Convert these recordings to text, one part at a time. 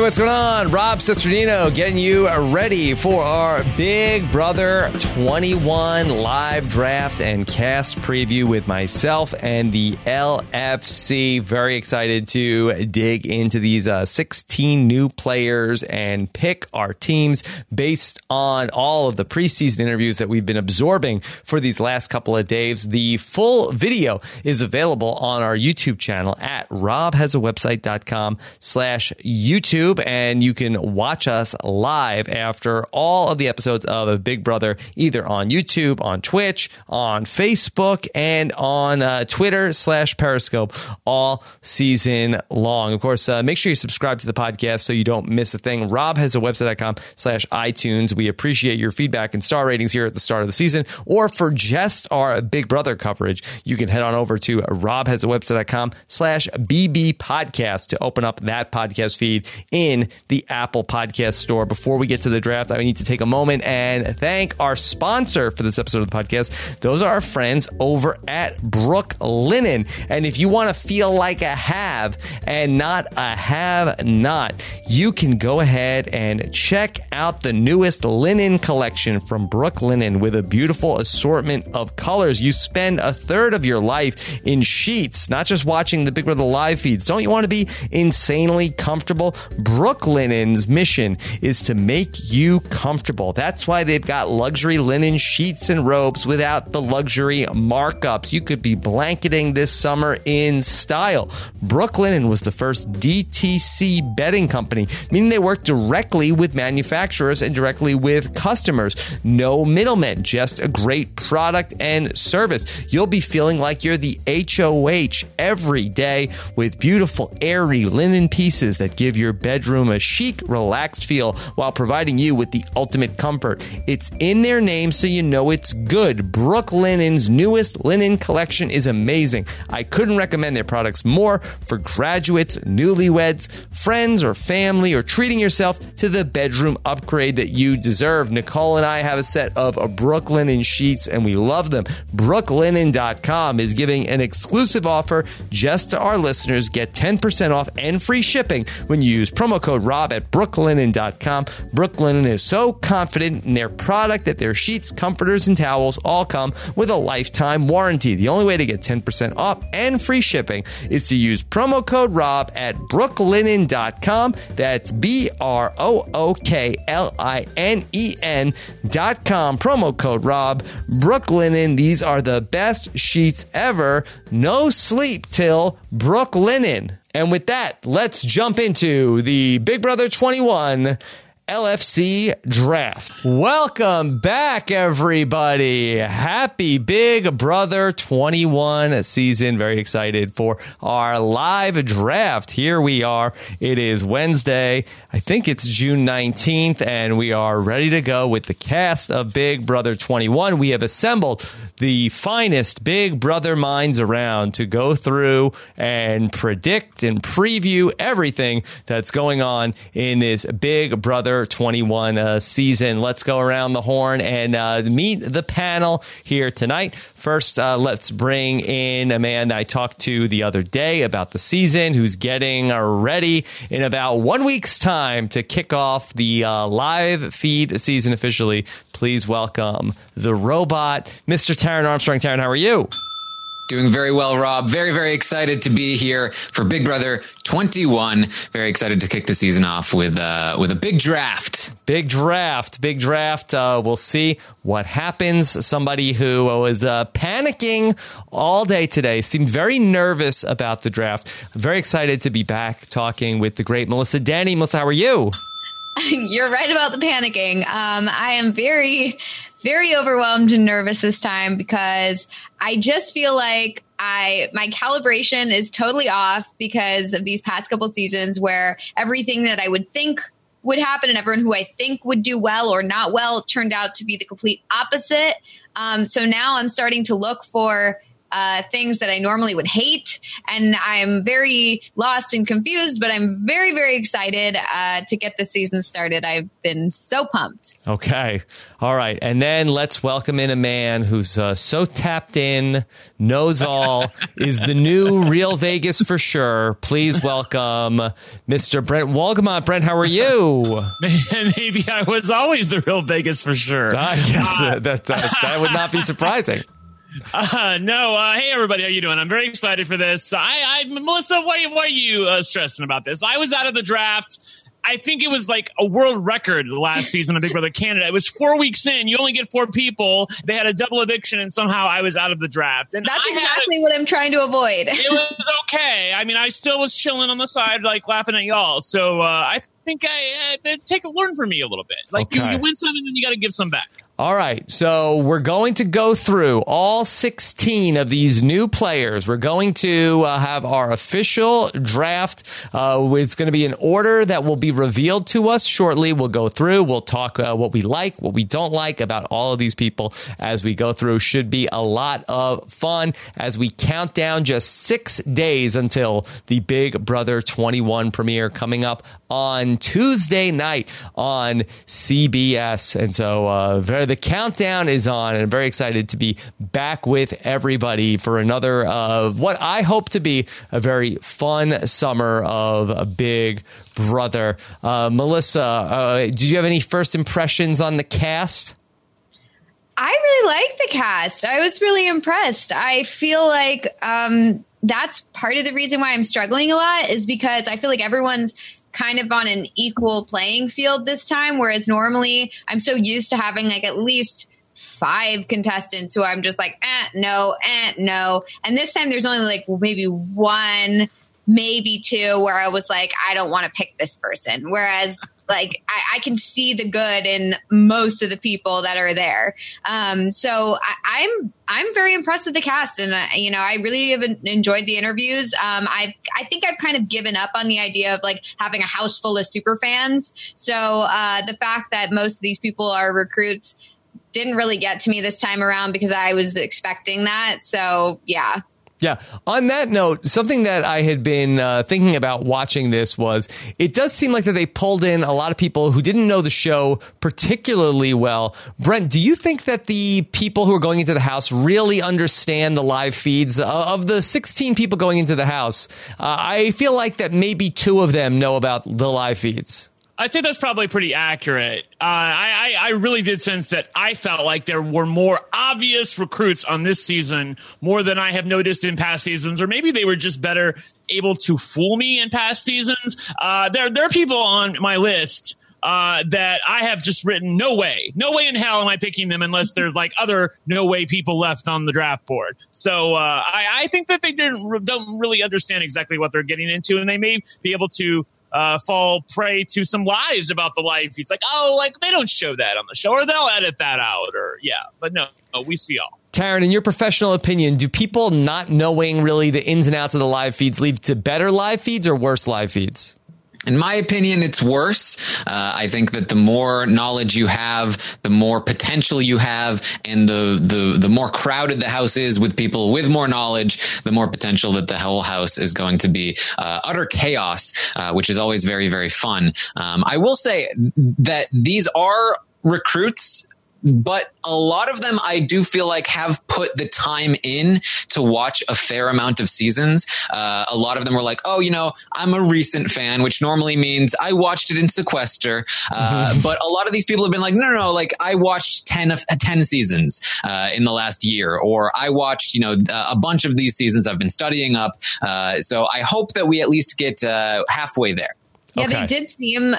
what's going on? Rob Cesternino getting you ready for our Big Brother 21 live draft and cast preview with myself and the LFC. Very excited to dig into these 16 new players and pick our teams based on all of the preseason interviews that we've been absorbing for these last couple of days. The full video is available on our YouTube channel at robhasawebsite.com/YouTube, and you can watch us live after all of the episodes of Big Brother, either on YouTube, on Twitch, on Facebook, and on Twitter/Periscope all season long. Of course, make sure you subscribe to the podcast so you don't miss a thing. robhasawebsite.com/iTunes. We appreciate your feedback and star ratings here at the start of the season, or for just our Big Brother coverage, you can head on over to robhasawebsite.com/BB podcast to open up that podcast feed in the Apple Podcast Store. Before we get to the draft, I need to take a moment and thank our sponsor for this episode of the podcast. Those are our friends over at Brooklinen. And if you want to feel like a have and not a have not, you can go ahead and check out the newest linen collection from Brooklinen with a beautiful assortment of colors. You spend a third of your life in sheets, not just watching the Big Brother live feeds. Don't you want to be insanely comfortable? Brooklinen's mission is to make you comfortable. That's why they've got luxury linen sheets and robes without the luxury markups. You could be blanketing this summer in style. Brooklinen was the first DTC bedding company, meaning they work directly with manufacturers and directly with customers. No middlemen, just a great product and service. You'll be feeling like you're the HOH every day with beautiful, airy linen pieces that give your bedroom a chic, relaxed feel while providing you with the ultimate comfort. It's in their name, so you know it's good. Brooklinen's newest linen collection is amazing. I couldn't recommend their products more for graduates, newlyweds, friends, or family, or treating yourself to the bedroom upgrade that you deserve. Nicole and I have a set of Brooklinen sheets, and we love them. Brooklinen.com is giving an exclusive offer just to our listeners. Get 10% off and free shipping when you use promo code ROB at brooklinen.com. Brooklinen is so confident in their product that their sheets, comforters, and towels all come with a lifetime warranty. The only way to get 10% off and free shipping is to use promo code ROB at brooklinen.com. That's BROOKLINEN.com. Promo code ROB. Brooklinen. These are the best sheets ever. No sleep till Brooklinen. And with that, let's jump into the Big Brother 21 LFC draft. Welcome back, everybody. Happy Big Brother 21 season. Very excited for our live draft. Here we are. It is Wednesday. I think it's June 19th, and we are ready to go with the cast of Big Brother 21. We have assembled the finest Big Brother minds around to go through and predict and preview everything that's going on in this Big Brother 21 season. Let's go around the horn and meet the panel here tonight. First, let's bring in a man that I talked to the other day about the season, who's getting ready in about 1 week's time to kick off the live feed season officially. Please welcome the robot, Mr. Taran Armstrong. Taran, how are you? Doing very well, Rob. Very, very excited to be here for Big Brother 21. Very excited to kick the season off with a big draft. Big draft. We'll see what happens. Somebody who was panicking all day today seemed very nervous about the draft. I'm very excited to be back talking with the great Melissa Danny. Melissa, how are you? You're right about the panicking. I am very, very overwhelmed and nervous this time because I just feel like my calibration is totally off because of these past couple seasons where everything that I would think would happen and everyone who I think would do well or not well turned out to be the complete opposite. So now I'm starting to look for things that I normally would hate. And I'm very lost and confused, but I'm very, very excited to get the season started. I've been so pumped. Okay. All right. And then let's welcome in a man who's so tapped in, knows all, is the new Real Vegas for sure. Please welcome Mr. Brent Wolgamott. Brent, how are you? Man, maybe I was always the Real Vegas for sure. I guess that would not be surprising. Hey everybody, how you doing? I'm very excited for this. Melissa, why are you stressing about this? I was out of the draft. I think it was like a world record last season of Big Brother Canada. It was 4 weeks in. You only get 4 people. They had a double eviction, and somehow I was out of the draft. And that's exactly what I'm trying to avoid. It was okay. I mean, I still was chilling on the side, like laughing at y'all. So I think I learn from me a little bit. Like you win some, and then you got to give some back. All right, so we're going to go through all 16 of these new players. We're going to have our official draft. It's going to be an order that will be revealed to us shortly. We'll go through. We'll talk what we like, what we don't like about all of these people as we go through. Should be a lot of fun as we count down just 6 days until the Big Brother 21 premiere coming up on Tuesday night on CBS. And so the countdown is on, and I'm very excited to be back with everybody for another what I hope to be a very fun summer of a Big Brother. Melissa, did you have any first impressions on the cast? I really like the cast. I was really impressed. I feel like that's part of the reason why I'm struggling a lot, is because I feel like everyone's kind of on an equal playing field this time, whereas normally I'm so used to having like at least 5 contestants who I'm just like, no. And this time there's only like maybe 1, maybe 2 where I was like, I don't want to pick this person. Whereas like I can see the good in most of the people that are there. So I'm very impressed with the cast, and I really have enjoyed the interviews. I think I've kind of given up on the idea of like having a house full of super fans. So the fact that most of these people are recruits didn't really get to me this time around, because I was expecting that. So yeah. Yeah. On that note, something that I had been thinking about watching this was, it does seem like that they pulled in a lot of people who didn't know the show particularly well. Brent, do you think that the people who are going into the house really understand the live feeds? Of the 16 people going into the house, I feel like that maybe 2 of them know about the live feeds. I'd say that's probably pretty accurate. I really did sense that I felt like there were more obvious recruits on this season, more than I have noticed in past seasons, or maybe they were just better able to fool me in past seasons. There are people on my list that I have just written, no way in hell am I picking them unless there's like other no way people left on the draft board. So I think that they don't really understand exactly what they're getting into, and they may be able to fall prey to some lies about the live feeds. Like, they don't show that on the show, or they'll edit that out, or but no, we see all. Taryn, in your professional opinion, do people not knowing really the ins and outs of the live feeds lead to better live feeds or worse live feeds? In my opinion, it's worse. I think that the more knowledge you have, the more potential you have, and the more crowded the house is with people with more knowledge, the more potential that the whole house is going to be utter chaos, which is always very, very fun. I will say that these are recruits, but a lot of them I do feel like have put the time in to watch a fair amount of seasons. A lot of them were like, I'm a recent fan, which normally means I watched it in sequester. But a lot of these people have been like, no, like I watched 10 seasons in the last year, or I watched, a bunch of these seasons I've been studying up. So I hope that we at least get halfway there. Yeah, Okay. They did seem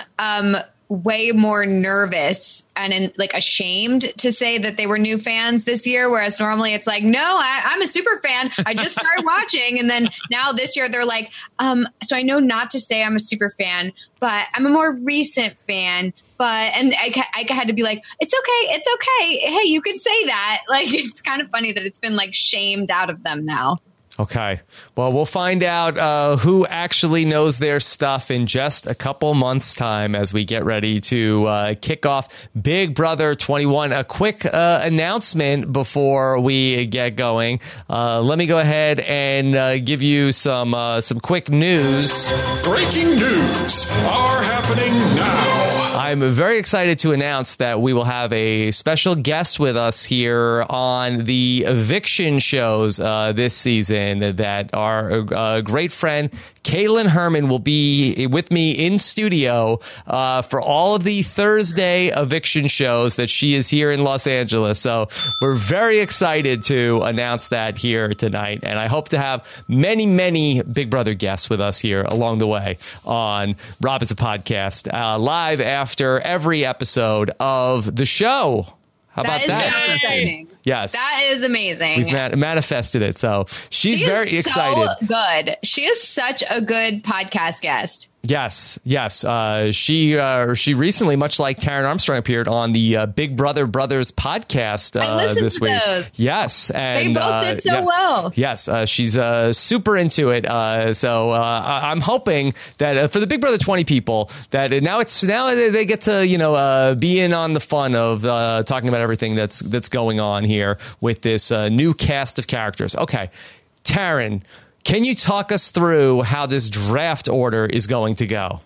way more nervous and ashamed to say that they were new fans this year, whereas normally it's like, no, I'm a super fan. I just started watching. And then now this year they're like, so I know not to say I'm a super fan, but I'm a more recent fan. And I had to be like, it's okay. Hey, you can say that. Like, it's kind of funny that it's been like shamed out of them now. Okay. Well, we'll find out who actually knows their stuff in just a couple months' time as we get ready to kick off Big Brother 21. A quick announcement before we get going. Let me go ahead and give you some quick news. Breaking news are happening now. I'm very excited to announce that we will have a special guest with us here on the eviction shows this season. That our great friend Caitlin Herman will be with me in studio for all of the Thursday eviction shows that she is here in Los Angeles. So we're very excited to announce that here tonight. And I hope to have many, many Big Brother guests with us here along the way on Rob Is a Podcast, live after every episode of the show. How about that? That is so exciting. Yes. That is amazing. We've manifested it. So she's very excited. So good. She is such a good podcast guest. Yes. She recently, much like Taryn Armstrong, appeared on the Big Brother Brothers podcast this week. Those. Yes, and they both did so well. Yes, she's super into it. So I'm hoping that for the Big Brother 20 people, that now they get to be in on the fun of talking about everything that's going on here with this new cast of characters. Okay, Taryn, can you talk us through how this draft order is going to go?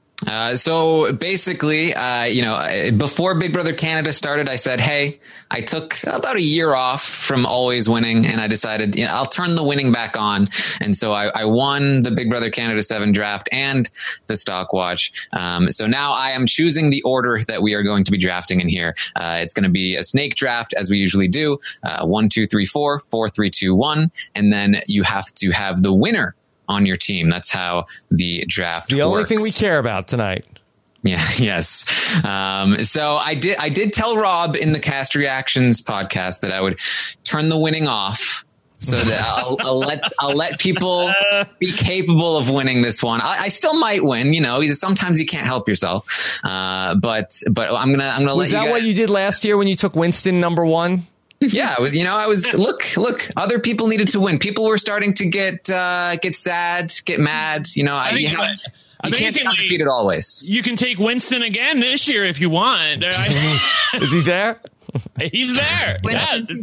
So basically, before Big Brother Canada started, I said, hey, I took about a year off from always winning, and I decided, I'll turn the winning back on. And so I won the Big Brother Canada 7 draft and the Stock Watch. So now I am choosing the order that we are going to be drafting in here. It's going to be a snake draft, as we usually do. 1, 2, 3, 4, 4, 3, 2, 1. And then you have to have the winner on your team. That's how the draft the only works. thing we care about tonight. Yeah. Yes. So I did tell Rob in the Cast Reactions podcast that I would turn the winning off so that I'll let people be capable of winning this one. I still might win, sometimes you can't help yourself. But I'm going to let you guys. Was that what you did last year when you took Winston number 1? Yeah, I was look, other people needed to win. People were starting to get sad, get mad. You can't be undefeated always. You can take Winston again this year if you want. Is he there? He's there. Winston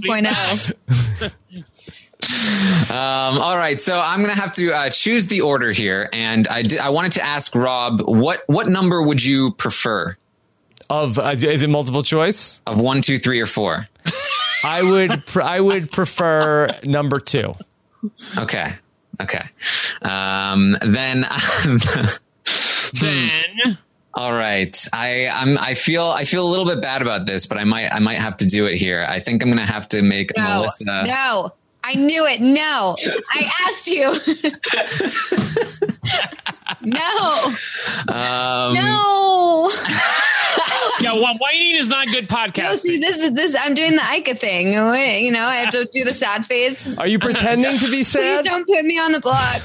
2.0. All right, so I'm gonna have to choose the order here, and I wanted to ask Rob, what number would you prefer? Is it multiple choice? Of 1, 2, 3, or 4? I would prefer number 2. Okay. Then. All right. I feel a little bit bad about this, but I might have to do it here. I think I'm going to have to make Melissa. No, I knew it. No, I asked you. No. No. Yeah, whining is not good podcasting. No, see, this. I'm doing the Ica thing. I have to do the sad face. Are you pretending to be sad? Please don't put me on the block.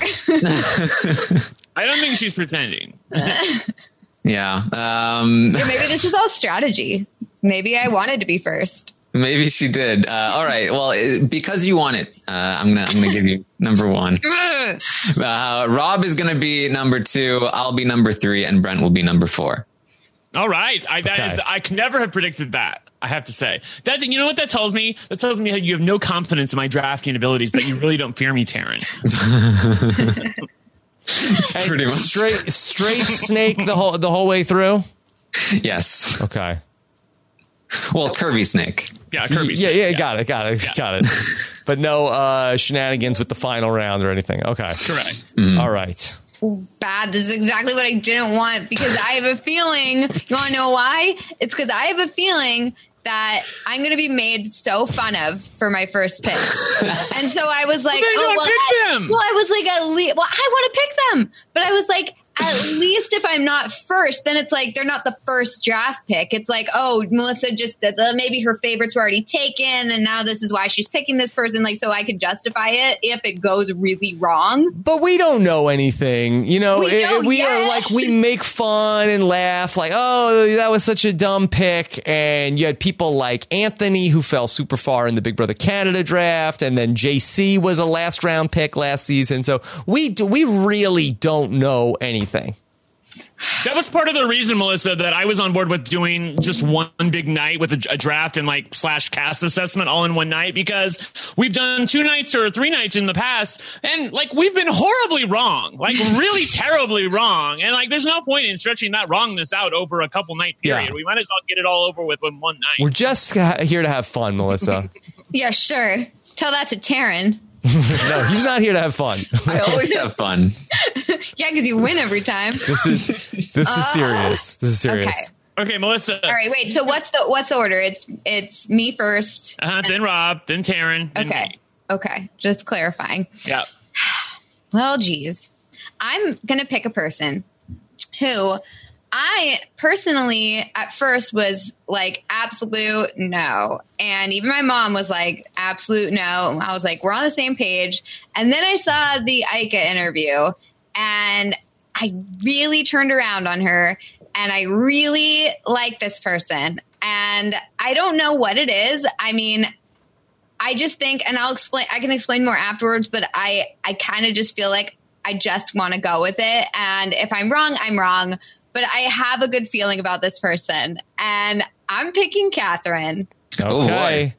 I don't think she's pretending. Yeah. Maybe this is all strategy. Maybe I wanted to be first. Maybe she did. All right. Well, because you want it, I'm gonna give you number 1. Rob is gonna be number 2. I'll be number 3, and Brent will be number 4. All right. I could never have predicted that. I have to say that. You know what that tells me? That tells me that you have no confidence in my drafting abilities. That you really don't fear me, Taryn. It's pretty much straight snake the whole way through. Yes. Okay. Well, curvy snake. Yeah, curvy snake. Yeah. Got it. But no shenanigans with the final round or anything. Okay. Correct. All right. Bad. This is exactly what I didn't want, because I have a feeling. You want to know why? It's because I have a feeling that I'm going to be made so fun of for my first pick. And so I was like, I was like, I want to pick them. But I was like, at least if I'm not first, then it's like they're not the first draft pick. It's like, oh, Melissa just maybe her favorites were already taken, and now this is why she's picking this person. Like, so I could justify it if it goes really wrong. But we don't know anything, you know. We are like, we make fun and laugh, like, oh, that was such a dumb pick. And you had people like Anthony who fell super far in the Big Brother Canada draft, and then JC was a last round pick last season. So we really don't know anything. That was part of the reason, Melissa, that I was on board with doing just one big night with a draft and like / cast assessment all in one night, because we've done 2 nights or 3 nights in the past, and like we've been horribly wrong, like really terribly wrong, and like there's no point in stretching that wrongness out over a couple night period. Yeah. We might as well get it all over with in one night. We're just here to have fun, Melissa. Yeah, sure. Tell that to Taryn. No, he's not here to have fun. I always have fun. Yeah, because you win every time. This is serious. This is serious. Okay, Melissa. All right, wait. So what's the order? It's me first. Then Rob, then Taryn. Then me. Okay. Just clarifying. Yeah. Well, geez. I'm gonna pick a person who I personally at first was like, absolute no. And even my mom was like, absolute no. I was like, we're on the same page. And then I saw the Ika interview and I really turned around on her and I really like this person. And I don't know what it is. I mean, I just think, and I can explain more afterwards, but I kind of just feel like I just want to go with it. And if I'm wrong, I'm wrong. But I have a good feeling about this person, and I'm picking Catherine. Okay.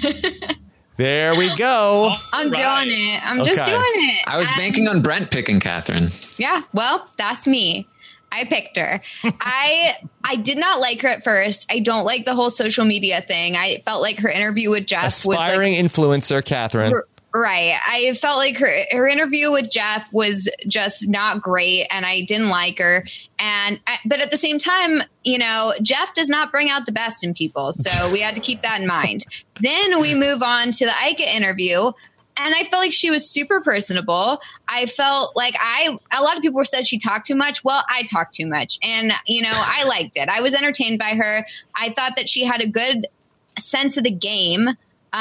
There we go. I'm doing it. I'm just doing it. I was banking on Brent picking Catherine. Yeah, well, that's me. I picked her. I did not like her at first. I don't like the whole social media thing. I felt like her interview with Jeff Aspiring was like, influencer Catherine. Right. I felt like her interview with Jeff was just not great and I didn't like her. But at the same time, you know, Jeff does not bring out the best in people. So we had to keep that in mind. Then we move on to the Ika interview. And I felt like she was super personable. I felt like a lot of people said she talked too much. Well, I talked too much. And, you know, I liked it. I was entertained by her. I thought that she had a good sense of the game.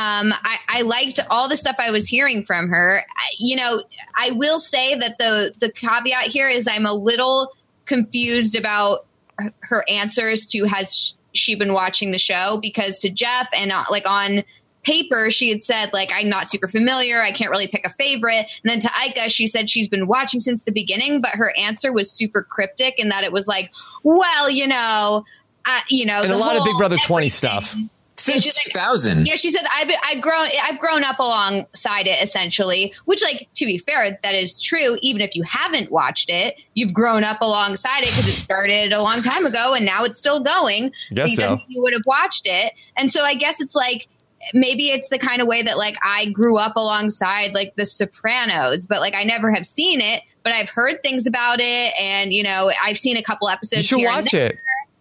I liked all the stuff I was hearing from her. You know, I will say that the caveat here is I'm a little confused about her answers to has she been watching the show, because to Jeff and like on paper, she had said like, I'm not super familiar. I can't really pick a favorite. And then to Ika, she said she's been watching since the beginning, but her answer was super cryptic in that it was like, well, you know, and a lot of Big Brother 20 stuff. Since 2000. Yeah, she said, I've grown up alongside it, essentially, which, like, to be fair, that is true. Even if you haven't watched it, you've grown up alongside it because it started a long time ago and now it's still going. Guess so. Doesn't mean you would have watched it. And so I guess it's like, maybe it's the kind of way that, like, I grew up alongside, like, The Sopranos, but, like, I never have seen it, but I've heard things about it. And, you know, I've seen a couple episodes. You should watch it.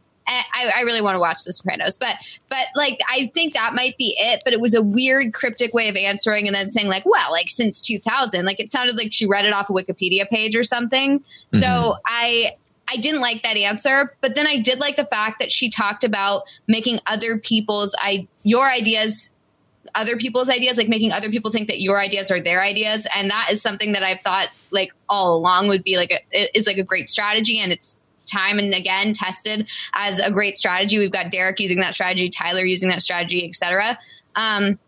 I really want to watch The Sopranos, but like, I think that might be it, but it was a weird cryptic way of answering and then saying like, well, like since 2000, like it sounded like she read it off a Wikipedia page or something. Mm-hmm. So I didn't like that answer, but then I did like the fact that she talked about making other people's ideas, like making other people think that your ideas are their ideas. And that is something that I've thought like all along would be like is like a great strategy, and it's time and again tested as a great strategy. We've got Derek using that strategy, Tyler using that strategy, etc. And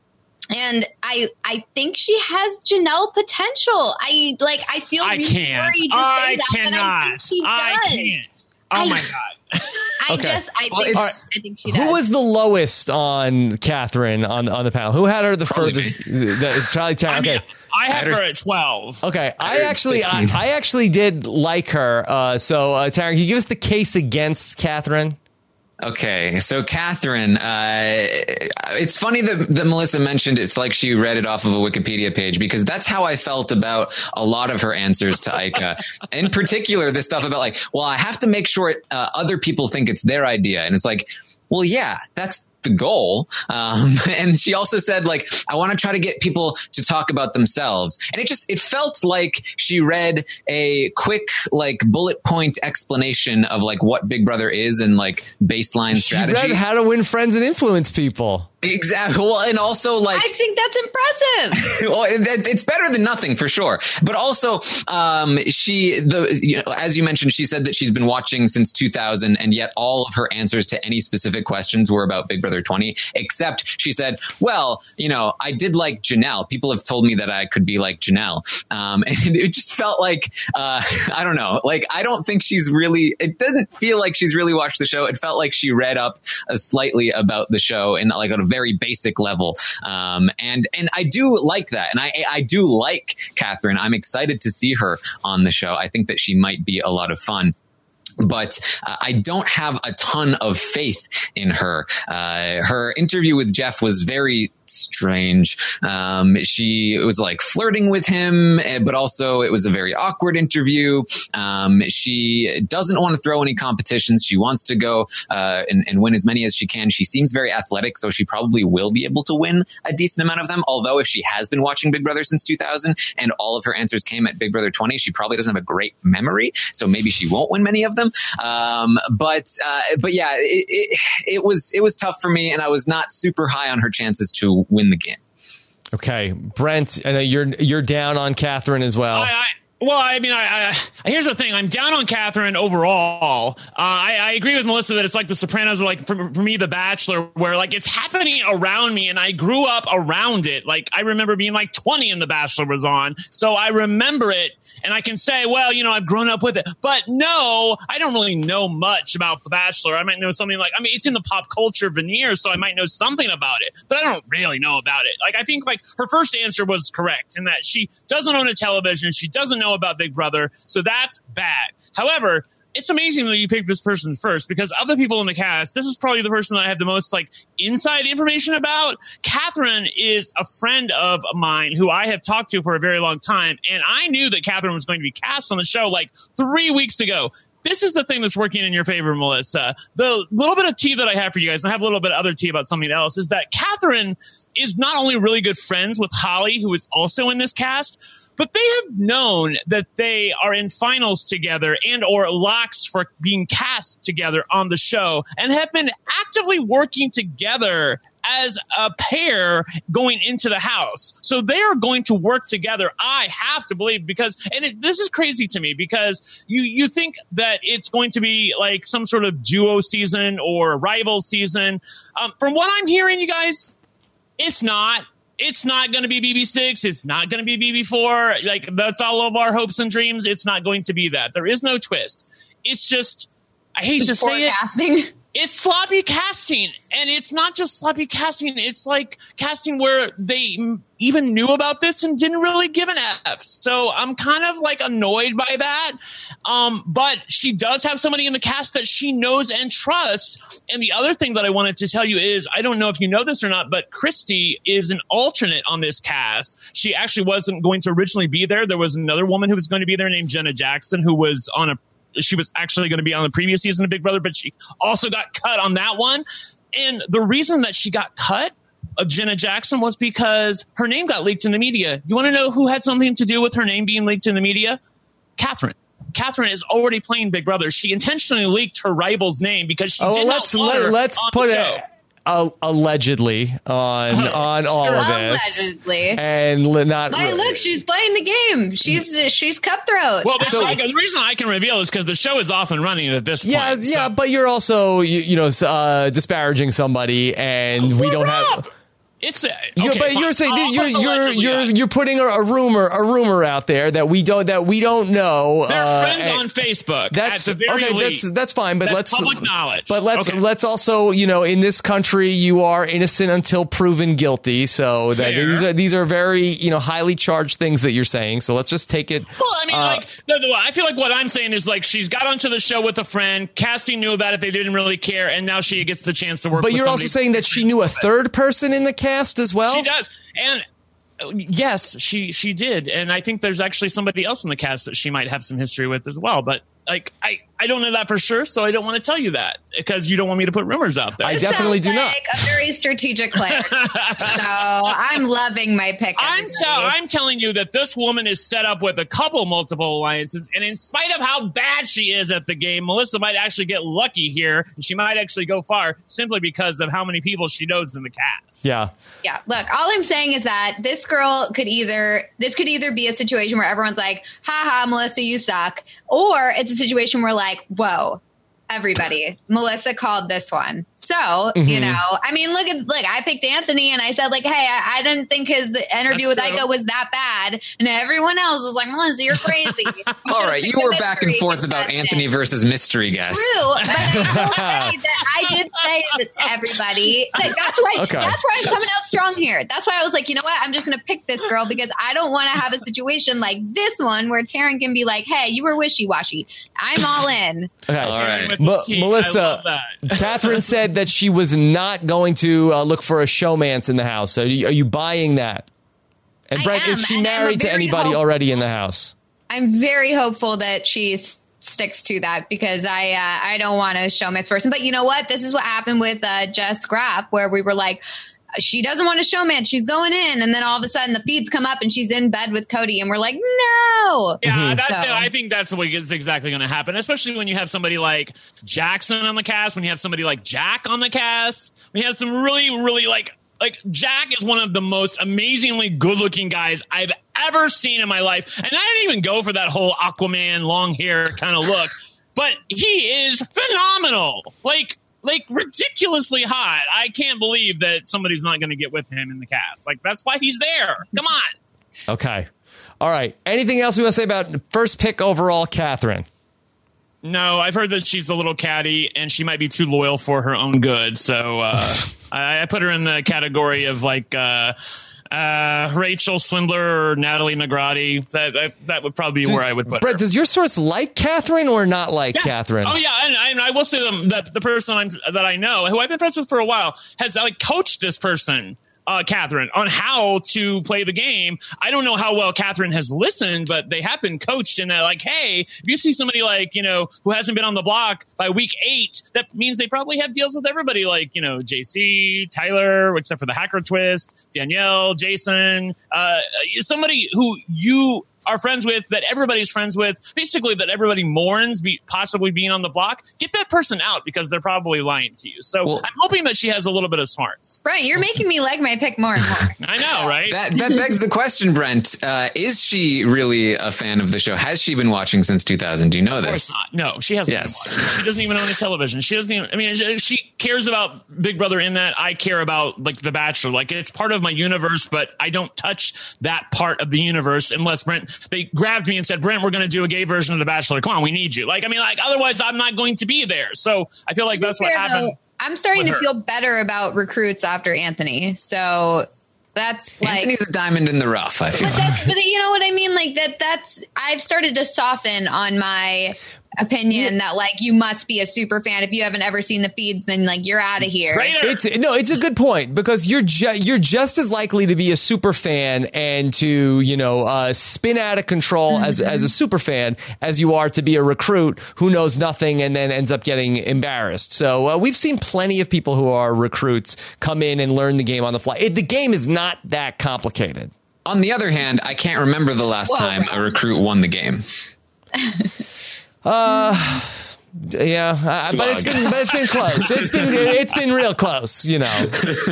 I think she has Janelle potential. I feel really worried to say that, but I think she does. Oh my God. I think she does. Who was the lowest on Catherine on the panel? Who had her the furthest? Charlie Taryn. Okay, I had her at 12. Okay, I actually did like her. So Taryn, can you give us the case against Catherine? Okay, so Catherine, it's funny that Melissa mentioned it's like she read it off of a Wikipedia page, because that's how I felt about a lot of her answers to Ika. In particular, this stuff about like, well, I have to make sure other people think it's their idea. And it's like, well, yeah, that's the goal. And she also said, like, I want to try to get people to talk about themselves. And it felt like she read a quick, like, bullet point explanation of like what Big Brother is and like baseline strategy. She read How to Win Friends and Influence People. Exactly. Well, and also like, I think that's impressive. well, it's better than nothing for sure. But also, as you mentioned, she said that she's been watching since 2000, and yet all of her answers to any specific questions were about Big Brother 20, except she said, well, I did like Janelle. People have told me that I could be like Janelle. And it just felt like, I don't know, like, I don't think it doesn't feel like she's really watched the show. It felt like she read up slightly about the show and like on a very basic level. And I do like that. And I do like Catherine. I'm excited to see her on the show. I think that she might be a lot of fun. But I don't have a ton of faith in her. Her interview with Jeff was very strange. She was like flirting with him, but also it was a very awkward interview. She doesn't want to throw any competitions. She wants to go and win as many as she can. She seems very athletic, so she probably will be able to win a decent amount of them. Although if she has been watching Big Brother since 2000 and all of her answers came at Big Brother 20, she probably doesn't have a great memory, so maybe she won't win many of them. But yeah, it was tough for me, and I was not super high on her chances to win the game. Okay, Brent, I know you're down on Catherine as well. Here's the thing. I'm down on Catherine overall. I agree with Melissa that it's like The Sopranos, or like for me, The Bachelor, where like it's happening around me and I grew up around it. Like I remember being like 20 and The Bachelor was on. So I remember it and I can say, well, I've grown up with it. But no, I don't really know much about The Bachelor. I might know something like, it's in the pop culture veneer, so I might know something about it, but I don't really know about it. Like I think like her first answer was correct in that she doesn't own a television. She doesn't know about Big Brother. So that's bad. However, it's amazing that you picked this person first, because other people in the cast, this is probably the person that I have the most like inside information about. Catherine is a friend of mine who I have talked to for a very long time. And I knew that Catherine was going to be cast on the show like 3 weeks ago. This is the thing that's working in your favor, Melissa. The little bit of tea that I have for you guys, and I have a little bit of other tea about something else, is that Catherine is not only really good friends with Holly, who is also in this cast, but they have known that they are in finals together and or locks for being cast together on the show, and have been actively working together as a pair going into the house. So they are going to work together, I have to believe, because, and this is crazy to me, because you think that it's going to be like some sort of duo season or rival season. From what I'm hearing, you guys, it's not. It's not going to be BB6. It's not going to be BB4. Like, that's all of our hopes and dreams. It's not going to be that. There is no twist. It's just, I hate to say it. Casting. It's sloppy casting. And it's not just sloppy casting. It's like casting where they even knew about this and didn't really give an F. So I'm kind of like annoyed by that. But she does have somebody in the cast that she knows and trusts. And the other thing that I wanted to tell you is, I don't know if you know this or not, but Christy is an alternate on this cast. She actually wasn't going to originally be there. There was another woman who was going to be there named Jenna Jackson, who was she was actually going to be on the previous season of Big Brother, but she also got cut on that one. And the reason that she got cut of Jenna Jackson was because her name got leaked in the media. You want to know who had something to do with her name being leaked in the media? Catherine. Catherine is already playing Big Brother. She intentionally leaked her rival's name because she did not want her let's on put the show. Allegedly on all of this, allegedly, and not. Look, she's playing the game. She's cutthroat. Well, the reason I can reveal is because the show is off and running at this point. Yeah, but you're also disparaging somebody, and we don't have. It's but you're saying you're putting a rumor out there that we don't know. They're friends on Facebook. That's at the very least. That's fine. But that's public knowledge. But let's also in this country you are innocent until proven guilty. So that these are very highly charged things that you're saying. So let's just take it. Well, I mean, I feel like what I'm saying is like she's got onto the show with a friend. Casting knew about it. They didn't really care, and now she gets the chance to work. But with you're also saying that she knew a third person in the cast as well? She does. And yes, she did. And I think there's actually somebody else in the cast that she might have some history with as well. But like, I don't know that for sure, so I don't want to tell you that because you don't want me to put rumors out there. I definitely do not. Like a very strategic player. So I'm loving my pick. I'm telling you that this woman is set up with a couple multiple alliances, and in spite of how bad she is at the game, Melissa might actually get lucky here, and she might actually go far simply because of how many people she knows in the cast. Yeah. Yeah. Look, all I'm saying is that this girl could either be a situation where everyone's like, haha, Melissa, you suck. Or it's a situation where like, whoa, everybody, Melissa called this one. So, you know, I mean, look, I picked Anthony and I said like, hey, I didn't think his interview with Ika was that bad. And everyone else was like, Melissa, you're crazy. All right. You were back and forth about Anthony versus mystery guest. True. But I did say that to everybody. Like, that's why I'm coming out strong here. That's why I was like, you know what? I'm just going to pick this girl because I don't want to have a situation like this one where Taryn can be like, hey, you were wishy-washy. I'm all in. Okay. All right. Melissa, Catherine said that she was not going to look for a showmance in the house. So are you buying that? And Brent, is she married to anybody already in the house? I'm very hopeful that she sticks to that because I don't want a showmance person. But you know what? This is what happened with Jess Graff, where we were like, she doesn't want a showman. She's going in. And then all of a sudden the feeds come up and she's in bed with Cody. And we're like, no. Yeah, I think that's what is exactly going to happen, especially when you have somebody like Jackson on the cast, when you have somebody like Jack on the cast. We have some really, really like Jack is one of the most amazingly good-looking guys I've ever seen in my life. And I didn't even go for that whole Aquaman long hair kind of look. But he is phenomenal. Like ridiculously hot. I can't believe that somebody's not going to get with him in the cast. Like, that's why he's there. Come on. Okay. All right. Anything else we want to say about first pick overall, Catherine? No, I've heard that she's a little catty and she might be too loyal for her own good. So I put her in the category of like Rachel Swindler or Natalie Negrotti. That would probably be where I would put Brett, her. does your source like Catherine or not like Catherine? Oh, yeah. And I will say that the person that I know, who I've been friends with for a while, has like coached this person, Catherine, on how to play the game. I don't know how well Catherine has listened, but they have been coached in that, like, hey, if you see somebody like, you know, who hasn't been on the block by week 8, that means they probably have deals with everybody like, you know, JC, Tyler, except for the hacker twist, Danielle, Jason, somebody who you are friends with, that everybody's friends with, basically that everybody mourns possibly being on the block. Get that person out because they're probably lying to you. So I'm hoping that she has a little bit of smarts. Right, you're making me like my pick more and more. I know, right? That begs the question, Brent. Is she really a fan of the show? Has she been watching since 2000? Do you know this? Of course not. No, she hasn't been watching. She doesn't even own a television. She doesn't even, I mean, she cares about Big Brother in that I care about like The Bachelor. Like, it's part of my universe, but I don't touch that part of the universe unless they grabbed me and said, Brent, we're going to do a gay version of The Bachelor. Come on, we need you. Like, I mean, like, otherwise I'm not going to be there. So I feel like that's what happened. I'm starting to feel better about recruits after Anthony. So that's like Anthony's a diamond in the rough, I feel. But you know what I mean? Like that's I've started to soften on my opinion that like you must be a super fan. If you haven't ever seen the feeds, then like you're out of here. It's a good point because you're just as likely to be a super fan and to spin out of control as a super fan as you are to be a recruit who knows nothing and then ends up getting embarrassed. So we've seen plenty of people who are recruits come in and learn the game on the fly. The game is not that complicated. On the other hand, I can't remember the last time a recruit won the game. But it's been close. It's been real close, you know.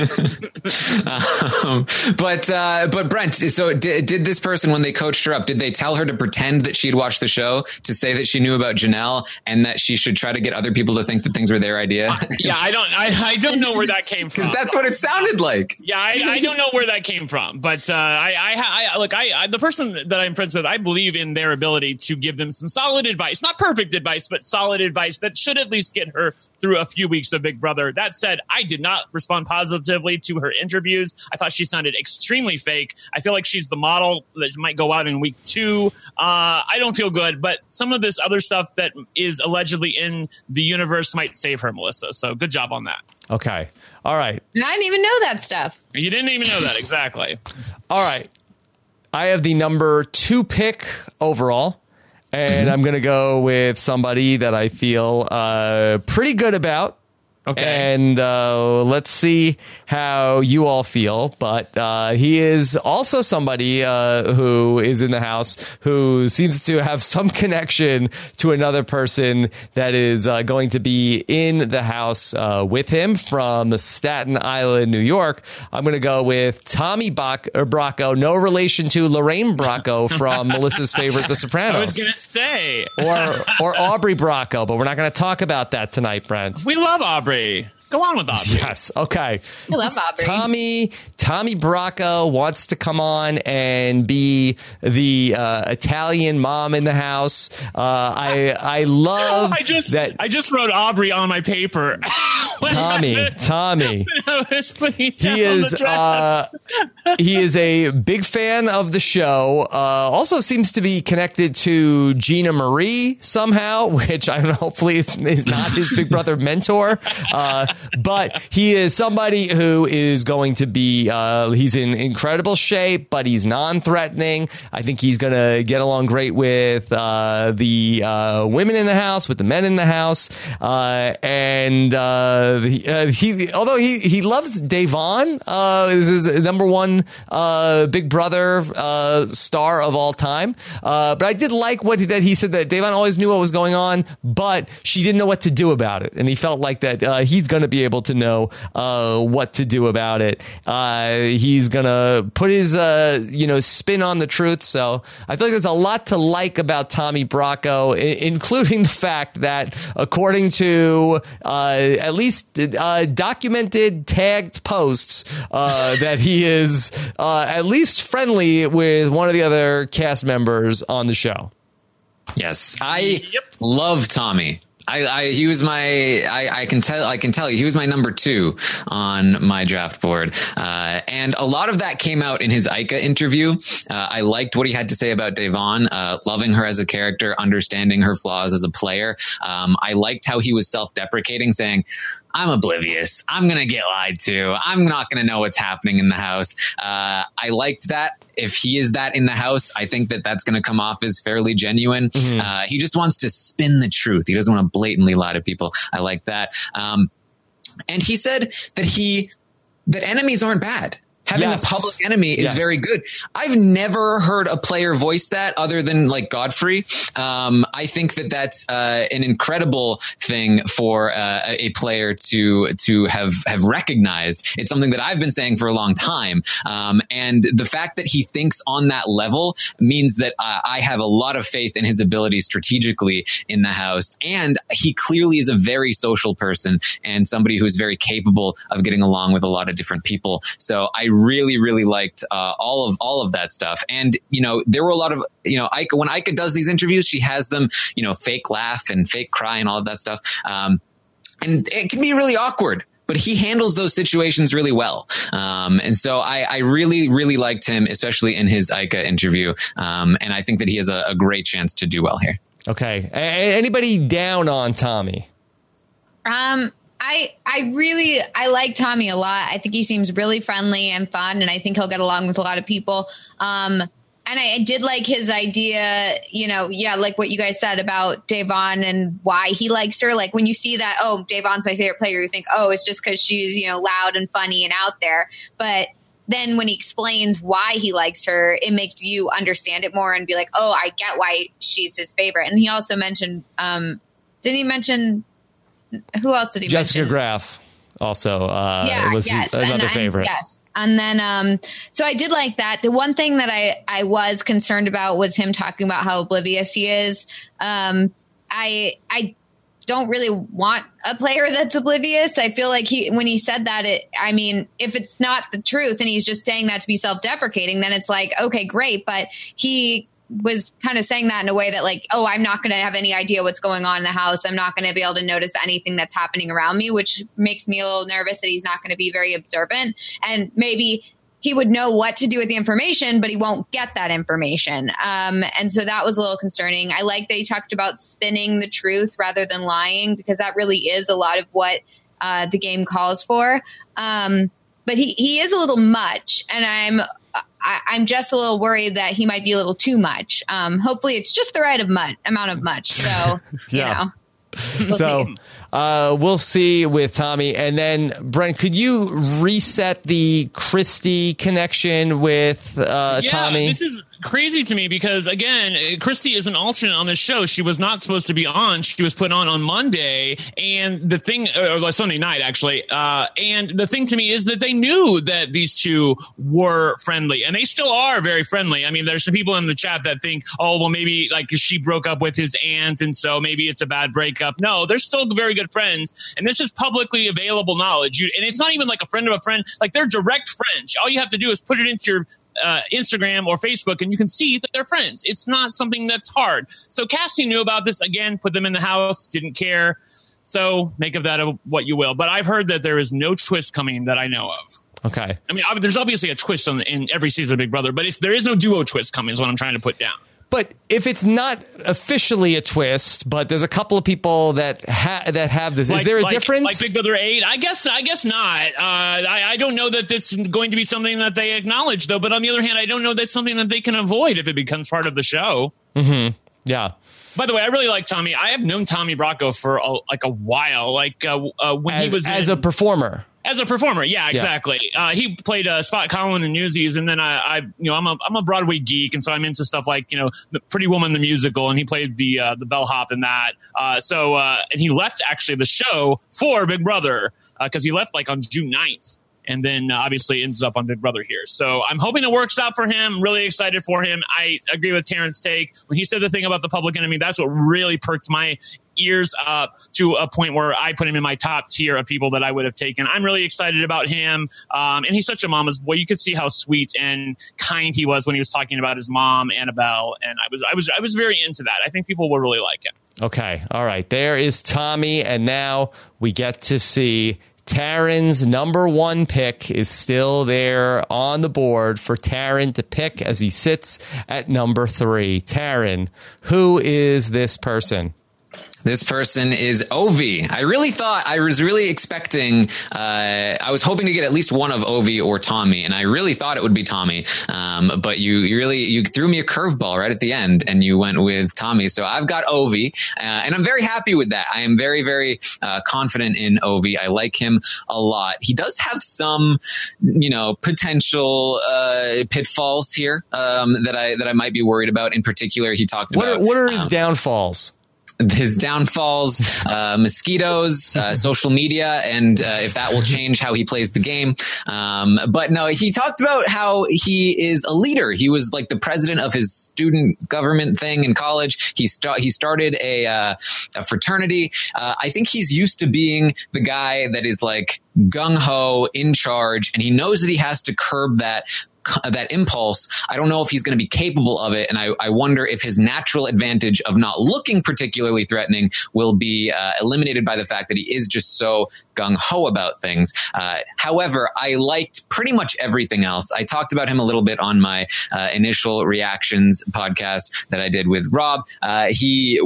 But Brent, so did this person, when they coached her up, did they tell her to pretend that she'd watched the show, to say that she knew about Janelle and that she should try to get other people to think that things were their idea? I don't know where that came from. Because that's what it sounded like. Yeah, I don't know where that came from, but the person that I'm friends with, I believe in their ability to give them some solid advice, not perfect advice, but solid advice that should at least get her through a few weeks of Big Brother. That said, I did not respond positively to her interviews. I thought she sounded extremely fake. I feel like she's the model that might go out in week 2. I don't feel good, but some of this other stuff that is allegedly in the universe might save her, Melissa. So good job on that. Okay. All right. And I didn't even know that stuff. You didn't even know that. Exactly. All right. I have the number 2 pick overall. And I'm going to go with somebody that I feel pretty good about. Okay. And let's see how you all feel. But he is also somebody who is in the house who seems to have some connection to another person that is going to be in the house with him from Staten Island, New York. I'm going to go with Tommy Bracco, no relation to Lorraine Bracco from Melissa's favorite, The Sopranos. I was going to say. or Aubrey Bracco, but we're not going to talk about that tonight, Brent. We love Aubrey. Go on with Aubrey. Yes. Okay. I love Aubrey. Tommy Bracco wants to come on and be the Italian mom in the house. I love that. I just wrote Aubrey on my paper. Tommy. He is a big fan of the show. Also seems to be connected to Gina Marie somehow, which I don't know. Hopefully, is not his big brother mentor. But he is somebody who is going to be, he's in incredible shape, but he's non-threatening. I think he's going to get along great with the women in the house, with the men in the house. And although he loves Devon, is his number one Big Brother star of all time. But I did like that he said that Devon always knew what was going on, but she didn't know what to do about it. And he felt like that he's going to be able to know what to do about it. He's going to put his spin on the truth. So I feel like there's a lot to like about Tommy Bracco, including the fact that according to at least documented tagged posts that he is at least friendly with one of the other cast members on the show. Yes, I love Tommy. He was I can tell you he was my number 2 on my draft board. And a lot of that came out in his Ica interview. I liked what he had to say about Devon, loving her as a character, understanding her flaws as a player. I liked how he was self-deprecating, saying, I'm oblivious. I'm going to get lied to. I'm not going to know what's happening in the house. I liked that. If he is that in the house, I think that that's going to come off as fairly genuine. Mm-hmm. He just wants to spin the truth. He doesn't want to blatantly lie to people. I like that. And he said that enemies aren't bad. Having a public enemy is very good. I've never heard a player voice that other than like Godfrey. I think that that's an incredible thing for a player to have recognized. It's something that I've been saying for a long time. And the fact that he thinks on that level means that I have a lot of faith in his ability strategically in the house. And he clearly is a very social person and somebody who's very capable of getting along with a lot of different people. So I really, really liked all of that stuff. And, there were a lot of, Ica, when Ica does these interviews, she has them, fake laugh and fake cry and all of that stuff. And it can be really awkward, but he handles those situations really well. And so I really, really liked him, especially in his Ica interview. And I think that he has a great chance to do well here. Okay. Anybody down on Tommy? I like Tommy a lot. I think he seems really friendly and fun, and I think he'll get along with a lot of people. And I did like his idea, like what you guys said about Devon and why he likes her. Like when you see that, oh, Devon's my favorite player, you think, oh, it's just because she's, loud and funny and out there. But then when he explains why he likes her, it makes you understand it more and be like, oh, I get why she's his favorite. And he also mentioned, didn't he mention... Who else did he mention? Jessica Graff also was another favorite. Yes. And then, so I did like that. The one thing that I was concerned about was him talking about how oblivious he is. I don't really want a player that's oblivious. I feel like when he said that, if it's not the truth and he's just saying that to be self-deprecating, then it's like, okay, great. But he was kind of saying that in a way that like, oh, I'm not going to have any idea what's going on in the house. I'm not going to be able to notice anything that's happening around me, which makes me a little nervous that he's not going to be very observant. And maybe he would know what to do with the information, but he won't get that information. And so that was a little concerning. I like that he talked about spinning the truth rather than lying, because that really is a lot of what the game calls for. But he is a little much, and I'm just a little worried that he might be a little too much. Hopefully it's just the right amount of much. So, Yeah. we'll see. We'll see with Tommy. And then, Brent, could you reset the Christy connection with Tommy? This is crazy to me because, again, Christy is an alternate on this show. She was not supposed to be on. She was put on Monday, and the thing, or Sunday night, actually. And the thing to me is that they knew that these two were friendly, and they still are very friendly. I mean, there's some people in the chat that think, oh, well, maybe like she broke up with his aunt, and so maybe it's a bad breakup. No, they're still very good friends, and this is publicly available knowledge. And it's not even like a friend of a friend. Like, they're direct friends. All you have to do is put it into your Instagram or Facebook, and you can see that they're friends. It's not something that's hard. So Cassie knew about this, again, put them in the house, didn't care. So make of that what you will. But I've heard that there is no twist coming that I know of. Okay. I mean, there's obviously a twist in every season of Big Brother, but there is no duo twist coming is what I'm trying to put down. But if it's not officially a twist, but there's a couple of people that have this, is there a difference? Like Big Brother 8? I guess not. I don't know that it's going to be something that they acknowledge, though. But on the other hand, I don't know that's something that they can avoid if it becomes part of the show. Mm-hmm. Yeah. By the way, I really like Tommy. I have known Tommy Bracco for a while. Like when he was as a performer. As a performer, yeah, exactly. Yeah. He played Spot Colin in Newsies, and then I'm a Broadway geek, and so I'm into stuff like the Pretty Woman the musical, and he played the bellhop in that. And he left actually the show for Big Brother because he left like on June 9th. And then obviously ends up on Big Brother here. So I'm hoping it works out for him. I'm really excited for him. I agree with Terrence's take. When he said the thing about the Public Enemy, that's what really perked my ears up to a point where I put him in my top tier of people that I would have taken. I'm really excited about him. And he's such a mama's boy. You could see how sweet and kind he was when he was talking about his mom, Annabelle. And I was very into that. I think people will really like it. Okay. All right. There is Tommy. And now we get to see Taryn's number one pick is still there on the board for Taryn to pick as he sits at number 3. Taryn, who is this person? This person is Ovi. I was really expecting, I was hoping to get at least one of Ovi or Tommy, and I really thought it would be Tommy. But you threw me a curveball right at the end, and you went with Tommy. So I've got Ovi, and I'm very happy with that. I am very, very confident in Ovi. I like him a lot. He does have some, potential pitfalls here that I might be worried about. In particular, he talked about what are his downfalls? His downfalls, mosquitoes, social media, and if that will change how he plays the game. But no, he talked about how he is a leader. He was like the president of his student government thing in college. He started a fraternity. I think he's used to being the guy that is like gung-ho, in charge, and he knows that he has to curb that impulse. I don't know if he's going to be capable of it. And I wonder if his natural advantage of not looking particularly threatening will be eliminated by the fact that he is just so gung-ho about things. However, I liked pretty much everything else. I talked about him a little bit on my initial reactions podcast that I did with Rob. He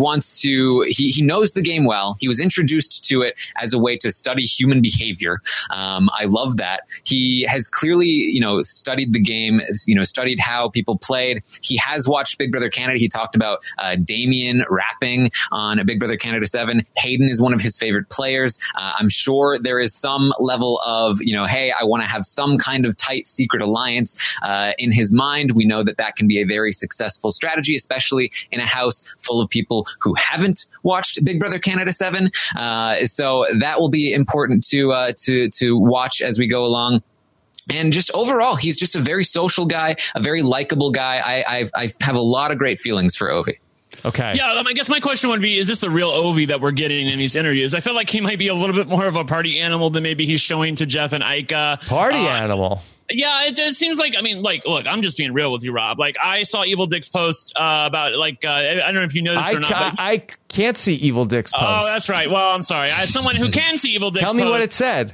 knows the game well. He was introduced to it as a way to study human behavior. I love that. He has clearly, studied the game, studied how people played. He has watched Big Brother Canada. He talked about Damien rapping on Big Brother Canada 7. Hayden is one of his favorite players. I'm sure there is some level of, hey, I want to have some kind of tight secret alliance in his mind. We know that can be a very successful strategy, especially in a house full of people who haven't watched Big Brother Canada 7. So that will be important to watch as we go along. And just overall, he's just a very social guy, a very likable guy. I have a lot of great feelings for Ovi. Okay. Yeah, I guess my question would be, is this the real Ovi that we're getting in these interviews? I feel like he might be a little bit more of a party animal than maybe he's showing to Jeff and Ika. Party animal? Yeah, it seems like, look, I'm just being real with you, Rob. Like, I saw Evil Dick's post about, I don't know if you know this or not. I can't see Evil Dick's post. Oh, that's right. Well, I'm sorry. As someone who can see Evil Dick's post. Tell me what it said.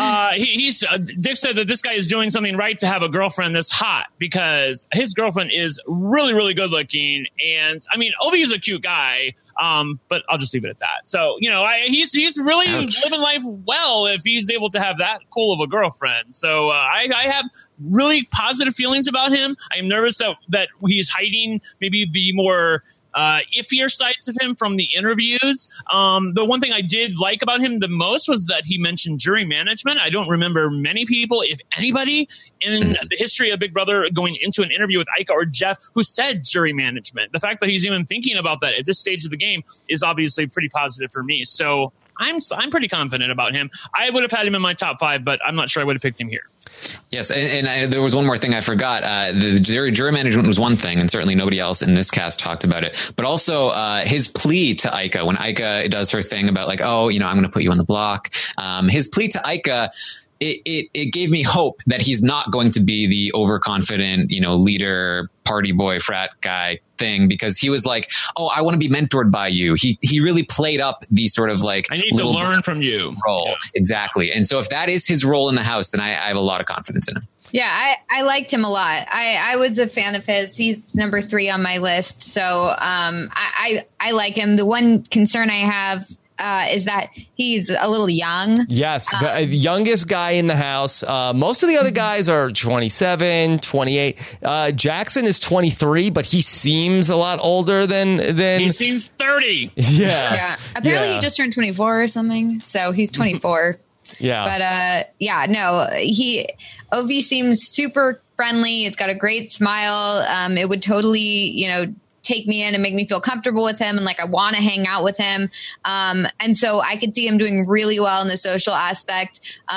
Dick said that this guy is doing something right to have a girlfriend that's hot because his girlfriend is really, really good looking. And Ovi is a cute guy. But I'll just leave it at that. So, he's really living life well if he's able to have that cool of a girlfriend. So I have really positive feelings about him. I am nervous that he's hiding maybe the more iffier sides of him from the interviews. The one thing I did like about him the most was that he mentioned jury management. I don't remember many people, if anybody, in the history of Big Brother going into an interview with Ika or Jeff who said jury management. The fact that he's even thinking about that at this stage of the game is obviously pretty positive for me. So I'm pretty confident about him. I would have had him in my top 5, but I'm not sure I would have picked him here. Yes, and there was one more thing I forgot. The jury management was one thing, and certainly nobody else in this cast talked about it. But also his plea to Ika, when Ika does her thing about like, I'm going to put you on the block. His plea to Ika, it gave me hope that he's not going to be the overconfident, leader, party boy, frat guy thing, because he was like, I want to be mentored by you. He really played up the sort of like, I need to learn from you role. Yeah. Exactly. And so if that is his role in the house, then I have a lot of confidence in him. Yeah, I liked him a lot. I was a fan of his. He's number 3 on my list. So I like him. The one concern I have is that he's a little young. Yes, the youngest guy in the house. Most of the other guys are 27, 28. Jackson is 23, but he seems a lot older than he seems 30. Yeah. Apparently he just turned 24 or something, so he's 24. Yeah. But Ovi seems super friendly. He's got a great smile. It would totally, take me in and make me feel comfortable with him. And like, I want to hang out with him. And so I could see him doing really well in the social aspect.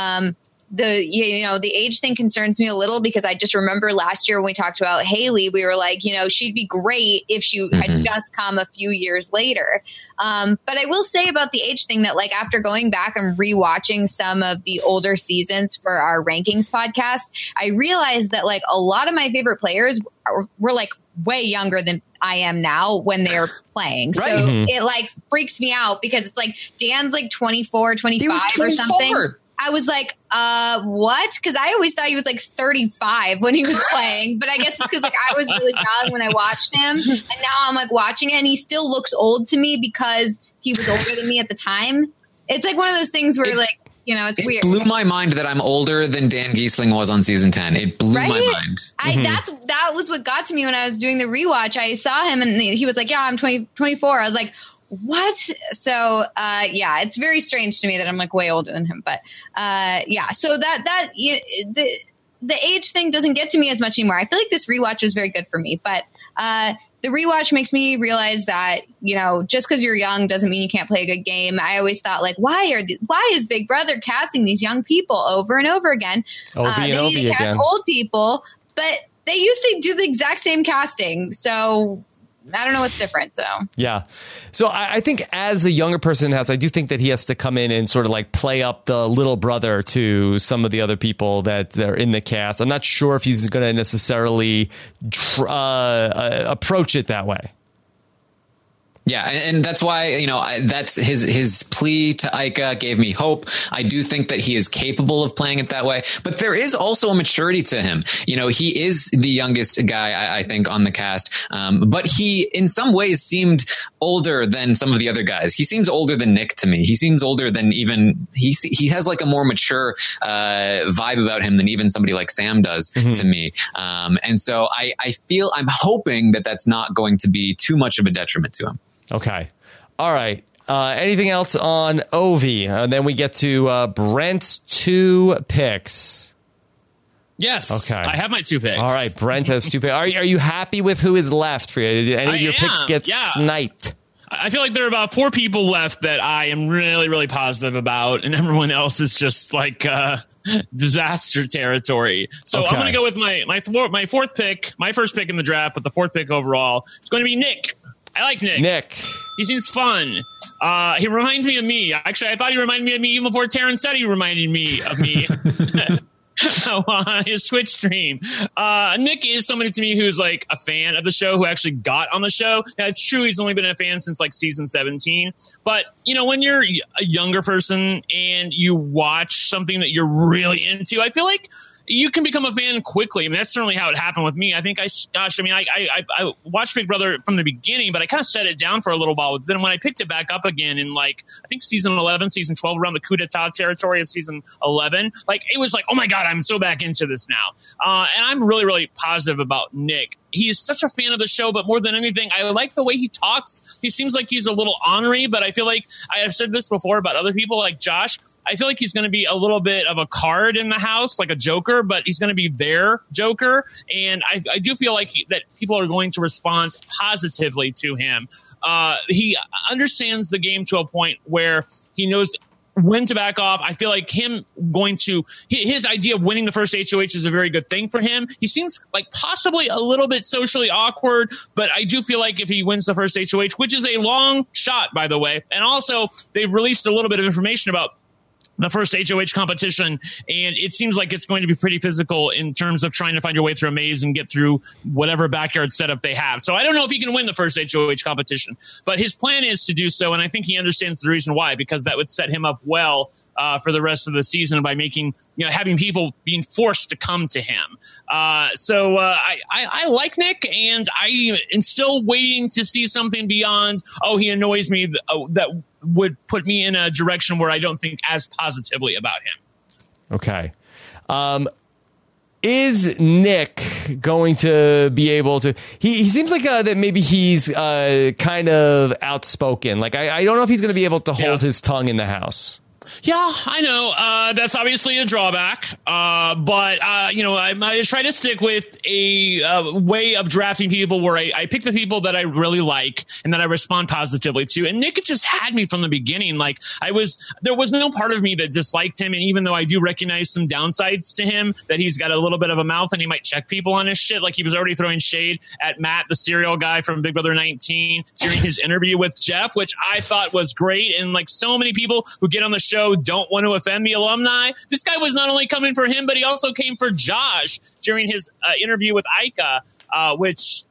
The age thing concerns me a little, because I just remember last year when we talked about Haley, we were like, she'd be great if she had just come a few years later. But I will say about the age thing that, like, after going back and rewatching some of the older seasons for our rankings podcast, I realized that like a lot of my favorite players were like way younger than I am now when they're playing. Right. So it like freaks me out, because it's like Dan's like 24, 25 or something. I was like, what? Because I always thought he was like 35 when he was playing. But I guess it's because like I was really young when I watched him. And now I'm like watching it and he still looks old to me because he was older than me at the time. It's like one of those things where it's weird. It blew my mind that I'm older than Dan Giesling was on season 10. It blew my mind. That was what got to me when I was doing the rewatch. I saw him and he was like, yeah, I'm 24. I was like, what? So, it's very strange to me that I'm like way older than him. But, so the age thing doesn't get to me as much anymore. I feel like this rewatch was very good for me, but, the rewatch makes me realize that, just because you're young doesn't mean you can't play a good game. I always thought like, why is Big Brother casting these young people over and over again? They need to cast old people, but they used to do the exact same casting. So I don't know what's different. So I think as a younger person in the house, I do think that he has to come in and sort of like play up the little brother to some of the other people that are in the cast. I'm not sure if he's going to necessarily approach it that way. Yeah, and that's why, that's his plea to Ika gave me hope. I do think that he is capable of playing it that way, but there is also a maturity to him. He is the youngest guy, I think, on the cast, but he in some ways seemed older than some of the other guys. He seems older than Nick to me. He seems older than even he has like a more mature vibe about him than even somebody like Sam does to me. And so I'm hoping that that's not going to be too much of a detriment to him. Okay. All right. Anything else on Ovi? Then we get to Brent's 2 picks. Yes. Okay. I have my 2 picks. All right. Brent has 2 picks. Are you happy with who is left for you? Did any of your picks get sniped? I feel like there are about 4 people left that I am really, really positive about, and everyone else is just like disaster territory. So I'm going to go with my fourth pick, my first pick in the draft, but the 4th pick overall. It's going to be Nick. I like Nick. He seems fun. He reminds me of me. Actually, I thought he reminded me of me even before Taryn said he reminded me of me. On his Twitch stream. Nick is somebody to me who's like a fan of the show, who actually got on the show. Now, it's true he's only been a fan since like season 17. But, when you're a younger person and you watch something that you're really into, I feel like you can become a fan quickly. I mean, that's certainly how it happened with me. I think I watched Big Brother from the beginning, but I kind of set it down for a little while. Then when I picked it back up again in I think season 11, season 12, around the coup d'etat territory of season 11, it was like, oh my God, I'm so back into this now. And I'm really, really positive about Nick. He's such a fan of the show, but more than anything, I like the way he talks. He seems like he's a little ornery, but I feel like I have said this before about other people like Josh. I feel like he's going to be a little bit of a card in the house, like a Joker, but he's going to be their Joker. And I do feel like that people are going to respond positively to him. He understands the game to a point where he knows when to back off. I feel like his idea of winning the first HOH is a very good thing for him. He seems like possibly a little bit socially awkward, but I do feel like if he wins the first HOH, which is a long shot, by the way, and also they've released a little bit of information about the first HOH competition, and it seems like it's going to be pretty physical in terms of trying to find your way through a maze and get through whatever backyard setup they have. So I don't know if he can win the first HOH competition, but his plan is to do so, and I think he understands the reason why, because that would set him up well for the rest of the season by making, having people being forced to come to him. So I like Nick, and I am still waiting to see something beyond, he annoys me, that would put me in a direction where I don't think as positively about him. Okay. Is Nick going to be able to... He seems like that maybe he's kind of outspoken. I don't know if he's going to be able to hold his tongue in the house. Yeah, I know. That's obviously a drawback. But I try to stick with a way of drafting people where I pick the people that I really like and that I respond positively to. And Nick just had me from the beginning. There was no part of me that disliked him. And even though I do recognize some downsides to him, that he's got a little bit of a mouth and he might check people on his shit. He was already throwing shade at Matt, the cereal guy from Big Brother 19, during his interview with Jeff, which I thought was great. And so many people who get on the show don't want to offend the alumni. This guy was not only coming for him, but he also came for Josh during his interview with Ika, which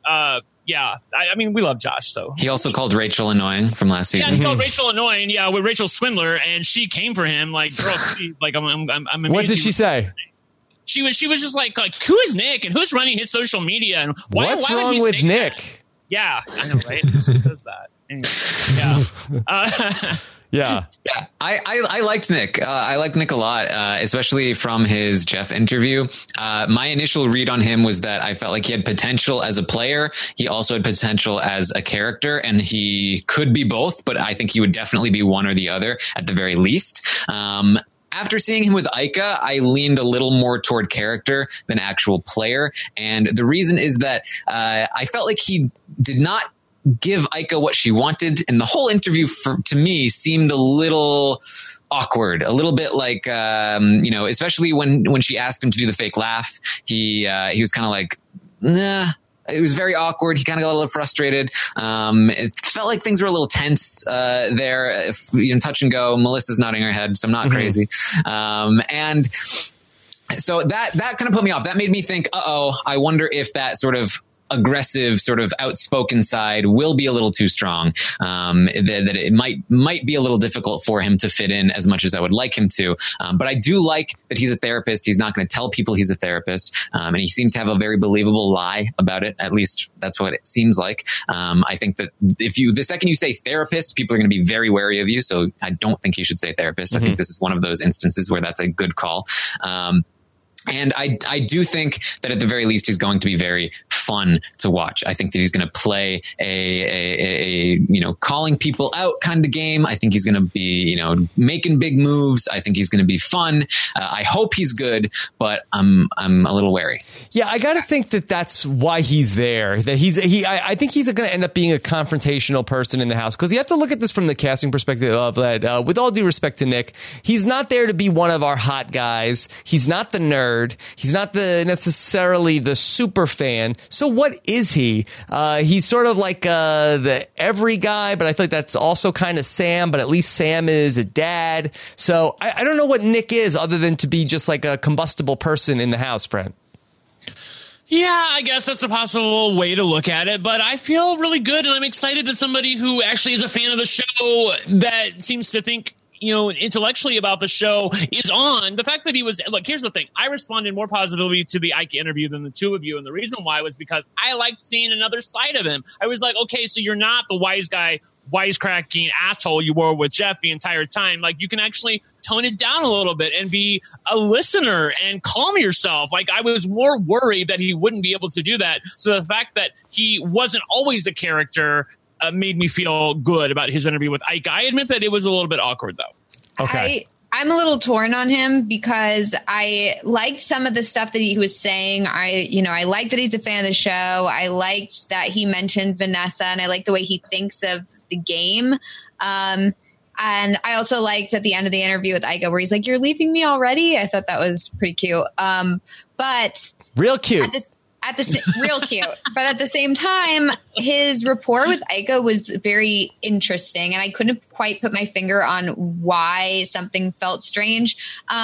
we love Josh. So he also called Rachel annoying from last season. Yeah, he called Rachel annoying. Yeah, with Rachel Swindler, and she came for him. I'm amazed. What did she say? She was just like who is Nick and who's running his social media and what's wrong with Nick? That? Yeah, I know, right? Who says that? Anyway, yeah. Yeah. I liked Nick. I liked Nick a lot, especially from his Jeff interview. My initial read on him was that I felt like he had potential as a player. He also had potential as a character, and he could be both, but I think he would definitely be one or the other at the very least. After seeing him with Ika, I leaned a little more toward character than actual player. And the reason is that I felt like he did not give Ika what she wanted, and the whole interview to me seemed a little awkward, a little bit like especially when she asked him to do the fake laugh, he was kind of like, nah. It was very awkward. He kind of got a little frustrated. It felt like things were a little tense there. Touch and go. Melissa's nodding her head, so I'm not crazy. And so that kind of put me off. That made me think, I wonder if that sort of aggressive, sort of outspoken side will be a little too strong, that it might be a little difficult for him to fit in as much as I would like him to. But I do like that he's a therapist. He's not going to tell people he's a therapist. And he seems to have a very believable lie about it. At least that's what it seems like. I think that the second you say therapist, people are going to be very wary of you. So I don't think you should say therapist. I think this is one of those instances where that's a good call. And I do think that at the very least he's going to be very fun to watch. I think that he's going to play a calling people out kind of game. I think he's going to be making big moves. I think he's going to be fun. I hope he's good, but I'm a little wary. Yeah, I got to think that that's why he's there. That I think he's going to end up being a confrontational person in the house, because you have to look at this from the casting perspective of that. With all due respect to Nick, he's not there to be one of our hot guys. He's not the nerd. He's not necessarily the super fan. So what is he? He's sort of like the every guy, but I feel like that's also kind of Sam, but at least Sam is a dad. So I don't know what Nick is other than to be just like a combustible person in the house, Brent. Yeah, I guess that's a possible way to look at it, but I feel really good, and I'm excited that somebody who actually is a fan of the show that seems to think intellectually about the show is on. The fact that he was, look, here's the thing. I responded more positively to the Ike interview than the two of you. And the reason why was because I liked seeing another side of him. I was like, okay, so you're not the wise guy, wisecracking asshole you were with Jeff the entire time. Like, you can actually tone it down a little bit and be a listener and calm yourself. Like, I was more worried that he wouldn't be able to do that. So the fact that he wasn't always a character made me feel good about his interview with Ike. I admit that it was a little bit awkward, though. Okay. I'm a little torn on him because I liked some of the stuff that he was saying. I liked that he's a fan of the show. I liked that he mentioned Vanessa, and I like the way he thinks of the game. And I also liked at the end of the interview with Ike where he's like, "You're leaving me already?" I thought that was pretty cute. But real cute. Real cute. But at the same time, his rapport with Ika was very interesting, and I couldn't quite put my finger on why something felt strange.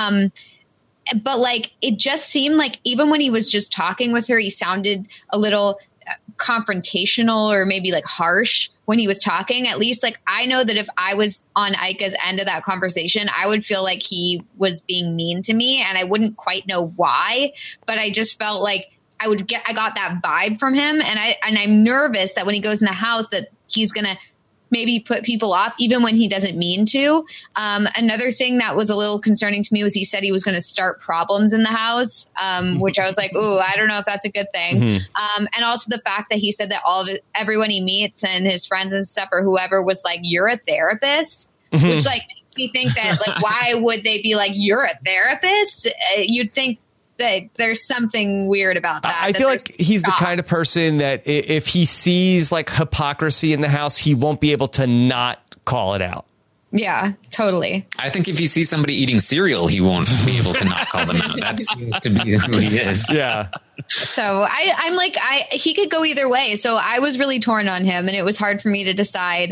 But like, it just seemed like even when he was just talking with her, he sounded a little confrontational or maybe like harsh when he was talking. At least, like, I know that if I was on Ika's end of that conversation, I would feel like he was being mean to me, and I wouldn't quite know why, but I just felt like I got that vibe from him. And I'm nervous that when he goes in the house that he's going to maybe put people off even when he doesn't mean to. Another thing that was a little concerning to me was he said he was going to start problems in the house, which I was like, ooh, I don't know if that's a good thing. Mm-hmm. And also the fact that he said that everyone he meets and his friends and stuff or whoever was like, "You're a therapist," mm-hmm. which like makes me think that like, why would they be like, "You're a therapist"? You'd think that there's something weird about that. I feel like he's the kind of person that if he sees like hypocrisy in the house, he won't be able to not call it out. Yeah, totally. I think if he sees somebody eating cereal, he won't be able to not call them out. That seems to be who he is. Yeah. So I'm like, he could go either way. So I was really torn on him, and it was hard for me to decide.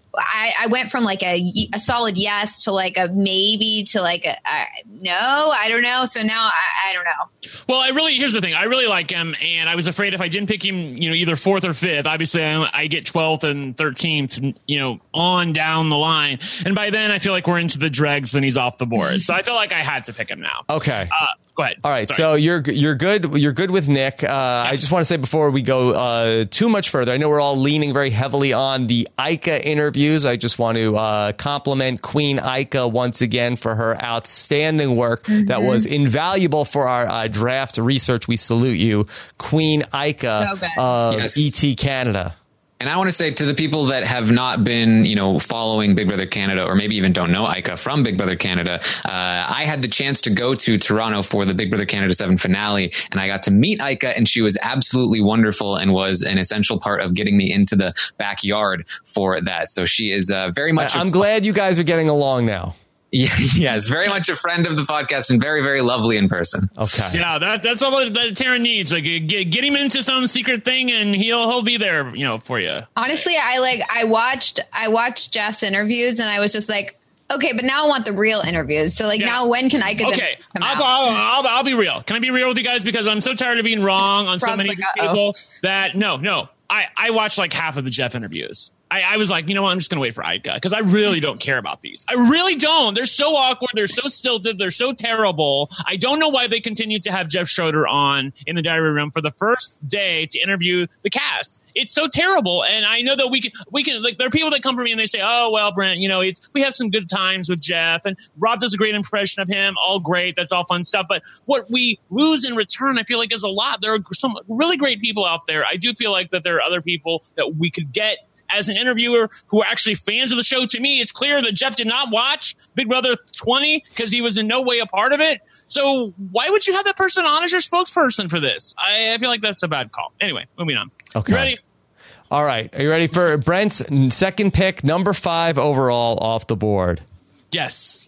I went from like a solid yes to like a maybe to like a no, I don't know. So now I don't know. Well, here's the thing. I really like him, and I was afraid if I didn't pick him, either fourth or fifth, obviously I get 12th and 13th, on down the line. And by then I feel like we're into the dregs and he's off the board. So I feel like I had to pick him now. Okay. Go ahead. All right. Sorry. So you're good. You're good with Nick. I just want to say before we go too much further, I know we're all leaning very heavily on the Ika interviews. I just want to compliment Queen Ika once again for her outstanding work. Mm-hmm. That was invaluable for our draft research. We salute you, Queen Ika of yes. ET Canada. And I want to say to the people that have not been, following Big Brother Canada, or maybe even don't know Ika from Big Brother Canada, I had the chance to go to Toronto for the Big Brother Canada 7 finale, and I got to meet Ika, and she was absolutely wonderful and was an essential part of getting me into the backyard for that. So she is very much... I'm glad you guys are getting along now. Yes, very much a friend of the podcast and very, very lovely in person. Okay. Yeah, that's all that Taryn needs. Like, get him into some secret thing, and he'll be there, for you. Honestly, I watched Jeff's interviews, and I was just like, okay, but now I want the real interviews. So now when can I come out? I'll be real. Can I be real with you guys? Because I'm so tired of being wrong on so many people that no. I watched like half of the Jeff interviews. I was like, you know what? I'm just going to wait for Ika because I really don't care about these. I really don't. They're so awkward. They're so stilted. They're so terrible. I don't know why they continue to have Jeff Schroeder on in the diary room for the first day to interview the cast. It's so terrible. And I know that we can like, there are people that come from me and they say, oh, well, Brent, we have some good times with Jeff and Rob does a great impression of him. All great. That's all fun stuff. But what we lose in return, I feel like is a lot. There are some really great people out there. I do feel like that there are other people that we could get as an interviewer who are actually fans of the show. To me, it's clear that Jeff did not watch Big Brother 20 because he was in no way a part of it. So why would you have that person on as your spokesperson for this? I feel like that's a bad call. Anyway, moving on. Okay. You ready? All right. Are you ready for Brent's second pick, number 5 overall off the board? Yes.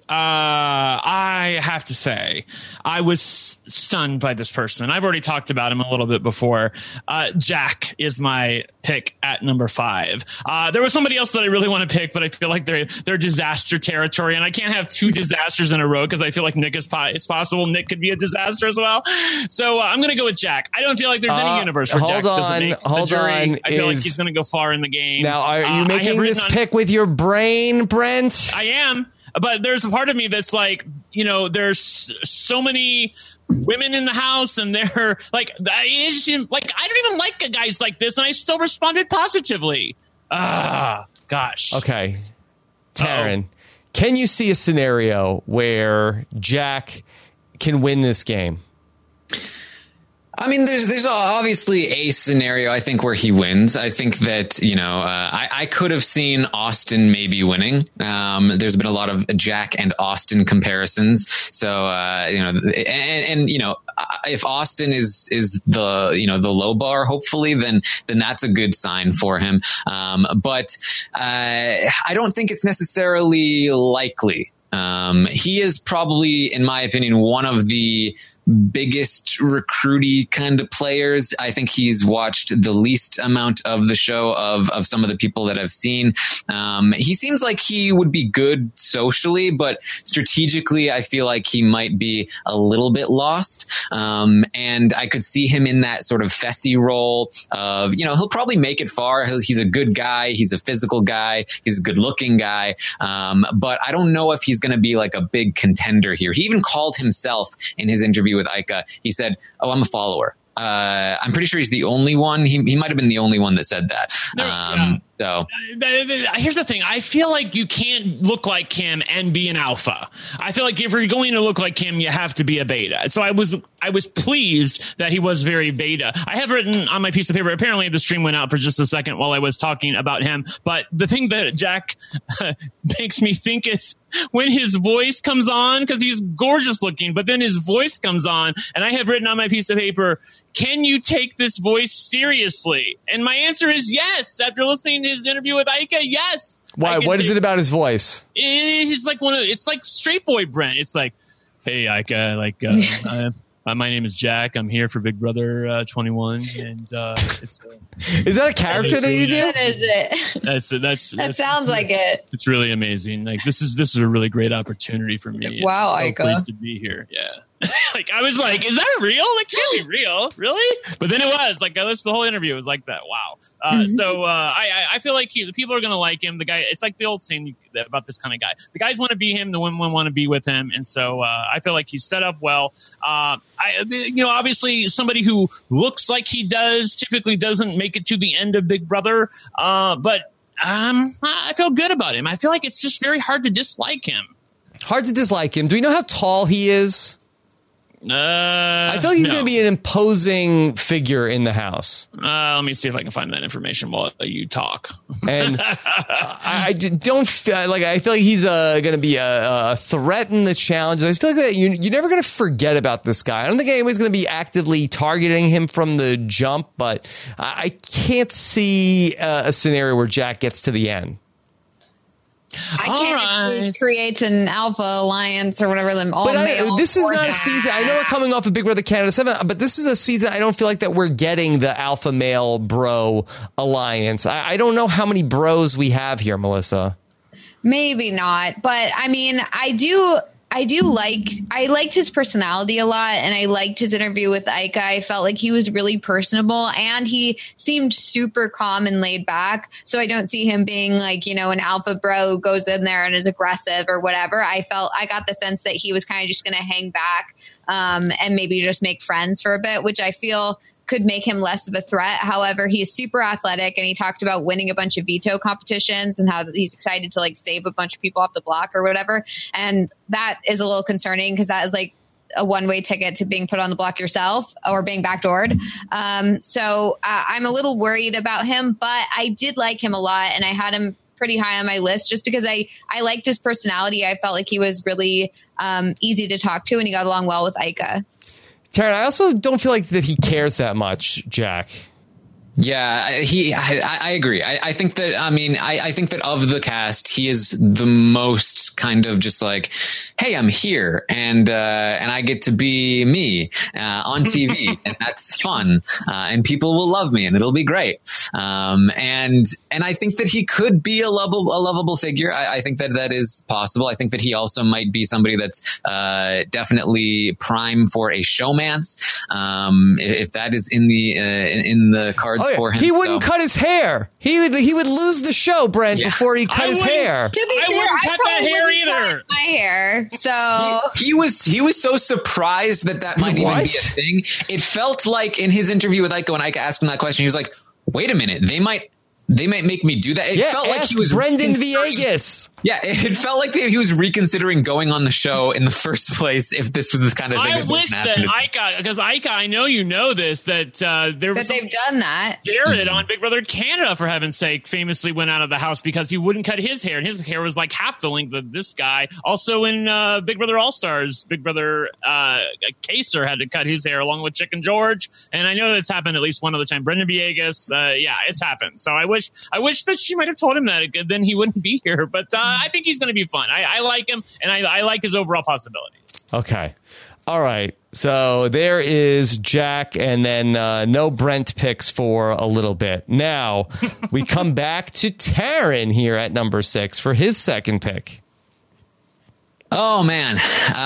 I have to say, I was stunned by this person. I've already talked about him a little bit before. Jack is my pick at number 5. There was somebody else that I really want to pick, but I feel like they're disaster territory, and I can't have 2 disasters in a row because I feel like it's possible Nick could be a disaster as well. So I'm going to go with Jack. I don't feel like there's any universe where Jack doesn't make the jury. I feel like he's going to go far in the game. Now, are you making this pick with your brain, Brent? I am. but there's a part of me that's like, there's so many women in the house, and they're like, I don't even like guys like this, and I still responded positively. Gosh. Okay. Taryn, can you see a scenario where Jack can win this game? I mean, there's obviously a scenario, I think, where he wins. I think that, I could have seen Austin maybe winning. There's been a lot of Jack and Austin comparisons. So, if Austin is the low bar, hopefully, then that's a good sign for him. But I don't think it's necessarily likely. He is probably, in my opinion, one of the biggest recruity kind of players. I think he's watched the least amount of the show of some of the people that I've seen. He seems like he would be good socially, but strategically, I feel like he might be a little bit lost. And I could see him in that sort of Fessy role of, he'll probably make it far. He's a good guy. He's a physical guy. He's a good looking guy. But I don't know if he's going to be like a big contender here. He even called himself in his interview with Ica. He said, "Oh, I'm a follower." I'm pretty sure he's the only one. He might have been the only one that said that. So here's the thing. I feel like you can't look like him and be an alpha. I feel like if you're going to look like him, you have to be a beta. So I was pleased that he was very beta. I have written on my piece of paper, apparently the stream went out for just a second while I was talking about him. But the thing that Jack makes me think is when his voice comes on, because he's gorgeous looking, but then his voice comes on, and I have written on my piece of paper, can you take this voice seriously? And my answer is yes. After listening to his interview with Ica, yes. Why? What is it about his voice? He's like it's like straight boy Brent. It's like, hey, Ica, my name is Jack. I'm here for Big Brother 21, and it's. Is that a character that you do? That is it. That sounds like it. It's really amazing. Like this is a really great opportunity for me. Wow, I'm Ica. pleased to be here. Yeah. Like I was like, is that real? That can't be real, really? But then it was like the whole interview was like that. Wow. So I feel like the people are gonna like him. The guy, it's like the old saying about this kind of guy. The guys want to be him. The women want to be with him. And so I feel like he's set up well. Obviously somebody who looks like he does typically doesn't make it to the end of Big Brother. But I feel good about him. I feel like it's just very hard to dislike him. Hard to dislike him. Do we know how tall he is? I feel like he's going to be an imposing figure in the house. Let me see if I can find that information while you talk. And I don't feel like he's going to be a threat in the challenge. I feel like that you're never going to forget about this guy. I don't think anybody's going to be actively targeting him from the jump, but I can't see a scenario where Jack gets to the end. I can't if he creates an alpha alliance or whatever. This is not a season. I know we're coming off of Big Brother Canada 7, but this is a season I don't feel like that we're getting the alpha male bro alliance. I don't know how many bros we have here, Melissa. Maybe not, but I mean, I liked his personality a lot, and I liked his interview with Ica. I felt like he was really personable, and he seemed super calm and laid back. So I don't see him being like, an alpha bro who goes in there and is aggressive or whatever. I got the sense that he was kind of just going to hang back and maybe just make friends for a bit, which I feel could make him less of a threat. However, he's super athletic, and he talked about winning a bunch of veto competitions and how he's excited to save a bunch of people off the block or whatever. And that is a little concerning because that is a one-way ticket to being put on the block yourself or being backdoored. So I'm a little worried about him, but I did like him a lot, and I had him pretty high on my list just because I liked his personality. I felt like he was really easy to talk to, and he got along well with Ica. Taryn, I also don't feel like that he cares that much, Jack. Yeah, I agree. I think that, I think that of the cast, he is the most kind of just like, hey, I'm here and I get to be me on TV and that's fun and people will love me and it'll be great. And I think that he could be a lovable figure. I think that is possible. I think that he also might be somebody that's definitely prime for a showmance. If that is in the cards for him. He wouldn't cut his hair. He would lose the show, Brent, before he cut his hair. To be fair, wouldn't cut that hair either. Cut my hair. So he was so surprised that might even be a thing. It felt like in his interview with Ika, when Ika asked him that question, he was like, "Wait a minute, they might make me do that." It felt like he was Brendan Viegas. Yeah, it felt like he was reconsidering going on the show in the first place if this was this kind of thing. I wish that Ika, because Ika, I know you know this, that there was they've done that. Jared on Big Brother Canada, for heaven's sake, famously went out of the house because he wouldn't cut his hair, and his hair was like half the length of this guy. Also in Big Brother All Stars, Big Brother Kaser had to cut his hair along with Chicken George, and I know that's happened at least one other time. Brendan Viegas, it's happened. So I wish that she might have told him that, then he wouldn't be here. But I think he's going to be fun. I like him, and I like his overall possibilities. Okay. All right. So there is Jack, and then no Brent picks for a little bit. Now we come back to Taryn here at number 6 for his second pick. Oh man,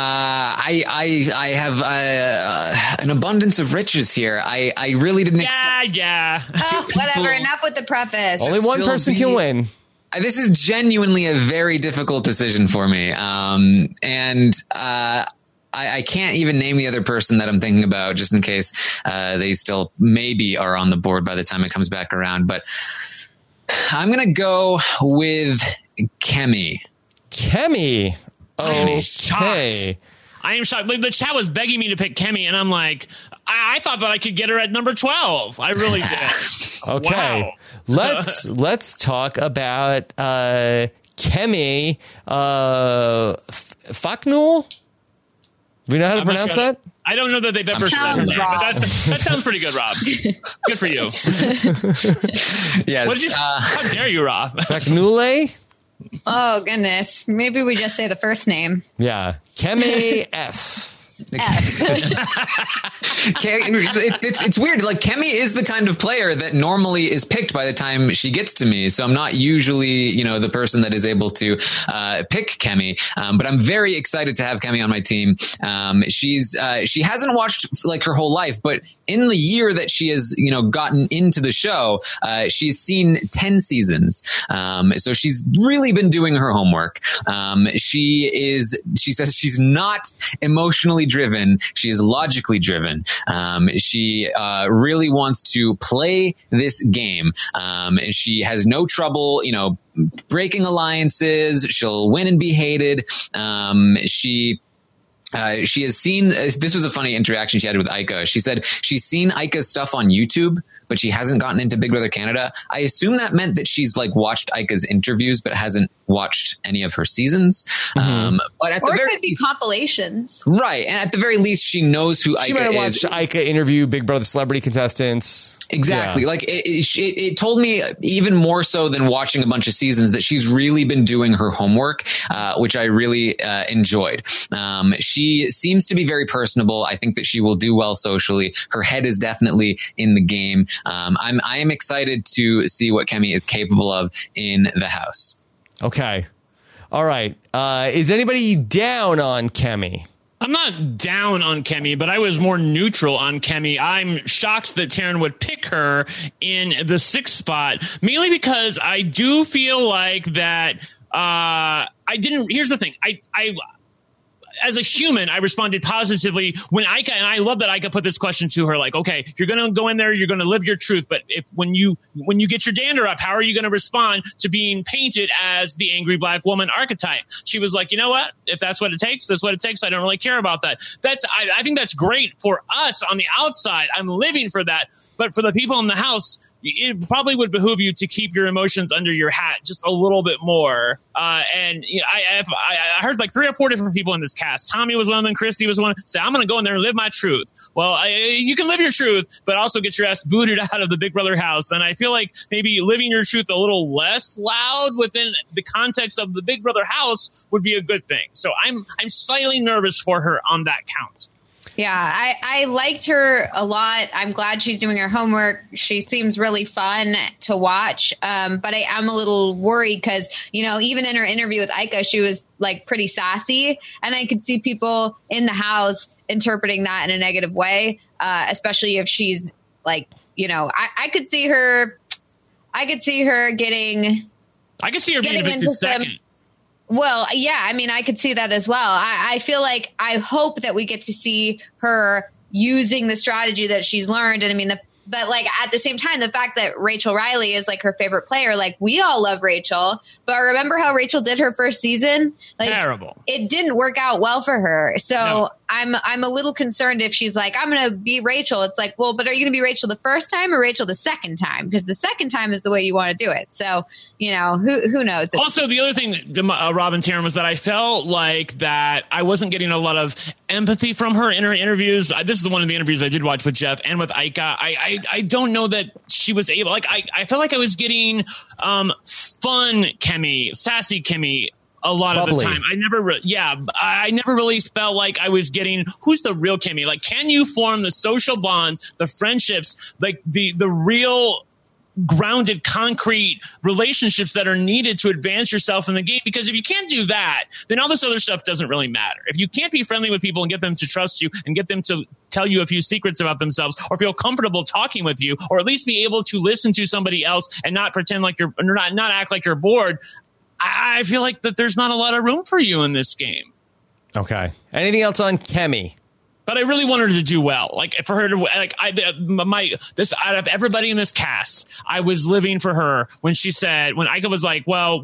I have an abundance of riches here. I really didn't expect. Yeah. Oh, whatever. Enough with the preface. Only one person can win. This is genuinely a very difficult decision for me. And I can't even name the other person that I'm thinking about, just in case they still maybe are on the board by the time it comes back around. But I'm going to go with Kemi. Kemi. Okay. I am shocked. Like, the chat was begging me to pick Kemi, and I'm like, I thought that I could get her at number 12. I really did. Okay. Wow. Let's talk about Kemi Faknul. Do we know how to pronounce that? I don't know that they've ever said her name, but that sounds pretty good, Rob. Good for you. Yes. How dare you, Rob? Faknule? Oh, goodness. Maybe we just say the first name. Yeah. Kemi F. It's weird. Like, Kemi is the kind of player that normally is picked by the time she gets to me. So I'm not usually, the person that is able to pick Kemi. But I'm very excited to have Kemi on my team. She hasn't watched like her whole life, but in the year that she has, gotten into the show, she's seen 10 seasons. So she's really been doing her homework. She says she's not emotionally driven. She is logically driven. She really wants to play this game. She has no trouble, breaking alliances. She'll win and be hated. She has seen, this was a funny interaction she had with Ika. She said she's seen Ika's stuff on YouTube, but she hasn't gotten into Big Brother Canada. I assume that meant that she's like watched Ika's interviews, but hasn't watched any of her seasons. Mm-hmm. But at or the it very could be compilations. right. And at the very least, she knows who She Ika might have is. watched Ika interview Big Brother celebrity contestants. Exactly. Yeah. Like it told me even more so than watching a bunch of seasons that she's really been doing her homework, which I really enjoyed. She seems to be very personable. I think that she will do well socially. Her head is definitely in the game. I am excited to see what Kemi is capable of in the house. Okay. All right. Is anybody down on Kemi? I'm not down on Kemi, but I was more neutral on Kemi. I'm shocked that Taryn would pick her in the 6th spot, mainly because I do feel like that here's the thing. I as a human, I responded positively when Ika, and I love that Ika put this question to her, like, okay, you're going to go in there, you're going to live your truth. But when you get your dander up, how are you going to respond to being painted as the angry black woman archetype? She was like, you know what? If that's what it takes, that's what it takes. I don't really care about that. I think that's great for us on the outside. I'm living for that. But for the people in the house, it probably would behoove you to keep your emotions under your hat just a little bit more. And I heard like 3 or 4 different people in this cast. Tommy was one of them. Christy was one. Say, I'm going to go in there and live my truth. Well, you can live your truth, but also get your ass booted out of the Big Brother house. And I feel like maybe living your truth a little less loud within the context of the Big Brother house would be a good thing. So I'm slightly nervous for her on that count. Yeah, I liked her a lot. I'm glad she's doing her homework. She seems really fun to watch. But I am a little worried because, even in her interview with Ica, she was like pretty sassy. And I could see people in the house interpreting that in a negative way, especially if she's like, I could see her getting. I could see her being evicted second. Well, yeah, I mean, I could see that as well. I feel like I hope that we get to see her using the strategy that she's learned. And I mean, but like at the same time, the fact that Rachel Riley is like her favorite player, like we all love Rachel, but remember how Rachel did her first season? Like, terrible. It didn't work out well for her. So no. I'm a little concerned if she's like, I'm going to be Rachel. It's like, well, but are you going to be Rachel the first time or Rachel the second time? Because the second time is the way you want to do it. So, who knows? Also, the other thing, Robin Taryn, was that I felt like that I wasn't getting a lot of empathy from her in her interviews. This is one of the interviews I did watch with Jeff and with Ica. I don't know that she was able, like, I felt like I was getting fun Kemi, sassy Kemi, a lot of the time. I never really felt like I was getting who's the real Kemi. Like, can you form the social bonds, the friendships, like the real grounded, concrete relationships that are needed to advance yourself in the game? Because if you can't do that, then all this other stuff doesn't really matter. If you can't be friendly with people and get them to trust you and get them to tell you a few secrets about themselves or feel comfortable talking with you, or at least be able to listen to somebody else and not pretend like you're not act like you're bored, I feel like that there's not a lot of room for you in this game. Okay. Anything else on Kemi? But I really want her to do well. Like, for her to, like, out of everybody in this cast, I was living for her when Ica was like, well,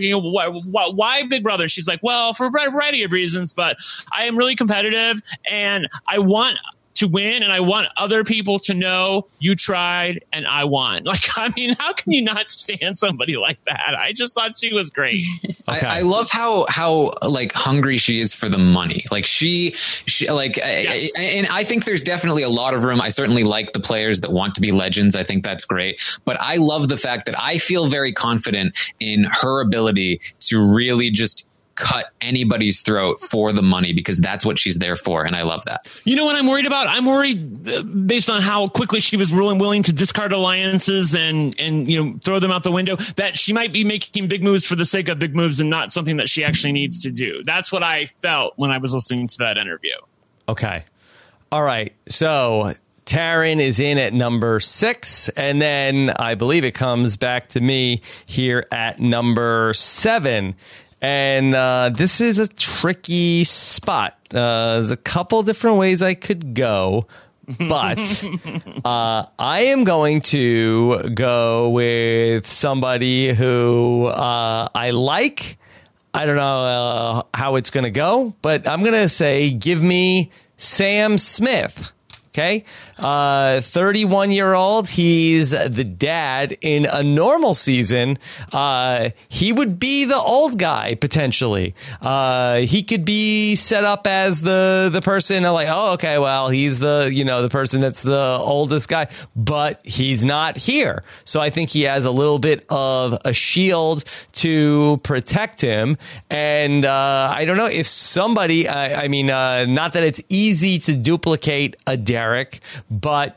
why Big Brother? She's like, well, for a variety of reasons, but I am really competitive and I want to win, and I want other people to know you tried and I won. Like, I mean, how can you not stand somebody like that? I just thought she was great. Okay. I love how like hungry she is for the money. Like she like, yes. And I think there's definitely a lot of room. I certainly like the players that want to be legends. I think that's great. But I love the fact that I feel very confident in her ability to really just cut anybody's throat for the money, because that's what she's there for. And I love that. You know what I'm worried about? I'm worried based on how quickly she was willing to discard alliances and throw them out the window, that she might be making big moves for the sake of big moves and not something that she actually needs to do. That's what I felt when I was listening to that interview. Okay. All right. So Taryn is in at number 6, and then I believe it comes back to me here at number 7. And this is a tricky spot. There's a couple different ways I could go, but I am going to go with somebody who I like. I don't know how it's going to go, but I'm going to say give me Sam Smith. Okay. 31-year-old. He's the dad. In a normal season, he would be the old guy, potentially. He could be set up as the person like, oh, okay, well, he's the person that's the oldest guy, but he's not here. So I think he has a little bit of a shield to protect him. And I don't know if somebody, not that it's easy to duplicate a Derek, but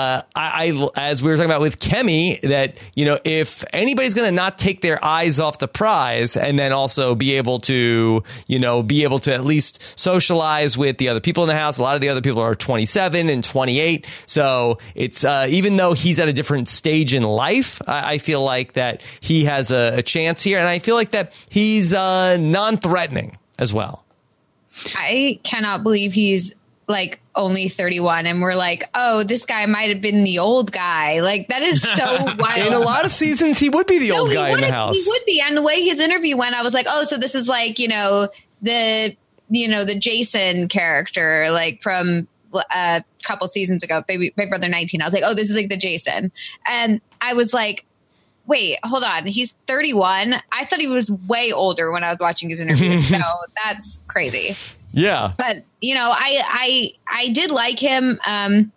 I as we were talking about with Kemi, that if anybody's going to not take their eyes off the prize and then also be able to at least socialize with the other people in the house. A lot of the other people are 27 and 28, so it's even though he's at a different stage in life, I feel like that he has a chance here, and I feel like that he's non-threatening as well. I cannot believe he's like only 31 and we're like, oh, this guy might have been the old guy. Like, that is so wild. In a lot of seasons he would be the old guy in the house. He would be. And the way his interview went, I was like, oh, so this is like the Jason character, like from a couple seasons ago, Big Brother 19. I was like, oh, this is like the Jason. And I was like, wait, hold on. He's 31. I thought he was way older when I was watching his interview. So that's crazy. Yeah. But, I did like him.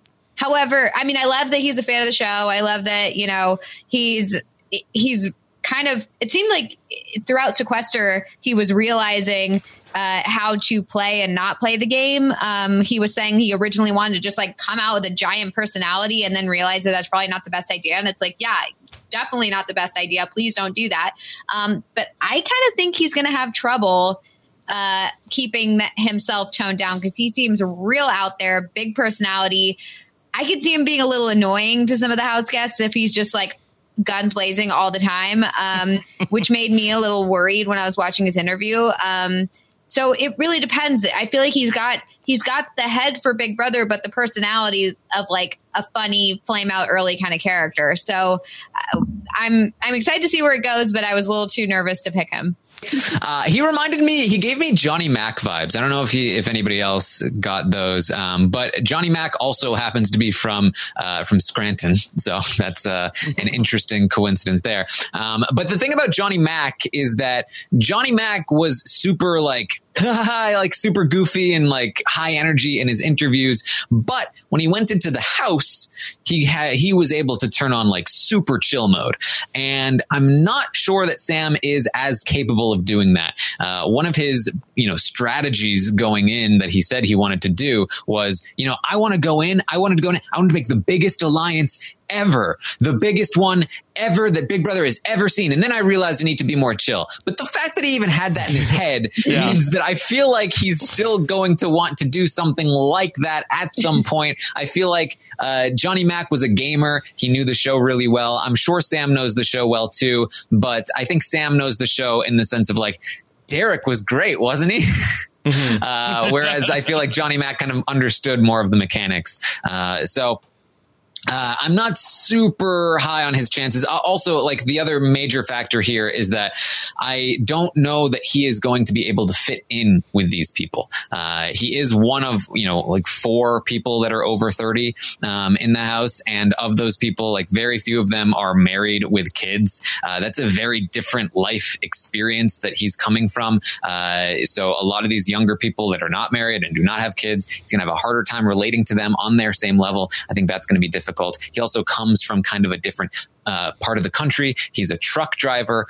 However, I mean, I love that he's a fan of the show. I love that, he's it seemed like throughout Sequester, he was realizing how to play and not play the game. He was saying he originally wanted to just like come out with a giant personality and then realize that that's probably not the best idea. And it's like, yeah, definitely not the best idea. Please don't do that. But I kind of think he's going to have trouble keeping himself toned down because he seems real out there, big personality. I could see him being a little annoying to some of the house guests if he's just like guns blazing all the time, which made me a little worried when I was watching his interview. So it really depends. I feel like he's got the head for Big Brother, but the personality of like a funny flame out early kind of character. So I'm excited to see where it goes, but I was a little too nervous to pick him. He gave me Johnny Mac vibes. I don't know if anybody else got those. But Johnny Mac also happens to be from Scranton. So that's an interesting coincidence there. But the thing about Johnny Mac is that Johnny Mac was super like super goofy and like high energy in his interviews. But when he went into the house, he was able to turn on like super chill mode. And I'm not sure that Sam is as capable of doing that. One of his, strategies going in that he said he wanted to do was, I want to make the biggest alliance ever, the biggest one ever that Big Brother has ever seen. And then I realized I need to be more chill. But the fact that he even had that in his head means that I feel like he's still going to want to do something like that at some point. I feel like Johnny Mac was a gamer. He knew the show really well. I'm sure Sam knows the show well too, but I think Sam knows the show in the sense of like, Derek was great, wasn't he? Mm-hmm. Whereas I feel like Johnny Mac kind of understood more of the mechanics. I'm not super high on his chances. Also, like the other major factor here is that I don't know that he is going to be able to fit in with these people. He is one of, like 4 people that are over 30 in the house. And of those people, like very few of them are married with kids. That's a very different life experience that he's coming from. So a lot of these younger people that are not married and do not have kids, he's going to have a harder time relating to them on their same level. I think that's going to be difficult. He also comes from kind of a different part of the country. He's a truck driver.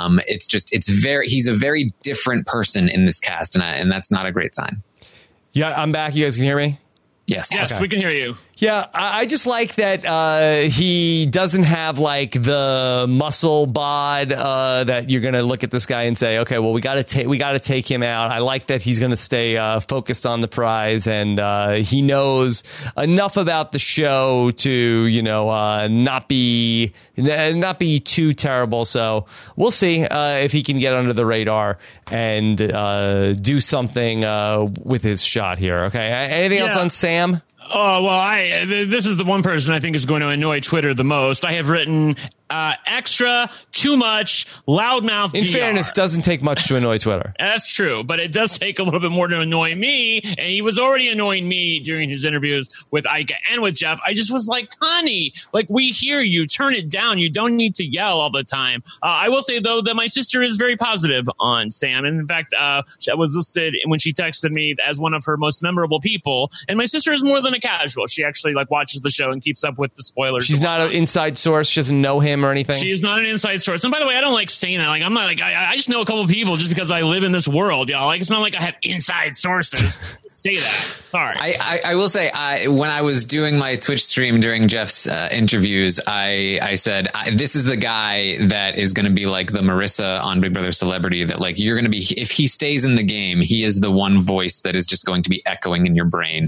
He's a very different person in this cast, and that's not a great sign. Yeah, I'm back. You guys can hear me? Yes. Yes, okay. We can hear you. Yeah, I just like that he doesn't have like the muscle bod that you're going to look at this guy and say, okay, well, we got to take him out. I like that he's going to stay focused on the prize, and he knows enough about the show to not be too terrible. So we'll see if he can get under the radar and do something with his shot here. Okay, anything else on Sam? Oh, well, this is the one person I think is going to annoy Twitter the most. I have written extra, too much, loudmouth In fairness, doesn't take much to annoy Twitter. That's true, but it does take a little bit more to annoy me, and he was already annoying me during his interviews with Ika and with Jeff. I just was like, honey, like, we hear you. Turn it down. You don't need to yell all the time. I will say, though, that my sister is very positive on Sam. And in fact, she was listed when she texted me as one of her most memorable people, and my sister is more than a casual. She actually watches the show and keeps up with the spoilers. She's not an inside source. She doesn't know him or anything. She is not an inside source. And by the way, I don't like saying that. Like, I'm not like, I just know a couple of people just because I live in this world, y'all. Like, it's not like I have inside sources. Say that. Sorry. I will say, when I was doing my Twitch stream during Jeff's interviews, I said, this is the guy that is going to be like the Marissa on Big Brother Celebrity, that like you're going to be, if he stays in the game, he is the one voice that is just going to be echoing in your brain.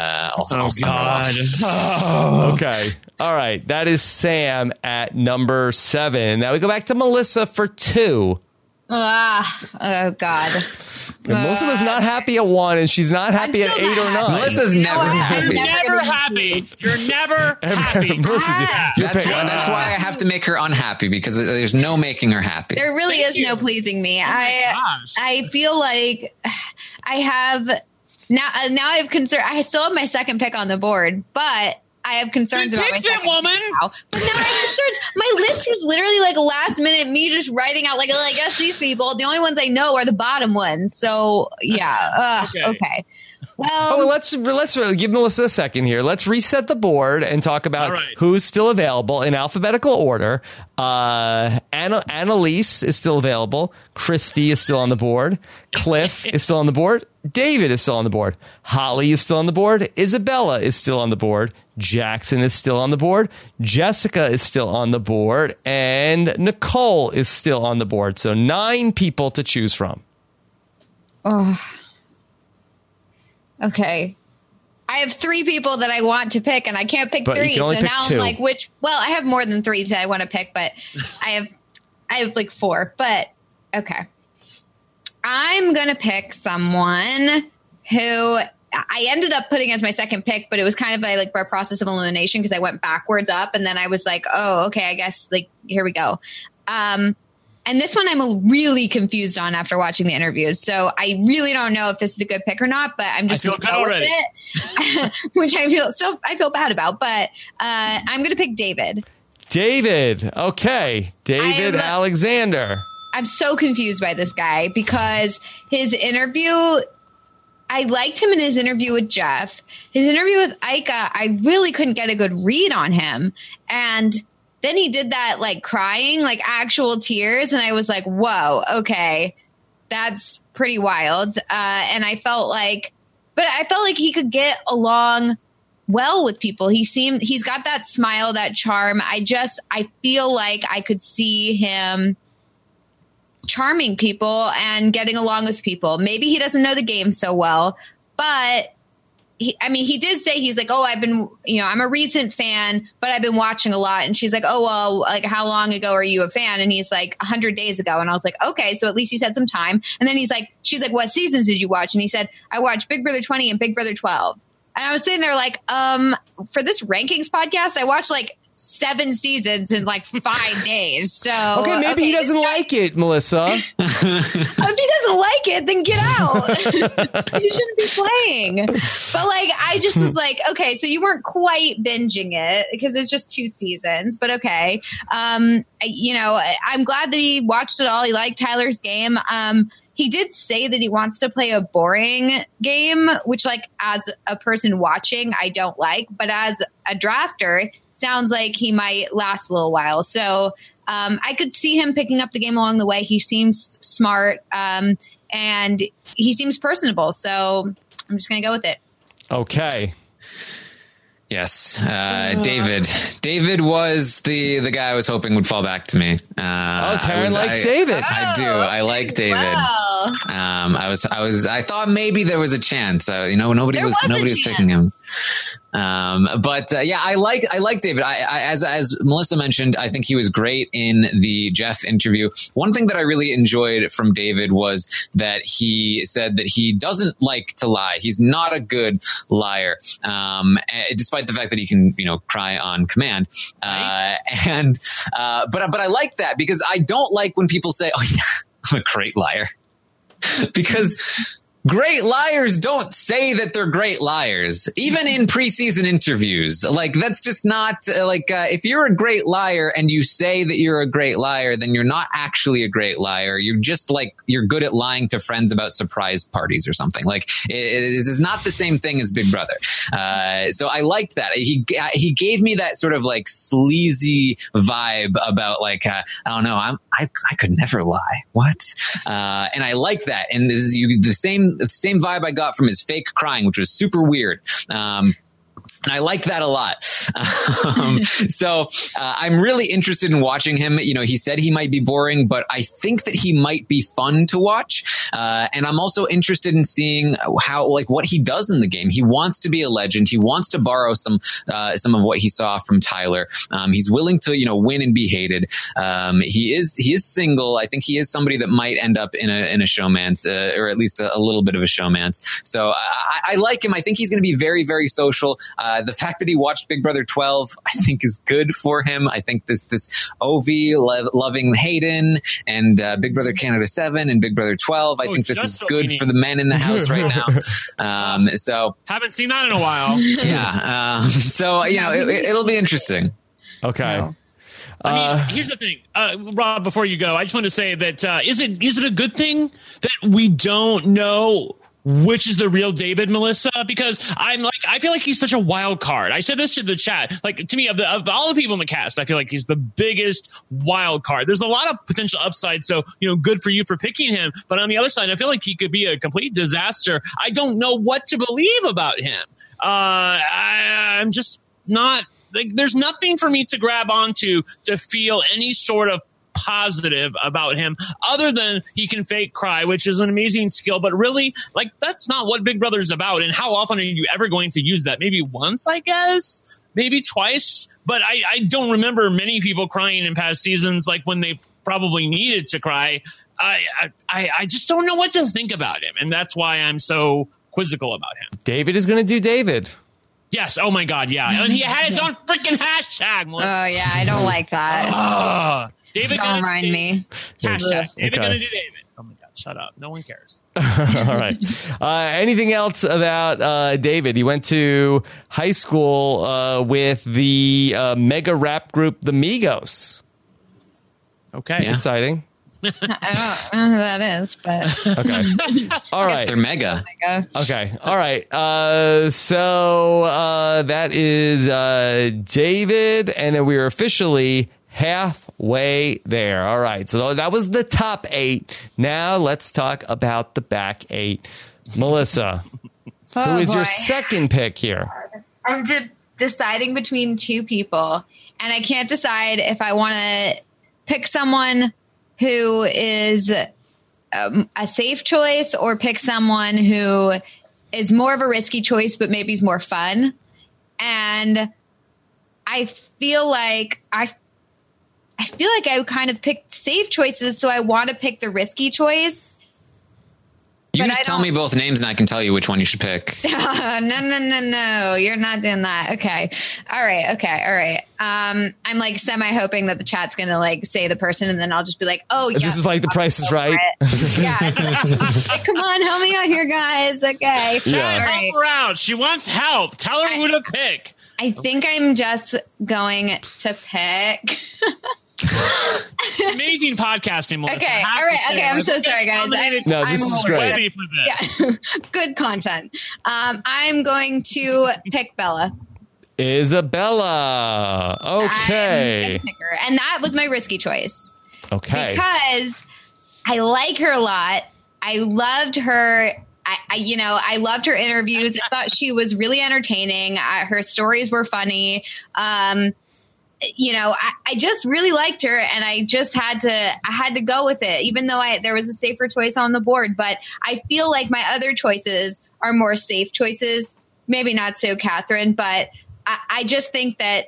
God. Oh. Okay. All right. That is Sam at number 7. Now we go back to Melissa for 2. Oh, God. Melissa was not happy at 1, and she's not happy at 8 or 9. Melissa's never happy. You're never happy. You're never happy. That's why I have to make her unhappy, because there's no making her happy. There really is no pleasing me. I feel like I have now I have concern. I still have my second pick on the board, but I have concerns about my second woman. Now. But now I have concerns. My list was literally like last minute, me just writing out like, I guess these people, the only ones I know are the bottom ones. So yeah. Okay. Well, let's give Melissa a second here. Let's reset the board and talk about who's still available in alphabetical order. Annalise is still available. Christy is still on the board. Cliff is still on the board. David is still on the board. Holly is still on the board. Isabella is still on the board. Jackson is still on the board. Jessica is still on the board. And Nicole is still on the board. So 9 people to choose from. Oh. Okay. I have 3 people that I want to pick, and I can't pick 3. So now I'm like, which? Well, I have more than 3 that I want to pick, but I have like 4. But okay, I'm gonna pick someone who I ended up putting as my second pick, but it was kind of like a process of elimination because I went backwards up, and then I was like, oh, okay, I guess like here we go. And this one I'm really confused on after watching the interviews. So I really don't know if this is a good pick or not, but I'm just going to go with it, which I feel bad about. But I'm going to pick David. David. Okay. David Alexander. I'm so confused by this guy because his interview, I liked him in his interview with Jeff. His interview with Ika, I really couldn't get a good read on him. And then he did that like crying, like actual tears. And I was like, whoa, okay, that's pretty wild. And I felt like he could get along well with people. He's got that smile, that charm. I feel like I could see him charming people and getting along with people. Maybe he doesn't know the game so well, but he did say he's like, oh, I'm a recent fan, but I've been watching a lot. And she's like, oh, well, like how long ago are you a fan? And he's like 100 days ago. And I was like, okay, so at least he's had some time. And then she's like, what seasons did you watch? And he said, I watched Big Brother 20 and Big Brother 12. And I was sitting there like, for this rankings podcast, I watched like 7 seasons in like 5 days. So okay, maybe he doesn't like it, Melissa. If he doesn't like it, then get out. You shouldn't be playing. But like, I just was like, okay, so you weren't quite binging it because it's just 2 seasons. But okay, I'm glad that he watched it all. He liked Tyler's game. He did say that he wants to play a boring game, which, like, as a person watching, I don't like. But as a drafter, sounds like he might last a little while. So I could see him picking up the game along the way. He seems smart and he seems personable. So I'm just going to go with it. Okay. Yes, David. David was the guy I was hoping would fall back to me. Taryn likes David. I do. I like David. Wow. I thought maybe there was a chance. Nobody was picking him. I like David. As Melissa mentioned, I think he was great in the Jeff interview. One thing that I really enjoyed from David was that he said that he doesn't like to lie. He's not a good liar. Despite the fact that he can, cry on command. But I like that because I don't like when people say, oh yeah, I'm a great liar. Because great liars don't say that they're great liars, even in preseason interviews. Like, that's just not if you're a great liar and you say that you're a great liar, then you're not actually a great liar. You're just you're good at lying to friends about surprise parties or something. Like, this is not the same thing as Big Brother. So I liked that. He gave me that sort of like sleazy vibe about I don't know, I could never lie. What? And I like that. And the same vibe I got from his fake crying, which was super weird. And I like that a lot. So I'm really interested in watching him. He said he might be boring, but I think that he might be fun to watch. And I'm also interested in seeing what he does in the game. He wants to be a legend. He wants to borrow some of what he saw from Tyler. He's willing to, win and be hated. He is single. I think he is somebody that might end up in a showmance, or at least a little bit of a showmance. So I like him. I think he's going to be very, very social. The fact that he watched Big Brother 12, I think, is good for him. I think this Ovi loving Hayden and Big Brother Canada 7 and Big Brother 12, I think this is good for the men in the house right now. So haven't seen that in a while. Yeah. So it'll be interesting. Okay. No. Here's the thing, Rob, before you go, I just want to say that is it a good thing that we don't know which is the real David, Melissa? Because I feel like he's such a wild card. I said this to the chat. Like, to me, of all the people in the cast, I feel like he's the biggest wild card. There's a lot of potential upside, so good for you for picking him. But on the other side, I feel like he could be a complete disaster. I don't know what to believe about him. I'm just not like, there's nothing for me to grab onto to feel any sort of positive about him other than he can fake cry, which is an amazing skill, but really, like, that's not what Big Brother is about. And how often are you ever going to use that? Maybe once, I guess, maybe twice, but I don't remember many people crying in past seasons, like when they probably needed to cry. I just don't know what to think about him, and that's why I'm so quizzical about him. David is going to do David. Yes. Oh my God. Yeah. And he had his own freaking hashtag. Melissa. Oh yeah, I don't like that. David, don't remind me. Hashtag. David Okay. gonna do David. Oh my God. Shut up. No one cares. All right. Anything else about David? He went to high school with the mega rap group, the Migos. Okay. It's exciting. I don't know who that is, but Okay. All right. They're mega. Okay. All right. So that is David, and then we are officially halfway there. All right. So that was the top 8. Now let's talk about the back 8. Melissa, who is your second pick here? I'm deciding between 2 people, and I can't decide if I want to pick someone who is a safe choice or pick someone who is more of a risky choice, but maybe is more fun. And I feel like I kind of picked safe choices, so I want to pick the risky choice. You But just I tell don't- me both names and I can tell you which one you should pick. No. You're not doing that. Okay. All right. I'm like semi hoping that the chat's going to like say the person, and then I'll just be like, oh yeah. This is like The Price is Right. Yeah. Like, come on, help me out here, guys. Okay. Yeah. All right. Help her out. She wants help. Tell her who to pick. I think I'm just going to pick. Amazing podcasting, Melissa. Okay. I have All to right. say. Okay. I'm so Let's get sorry, guys. nominated. No, this I'm is over great. it. Ready for this. Yeah. Good content. I'm going to pick Bella. Isabella. I'm Okay. gonna pick her. And that was my risky choice. Okay. Because I like her a lot. I loved her. I loved her interviews. I thought she was really entertaining. Her stories were funny. I just really liked her, and I had to go with it, even though there was a safer choice on the board. But I feel like my other choices are more safe choices. Maybe not so Catherine, but I just think that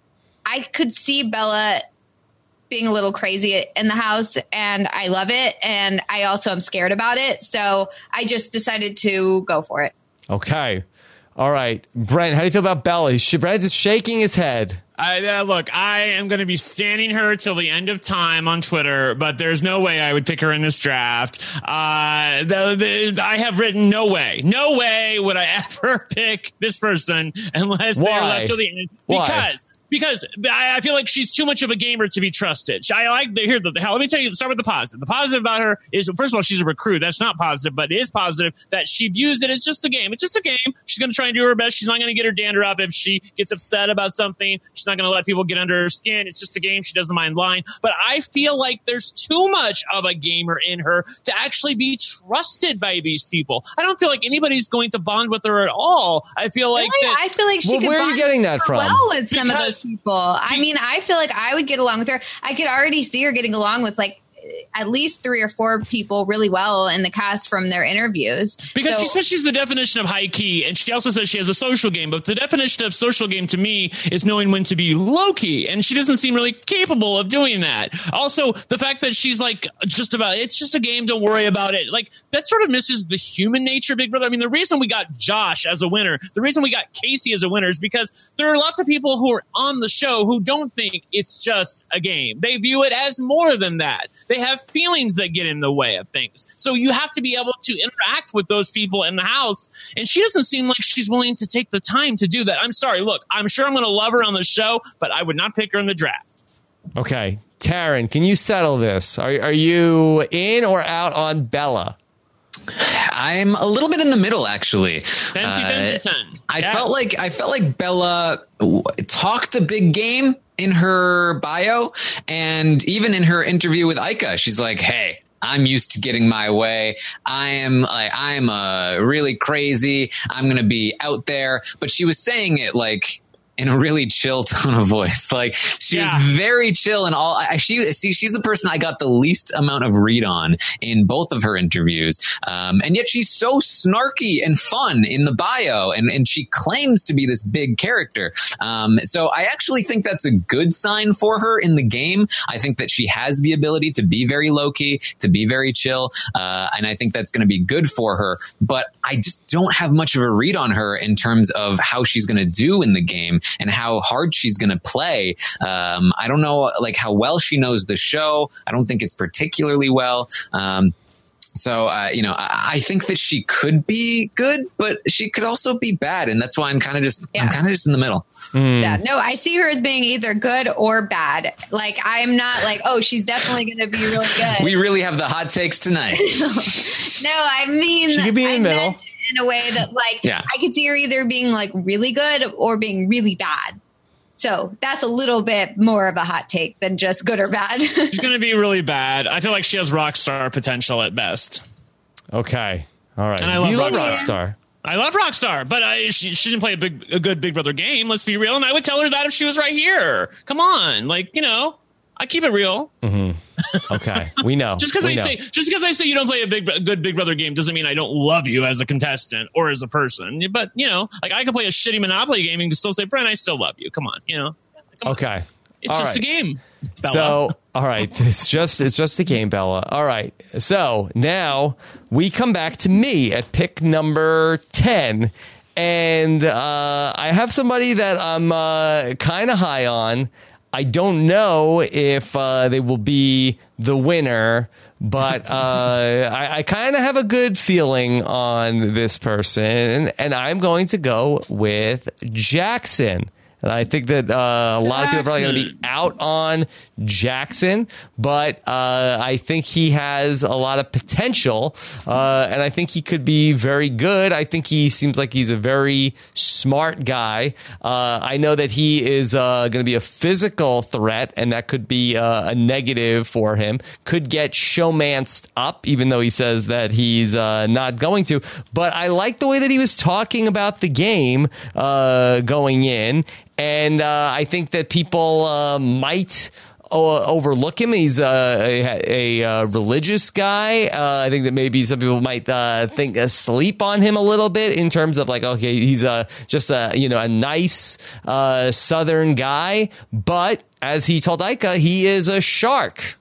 I could see Bella being a little crazy in the house, and I love it. And I also am scared about it. So I just decided to go for it. Okay. All right. Brent, how do you feel about Bella? Brent is shaking his head. Look, I am going to be standing her till the end of time on Twitter, but there's no way I would pick her in this draft. I have written no way would I ever pick this person unless they're Why? left till the end. Why? Because I feel like she's too much of a gamer to be trusted. Let me tell you, start with the positive. The positive about her is, first of all, she's a recruit. That's not positive, but it is positive that she views it as just a game. It's just a game. She's going to try and do her best. She's not going to get her dander up if she gets upset about something. She's not going to let people get under her skin. It's just a game. She doesn't mind lying. But I feel like there's too much of a gamer in her to actually be trusted by these people. I don't feel like anybody's going to bond with her at all. I feel like Really? I feel like she Well, could where are you bond getting that super from? well with some of Because- those people. I mean, I feel like I would get along with her. I could already see her getting along with like at least 3 or 4 people really well in the cast from their interviews. Because So- she says she's the definition of high key, and she also says she has a social game. But the definition of social game to me is knowing when to be low key, and she doesn't seem really capable of doing that. Also, the fact that she's like it's just a game, don't worry about it. Like, that sort of misses the human nature of Big Brother. I mean, the reason we got Josh as a winner, the reason we got Casey as a winner is because there are lots of people who are on the show who don't think it's just a game. They view it as more than that. They have feelings that get in the way of things. So you have to be able to interact with those people in the house. And she doesn't seem like she's willing to take the time to do that. I'm sorry. Look, I'm sure I'm going to love her on the show, but I would not pick her in the draft. Okay. Taryn, can you settle this? Are you in or out on Bella? I'm a little bit in the middle, actually. Fancy 10. I felt like Bella talked a big game in her bio, and even in her interview with Ica, she's like, "Hey, I'm used to getting my way. I'm really crazy. I'm going to be out there." But she was saying it like in a really chill tone of voice. Like she was very chill and all. She's the person I got the least amount of read on in both of her interviews. And yet she's so snarky and fun in the bio, and she claims to be this big character. So I actually think that's a good sign for her in the game. I think that she has the ability to be very low key, to be very chill. And I think that's going to be good for her, but I just don't have much of a read on her in terms of how she's going to do in the game and how hard she's going to play. I don't know like how well she knows the show. I don't think it's particularly well. So, I think that she could be good, but she could also be bad. And that's why I'm kind of just in the middle. Yeah, no, I see her as being either good or bad. Like, I'm not like, oh, she's definitely going to be really good. We really have the hot takes tonight. No, I mean, she could be in the middle in a way that I could see her either being like really good or being really bad. So that's a little bit more of a hot take than just good or bad. She's going to be really bad. I feel like she has rock star potential at best. Okay. All right. And I love Rockstar. I love Rockstar, but she didn't play a good Big Brother game. Let's be real. And I would tell her that if she was right here. Come on. Like, I keep it real. Mm-hmm. Okay. We know. Just because I say you don't play a good Big Brother game doesn't mean I don't love you as a contestant or as a person. But, like I could play a shitty Monopoly game and still say, Brent, I still love you. Come on, Come okay. On. It's all just a game, Bella. So, all right. It's just a game, Bella. All right. So now we come back to me at pick number 10. And I have somebody that I'm kind of high on. I don't know if they will be the winner, but I kind of have a good feeling on this person, and I'm going to go with Jackson. And I think that a lot of people are probably going to be out on Jackson, but I think he has a lot of potential, and I think he could be very good. I think he seems like he's a very smart guy. I know that he is going to be a physical threat, and that could be a negative for him. Could get showmanced up, even though he says that he's not going to. But I like the way that he was talking about the game going in. And I think that people might overlook him. He's a religious guy. I think that maybe some people might sleep on him a little bit in terms of like, okay, he's just a nice Southern guy. But as he told Ica, he is a shark.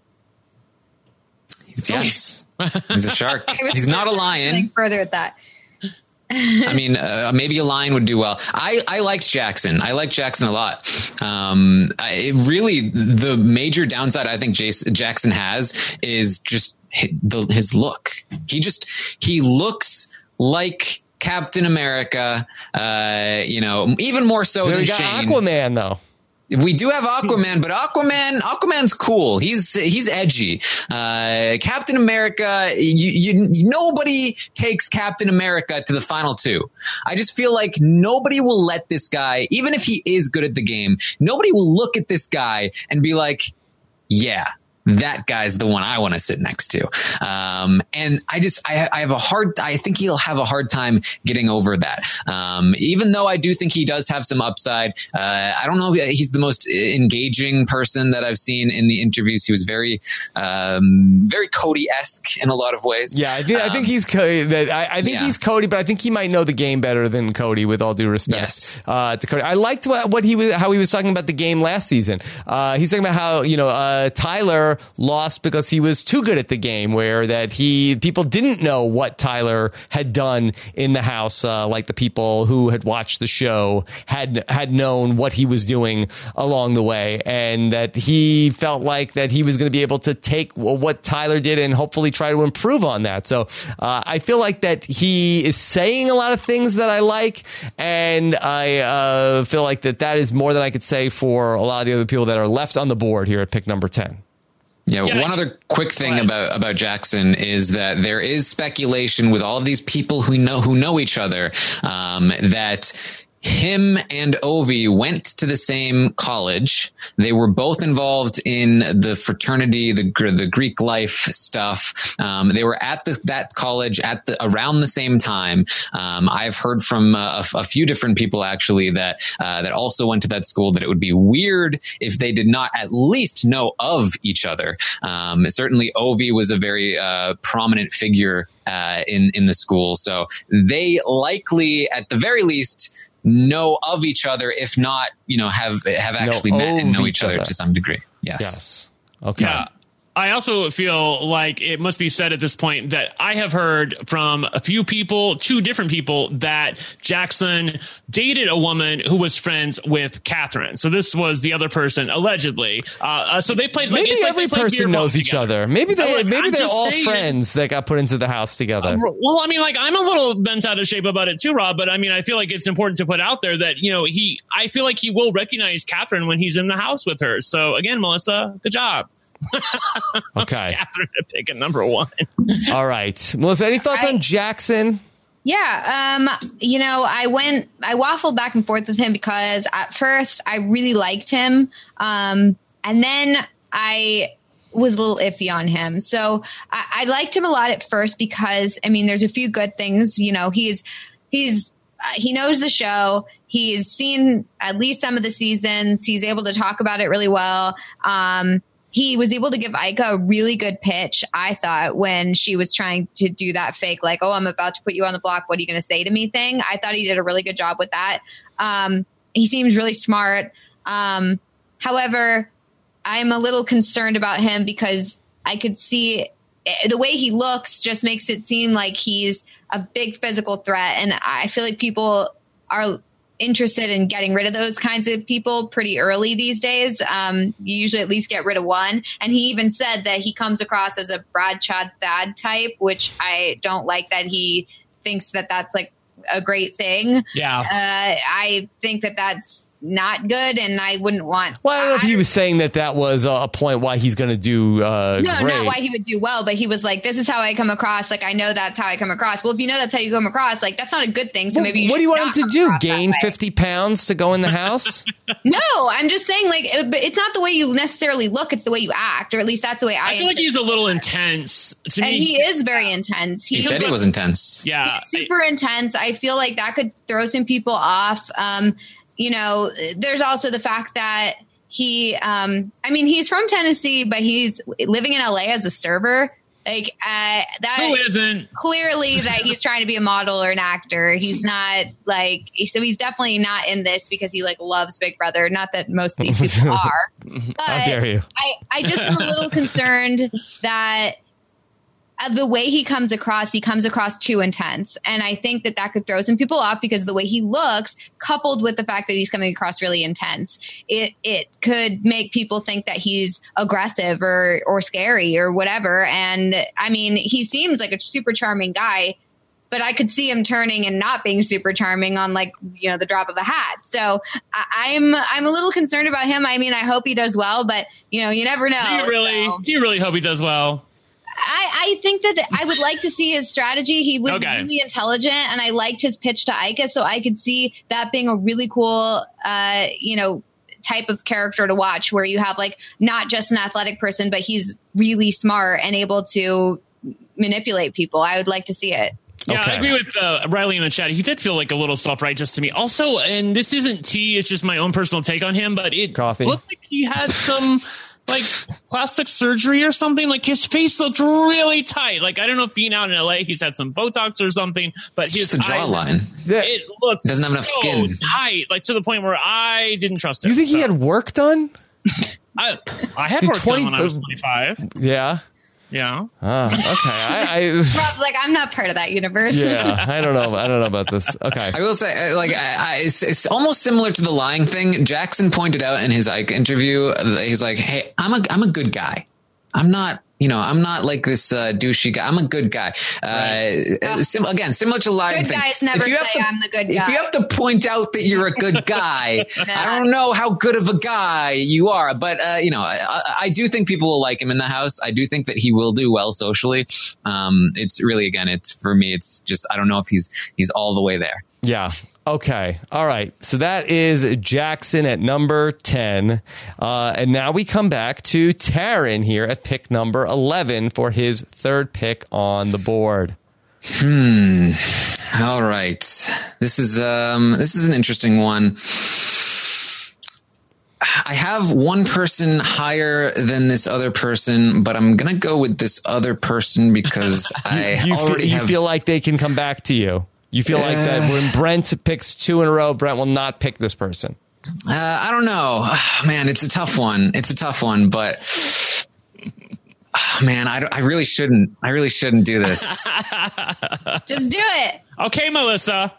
Yes, he's a shark. He's not a lion. Further at that. I mean, maybe a lion would do well. I liked Jackson. I like Jackson a lot. Really, the major downside I think Jackson has is just his look. He looks like Captain America. Even more so than Shane. Aquaman, though. We do have Aquaman, but Aquaman's cool. He's edgy. Captain America, nobody takes Captain America to the final two. I just feel like nobody will let this guy, even if he is good at the game, nobody will look at this guy and be like, yeah, that guy's the one I want to sit next to. And I think he'll have a hard time getting over that. Even though I do think he does have some upside. I don't know. He's the most engaging person that I've seen in the interviews. He was very, very Cody-esque in a lot of ways. Yeah. I think he's Cody. I think he's Cody, but I think he might know the game better than Cody, with all due respect. Yes. To Cody. I liked how he was talking about the game last season. He's talking about how, Tyler lost because he was too good at the game, where that people didn't know what Tyler had done in the house, like the people who had watched the show had known what he was doing along the way, and that he felt like that he was going to be able to take what Tyler did and hopefully try to improve on that. So I feel like that he is saying a lot of things that I like, and I feel like that is more than I could say for a lot of the other people that are left on the board here at pick number 10. Yeah, one other quick thing about Jackson is that there is speculation with all of these people who know each other, that him and Ovi went to the same college. They were both involved in the fraternity, the Greek life stuff. They were at that college around the same time. I've heard from a few different people actually that also went to that school, that it would be weird if they did not at least know of each other. Certainly Ovi was a very prominent figure in the school, so they likely, at the very least, know of each other, if not, have actually met and know each other to some degree. Yes. Okay. Yeah. I also feel like it must be said at this point that I have heard from two different people, that Jackson dated a woman who was friends with Catherine. So this was the other person, allegedly. So they played. Maybe every person knows each other. Maybe they're all friends that got put into the house together. Well, I mean, I'm a little bent out of shape about it too, Rob. But I mean, I feel like it's important to put out there that I feel like he will recognize Catherine when he's in the house with her. So again, Melissa, good job. Okay. Catherine to pick at number 1. All right. Melissa, any thoughts on Jackson? Yeah. I waffled back and forth with him because at first I really liked him. And then I was a little iffy on him. So I liked him a lot at first because, there's a few good things. He knows the show. He's seen at least some of the seasons. He's able to talk about it really well. He was able to give Ica a really good pitch, I thought, when she was trying to do that fake, like, oh, I'm about to put you on the block, what are you going to say to me thing. I thought he did a really good job with that. He seems really smart. However, I'm a little concerned about him because I could see the way he looks just makes it seem like he's a big physical threat. And I feel like people are interested in getting rid of those kinds of people pretty early these days. You usually at least get rid of one. And he even said that he comes across as a Brad, Chad, Thad type, which I don't like that he thinks that that's like a great thing. Yeah. I think that that's not good, and I wouldn't want. Well, I don't know if he was saying that was a point why he's going to do no, great. Not why he would do well, but he was like, this is how I come across. Like, I know that's how I come across. Well, if you know that's how you come across, like, that's not a good thing. So maybe you what do you want him to do? Gain 50 pounds to go in the house? No, I'm just saying, like, it's not the way you necessarily look. It's the way you act, or at least that's the way I feel like he's a little intense. To and me, he is very intense. He said he was intense. Yeah. He's super intense. I feel like that could throw some people off. There's also the fact that he's from Tennessee, but he's living in LA as a server. Like, that who isn't clearly that he's trying to be a model or an actor. He's not so he's definitely not in this because he like loves Big Brother. Not that most of these people are, but how dare you? I just am a little concerned that the way he comes across too intense. And I think that could throw some people off because of the way he looks, coupled with the fact that he's coming across really intense. It could make people think that he's aggressive or scary or whatever. And I mean, he seems like a super charming guy, but I could see him turning and not being super charming on the drop of a hat. So I'm a little concerned about him. I mean, I hope he does well, but you never know. Do you really hope he does well? I think that I would like to see his strategy. He was really intelligent, and I liked his pitch to Ica, so I could see that being a really cool, type of character to watch, where you have like not just an athletic person, but he's really smart and able to manipulate people. I would like to see it. Yeah, okay. I agree with Riley in the chat. He did feel like a little self-righteous to me. Also, and this isn't tea, it's just my own personal take on him, but it looked like he had some like plastic surgery or something. Like his face looked really tight. Like I don't know if being out in LA, he's had some Botox or something, but his jawline, it looks doesn't have enough skin, tight, like to the point where I didn't trust him. You think he had work done? I had work done when I was 25. Yeah. Yeah. Okay. Rob's like, I'm not part of that universe. Yeah. I don't know about this. Okay. I will say, it's almost similar to the lying thing. Jackson pointed out in his Ike interview, he's like, hey, I'm a good guy. I'm not I'm not like this douchey guy. I'm a good guy. Similar to Lion Good thing. guys never say I'm the good guy. If you have to point out that you're a good guy, I don't know how good of a guy you are. But, I do think people will like him in the house. I do think that he will do well socially. It's really, again, it's for me, it's just, I don't know if he's all the way there. Yeah. Okay. All right. So that is Jackson at number 10. And now we come back to Taryn here at pick number 11 for his third pick on the board. All right. This is an interesting one. I have one person higher than this other person, but I'm going to go with this other person because you feel like they can come back to you. You feel like that when Brent picks 2 in a row, Brent will not pick this person. I don't know, man. It's a tough one. But man, I really shouldn't do this. Just do it. Okay, Melissa.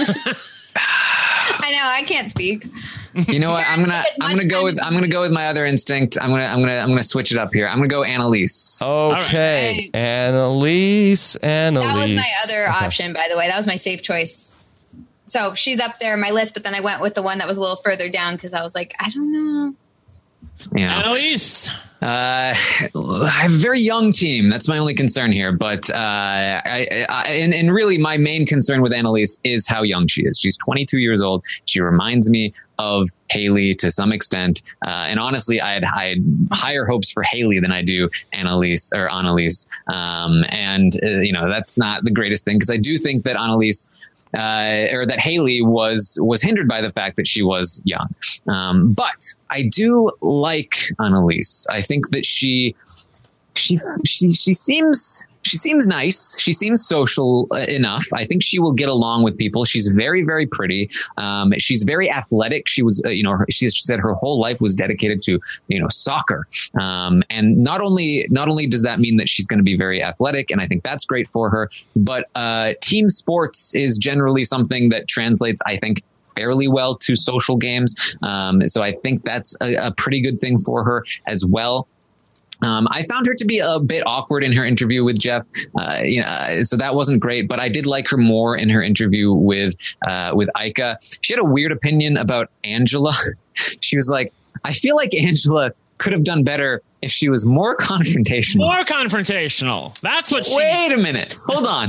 I know I can't speak. You know what? I'm gonna go with my other instinct. I'm gonna switch it up here. I'm gonna go Annalise. Okay, right. Annalise. That was my other option, by the way. That was my safe choice. So she's up there on my list, but then I went with the one that was a little further down because I was like, I don't know. Yeah, Annalise. I have a very young team. That's my only concern here. But and really, my main concern with Annalise is how young she is. She's 22 years old. She reminds me of Haley to some extent. And honestly, I had higher hopes for Haley than I do Annalise. That's not the greatest thing because I do think that Annalise. Or that Haley was hindered by the fact that she was young. But I do like Annalise. I think that she seems nice. She seems social enough. I think she will get along with people. She's very, very pretty. She's very athletic. She was, she said her whole life was dedicated to, soccer. And not only does that mean that she's going to be very athletic, and I think that's great for her, but team sports is generally something that translates, I think, fairly well to social games. So I think that's a pretty good thing for her as well. I found her to be a bit awkward in her interview with Jeff, so that wasn't great. But I did like her more in her interview with Ica. She had a weird opinion about Angela. She was like, "I feel like Angela could have done better if she was more confrontational." More confrontational. That's what she... Wait a minute. Hold on.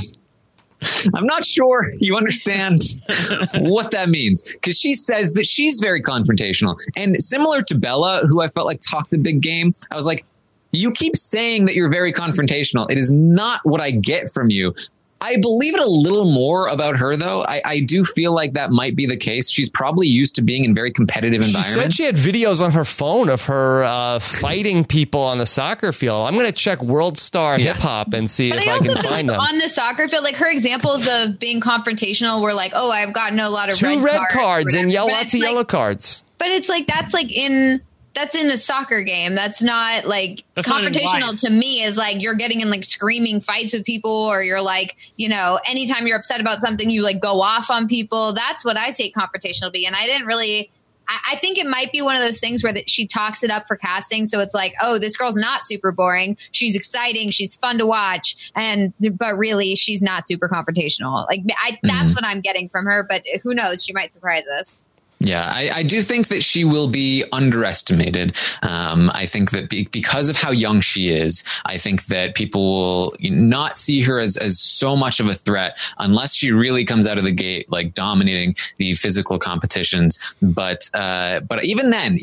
I'm not sure you understand what that means because she says that she's very confrontational. And similar to Bella, who I felt like talked a big game, I was like, you keep saying that you're very confrontational. It is not what I get from you. I believe it a little more about her, though. I do feel like that might be the case. She's probably used to being in very competitive environments. She said she had videos on her phone of her fighting people on the soccer field. I'm going to check World Star Hip Hop and see if I can find them. On the soccer field, like her examples of being confrontational were like, oh, I've gotten a lot of red cards and lots of yellow cards. But it's like that's in a soccer game. That's not like confrontational to me is like you're getting in like screaming fights with people or you're like, anytime you're upset about something, you like go off on people. That's what I take confrontational to be. And I think it might be one of those things where she talks it up for casting. So it's like, oh, this girl's not super boring. She's exciting. She's fun to watch. But really she's not super confrontational. Like that's what I'm getting from her, but who knows? She might surprise us. Yeah, I do think that she will be underestimated. I think that because of how young she is, I think that people will not see her as so much of a threat unless she really comes out of the gate like dominating the physical competitions. But even then,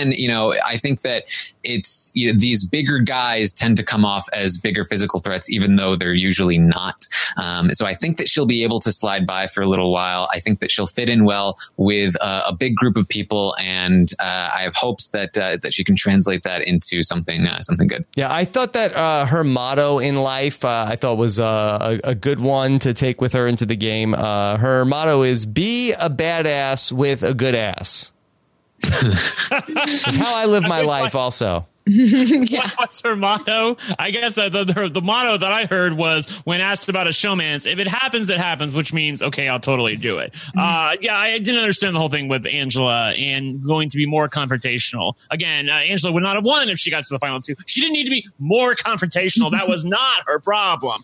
I think that it's these bigger guys tend to come off as bigger physical threats, even though they're usually not. So I think that she'll be able to slide by for a little while. I think that she'll fit in well with a big group of people, and I have hopes that she can translate that into something good. Yeah, I thought that her motto in life I thought was a good one to take with her into the game. Her motto is "Be a badass with a good ass." That's how I live my life. Also, What's her motto? I guess the motto that I heard was, when asked about a showman's, if it happens, it happens, which means, okay, I'll totally do it. I didn't understand the whole thing with Angela and going to be more confrontational. Again, Angela would not have won if she got to the final two. She didn't need to be more confrontational. That was not her problem.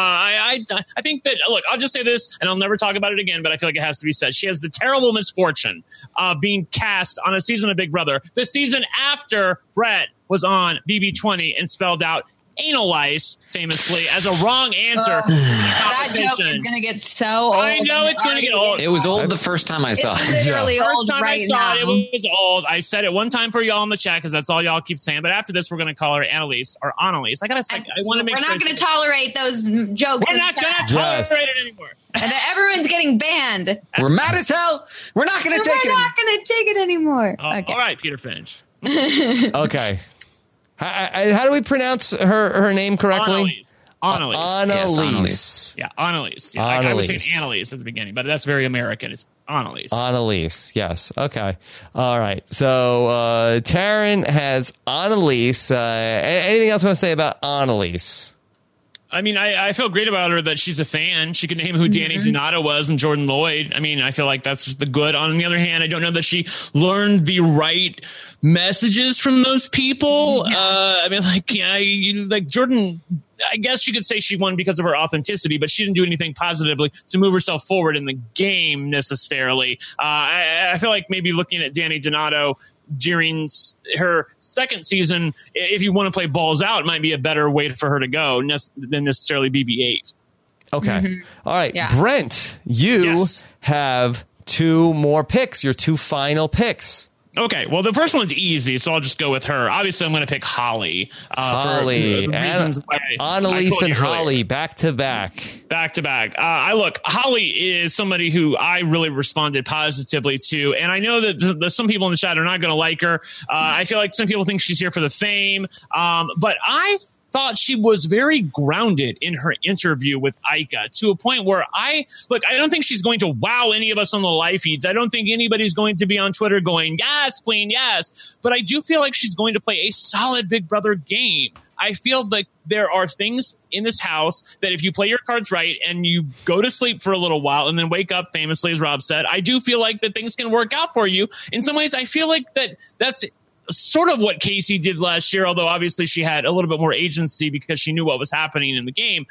I think that, look, I'll just say this, and I'll never talk about it again, but I feel like it has to be said. She has the terrible misfortune of being cast on a season of Big Brother, the season after Brett was on BB20 and spelled out anal lice famously as a wrong answer. That joke is going to get so old. I know it's going to get old. It was old the first time I saw it. It's literally First old time right I saw now. it was old. I said it one time for y'all in the chat because that's all y'all keep saying. But after this, we're going to call her Annalise or Annalise. I want to make sure. We're not going to tolerate those jokes. We're not going to tolerate it anymore. And everyone's getting banned. We're mad as hell. We're not going to take it. We're not going to take it anymore. Okay. All right, Peter Finch. Okay. How do we pronounce her name correctly? Annalise. Annalise. Yeah, Annalise. Yeah, I was saying Annalise at the beginning, but that's very American. It's Annalise. Annalise. Yes. Okay. All right. So Taryn has Annalise. Anything else you want to say about Annalise? I mean, I feel great about her that she's a fan. She could name who Danny Donato was and Jordan Lloyd. I mean, I feel like that's the good. On the other hand, I don't know that she learned the right messages from those people. I mean, like Jordan, I guess you could say she won because of her authenticity, but she didn't do anything positively to move herself forward in the game necessarily. I feel like maybe looking at Danny Donato during her second season, if you want to play balls out, might be a better way for her to go than necessarily BB-8. Okay. All right. Yeah. Brent, you have two more picks, your two final picks. Okay, well, the first one's easy, so I'll just go with her. Obviously, I'm going to pick Holly. Holly. Annalise and Holly, back to back. Back to back. Holly is somebody who I really responded positively to, and I know that some people in the chat are not going to like her. I feel like some people think she's here for the fame, but I thought she was very grounded in her interview with Ica to a point where I don't think she's going to wow any of us on the live feeds. I don't think anybody's going to be on Twitter going, yes, queen, yes. But I do feel like she's going to play a solid Big Brother game. I feel like there are things in this house that if you play your cards right and you go to sleep for a little while and then wake up, famously, as Rob said, I do feel like that things can work out for you. In some ways, I feel like that's sort of what Casey did last year, although obviously she had a little bit more agency because she knew what was happening in the game.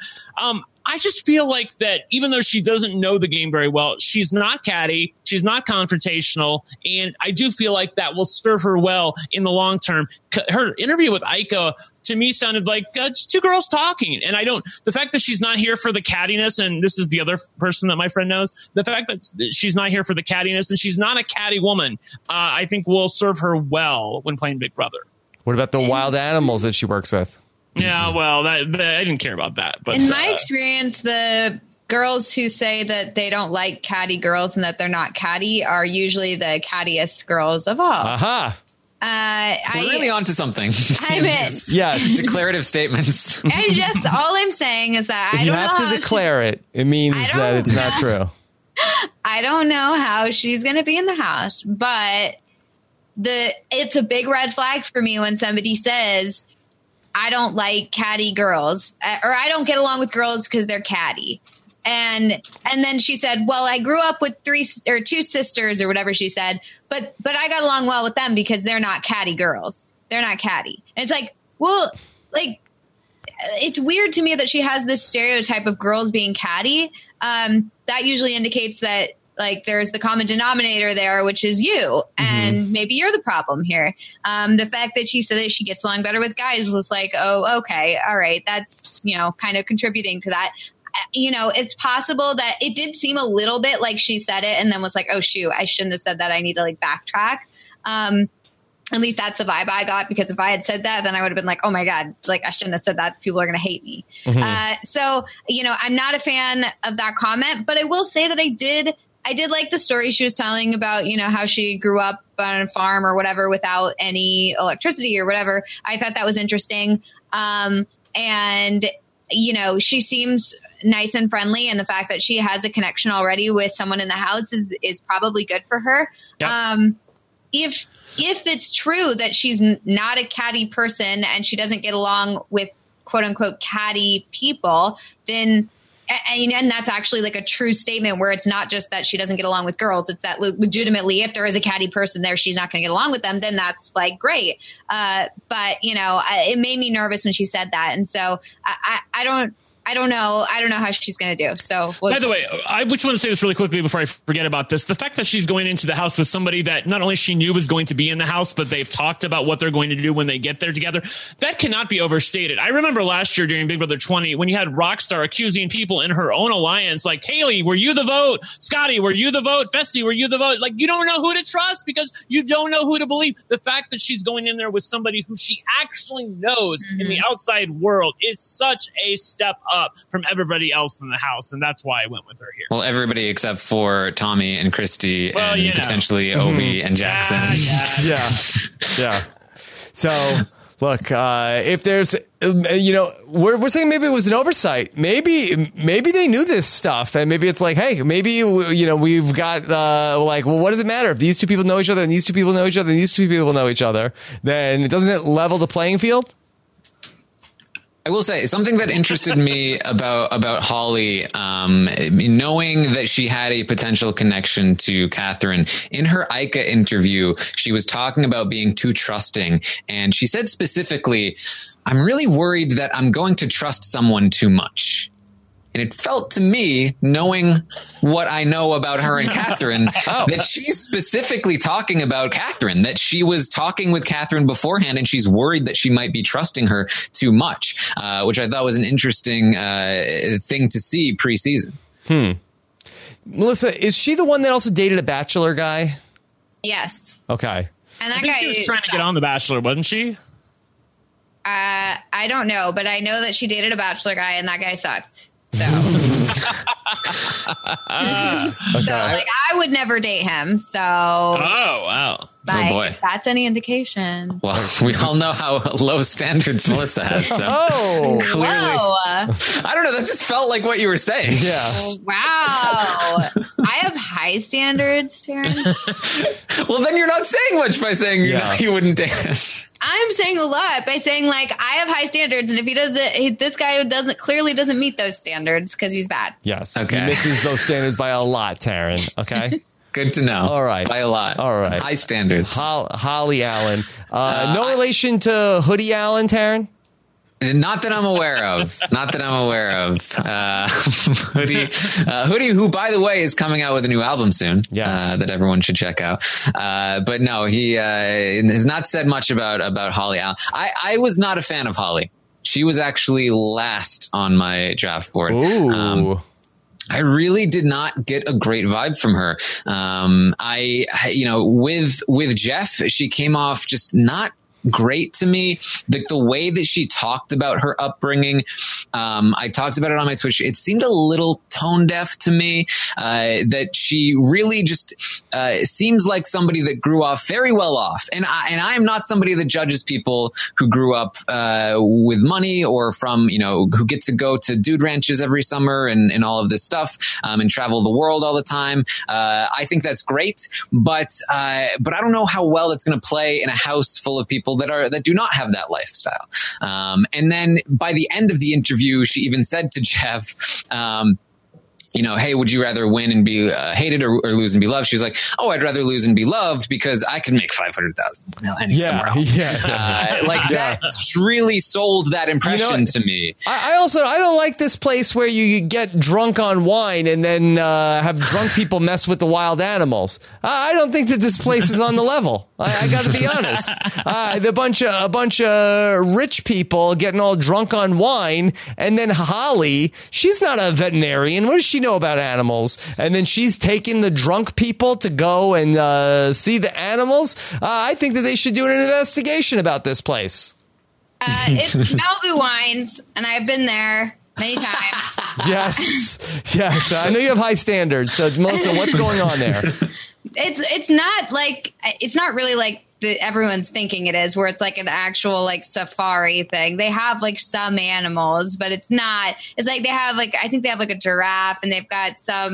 I just feel like that even though she doesn't know the game very well, she's not catty, she's not confrontational, and I do feel like that will serve her well in the long term. Her interview with Ica, to me, sounded like just two girls talking, and the fact that she's not here for the cattiness, and this is the other person that my friend knows, the fact that she's not here for the cattiness, and she's not a catty woman, I think will serve her well when playing Big Brother. What about the wild animals that she works with? Yeah, well, I didn't care about that. But in my experience, the girls who say that they don't like catty girls and that they're not catty are usually the cattiest girls of all. Aha. We're really onto something. I'm in. Yes. Declarative statements. And just all I'm saying is that If you have to declare it, it means that it's not true. I don't know how she's going to be in the house, but it's a big red flag for me when somebody says, I don't like catty girls, or I don't get along with girls because they're catty. And then she said, well, I grew up with two sisters or whatever she said, but I got along well with them because they're not catty girls. They're not catty. And it's like, well, like, it's weird to me that she has this stereotype of girls being catty. That usually indicates that, like, there's the common denominator there, which is you. And maybe you're the problem here. The fact that she said that she gets along better with guys was like, oh, okay. All right. That's, kind of contributing to that. It's possible that it did seem a little bit like she said it and then was like, oh, shoot, I shouldn't have said that. I need to backtrack. At least that's the vibe I got, because if I had said that, then I would have been like, oh my God, I shouldn't have said that. People are going to hate me. So, I'm not a fan of that comment, but I will say that I did like the story she was telling about, how she grew up on a farm or whatever without any electricity or whatever. I thought that was interesting. And, she seems nice and friendly. And the fact that she has a connection already with someone in the house is probably good for her. Yep. if it's true that she's not a catty person and she doesn't get along with quote unquote catty people, then and that's actually like a true statement where it's not just that she doesn't get along with girls. It's that legitimately, if there is a catty person there, she's not going to get along with them. Then that's like great. But it made me nervous when she said that. And so I don't know. I don't know how she's going to do. So, by the way, I just want to say this really quickly before I forget about this. The fact that she's going into the house with somebody that not only she knew was going to be in the house, but they've talked about what they're going to do when they get there together. That cannot be overstated. I remember last year during Big Brother 20, when you had Rockstar accusing people in her own alliance, like, Haley, were you the vote? Scotty, were you the vote? Fessy, were you the vote? Like, you don't know who to trust because you don't know who to believe. The fact that she's going in there with somebody who she actually knows in the outside world is such a step up from everybody else in the house, and that's why I went with her here. Well, everybody except for Tommy and Christy and potentially Ovi and Jackson. Yeah. So, look, if there's, we're saying maybe it was an oversight. Maybe they knew this stuff, and maybe it's like, hey, maybe we've got what does it matter if these two people know each other and these two people know each other and these two people know each other? Then doesn't it level the playing field? I will say something that interested me about Holly, knowing that she had a potential connection to Catherine. In her Ica interview, she was talking about being too trusting. And she said specifically, I'm really worried that I'm going to trust someone too much. And it felt to me, knowing what I know about her and Catherine, that she's specifically talking about Catherine, that she was talking with Catherine beforehand and she's worried that she might be trusting her too much, which I thought was an interesting thing to see pre-season. Melissa, is she the one that also dated a Bachelor guy? Yes. Okay. And that I think guy she was trying to get on The Bachelor, wasn't she? I don't know, but I know that she dated a Bachelor guy and that guy sucked. So, I would never date him. So, oh wow, oh boy, if that's any indication. Well, we all know how low standards Melissa has. So clearly, I don't know. That just felt like what you were saying. Yeah. Wow. I have high standards, Taryn. Well, then you're not saying much by saying you wouldn't date him. I'm saying a lot by saying like I have high standards, and if he doesn't, this guy clearly doesn't meet those standards because he's bad. Yes, okay. He misses those standards by a lot, Taryn. Okay, good to know. All right, by a lot. All right, high standards. Holly Allen, no relation to Hoodie Allen, Taryn. Not that I'm aware of. Hoodie, who, by the way, is coming out with a new album soon. Yes. That everyone should check out. But no, he has not said much about Holly Allen. I was not a fan of Holly. She was actually last on my draft board. Ooh. I really did not get a great vibe from her. With Jeff, she came off just not great to me. The way that she talked about her upbringing, I talked about it on my Twitch. It seemed a little tone deaf to me, that she really just seems like somebody that grew up very well off. And I'm not somebody that judges people who grew up with money or from, who get to go to dude ranches every summer and all of this stuff, and travel the world all the time. I think that's great, but I don't know how well it's going to play in a house full of people that do not have that lifestyle. And then by the end of the interview, she even said to Jeff, hey, would you rather win and be hated or lose and be loved? She was like, oh, I'd rather lose and be loved because I can make $500,000 somewhere else. That really sold that impression to me. I don't like this place where you get drunk on wine and then have drunk people mess with the wild animals. I don't think that this place is on the level. I got to be honest. A bunch of rich people getting all drunk on wine, and then Holly, she's not a veterinarian. What does she know about animals? And then she's taking the drunk people to go and see the animals. I think that they should do an investigation about this place. It's Malibu Wines, and I've been there many times. Yes. I know you have high standards. So, Melissa, what's going on there? It's not really like everyone's thinking it is, where it's like an actual like safari thing. They have like some animals, but it's not. It's like they have like, I think they have like a giraffe, and they've got some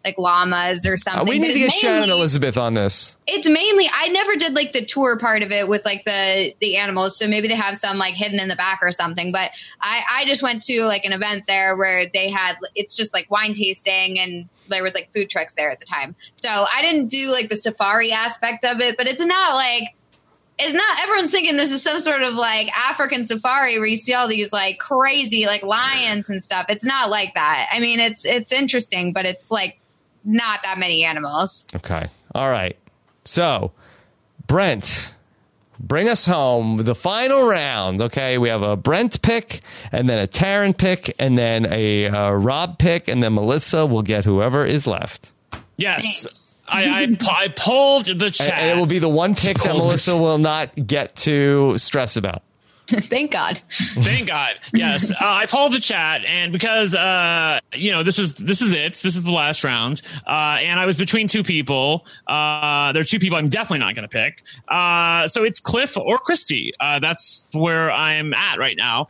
like llamas or something. We need to get Shannon Elizabeth on this. It's mainly, I never did like the tour part of it with like the animals. So maybe they have some like hidden in the back or something. But I just went to like an event there where they had, it's just like wine tasting and there was like food trucks there at the time. So I didn't do like the safari aspect of it, but it's not, everyone's thinking this is some sort of like African safari where you see all these like crazy like lions and stuff. It's not like that. I mean, it's interesting, but it's like not that many animals. Okay. All right. So, Brent, bring us home. The final round. Okay. We have a Brent pick and then a Taryn pick and then a Rob pick and then Melissa will get whoever is left. Yes. I polled the chat. And it will be the one pick that Melissa will not get to stress about. Thank God. Thank God. Yes. I polled the chat, and because this is it. This is the last round. And I was between two people. There are two people I'm definitely not going to pick. So it's Cliff or Christy. That's where I'm at right now.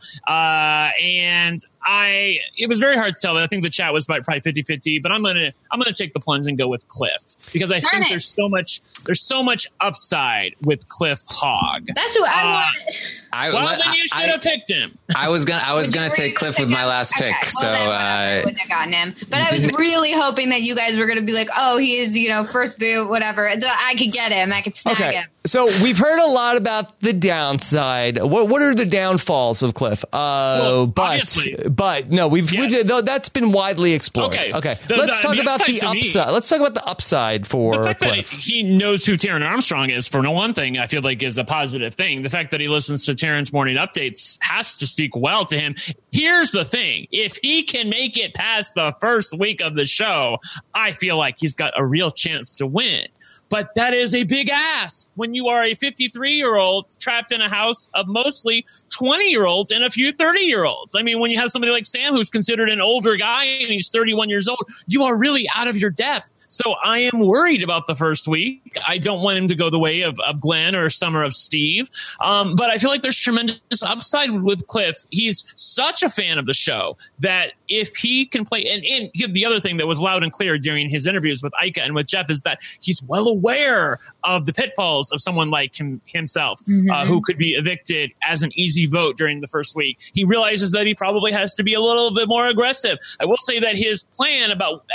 And it was very hard to tell. I think the chat was about probably 50-50, but I'm gonna take the plunge and go with Cliff because I think there's so much upside with Cliff Hogg. That's who I want. Then you should have picked him. I was gonna take Cliff with my last pick. Okay. So I wouldn't have gotten him. But I was really hoping that you guys were gonna be like, oh, he is first boot, whatever. I could get him. I could snag him. So we've heard a lot about the downside. What are the downfalls of Cliff? Obviously. But no, that's been widely explored. Okay. Let's talk about the upside. Let's talk about the upside for the fact Cliff. That he knows who Taryn Armstrong is, for no one thing, I feel like is a positive thing. The fact that he listens to Taryn's morning updates has to speak well to him. Here's the thing. If he can make it past the first week of the show, I feel like he's got a real chance to win. But that is a big ask when you are a 53-year-old trapped in a house of mostly 20-year-olds and a few 30-year-olds. I mean, when you have somebody like Sam, who's considered an older guy and he's 31 years old, you are really out of your depth. So I am worried about the first week. I don't want him to go the way of Glenn or Summer of Steve. But I feel like there's tremendous upside with Cliff. He's such a fan of the show that if he can play, and the other thing that was loud and clear during his interviews with Ika and with Jeff is that he's well aware of the pitfalls of someone like himself, who could be evicted as an easy vote during the first week. He realizes that he probably has to be a little bit more aggressive. I will say that his plan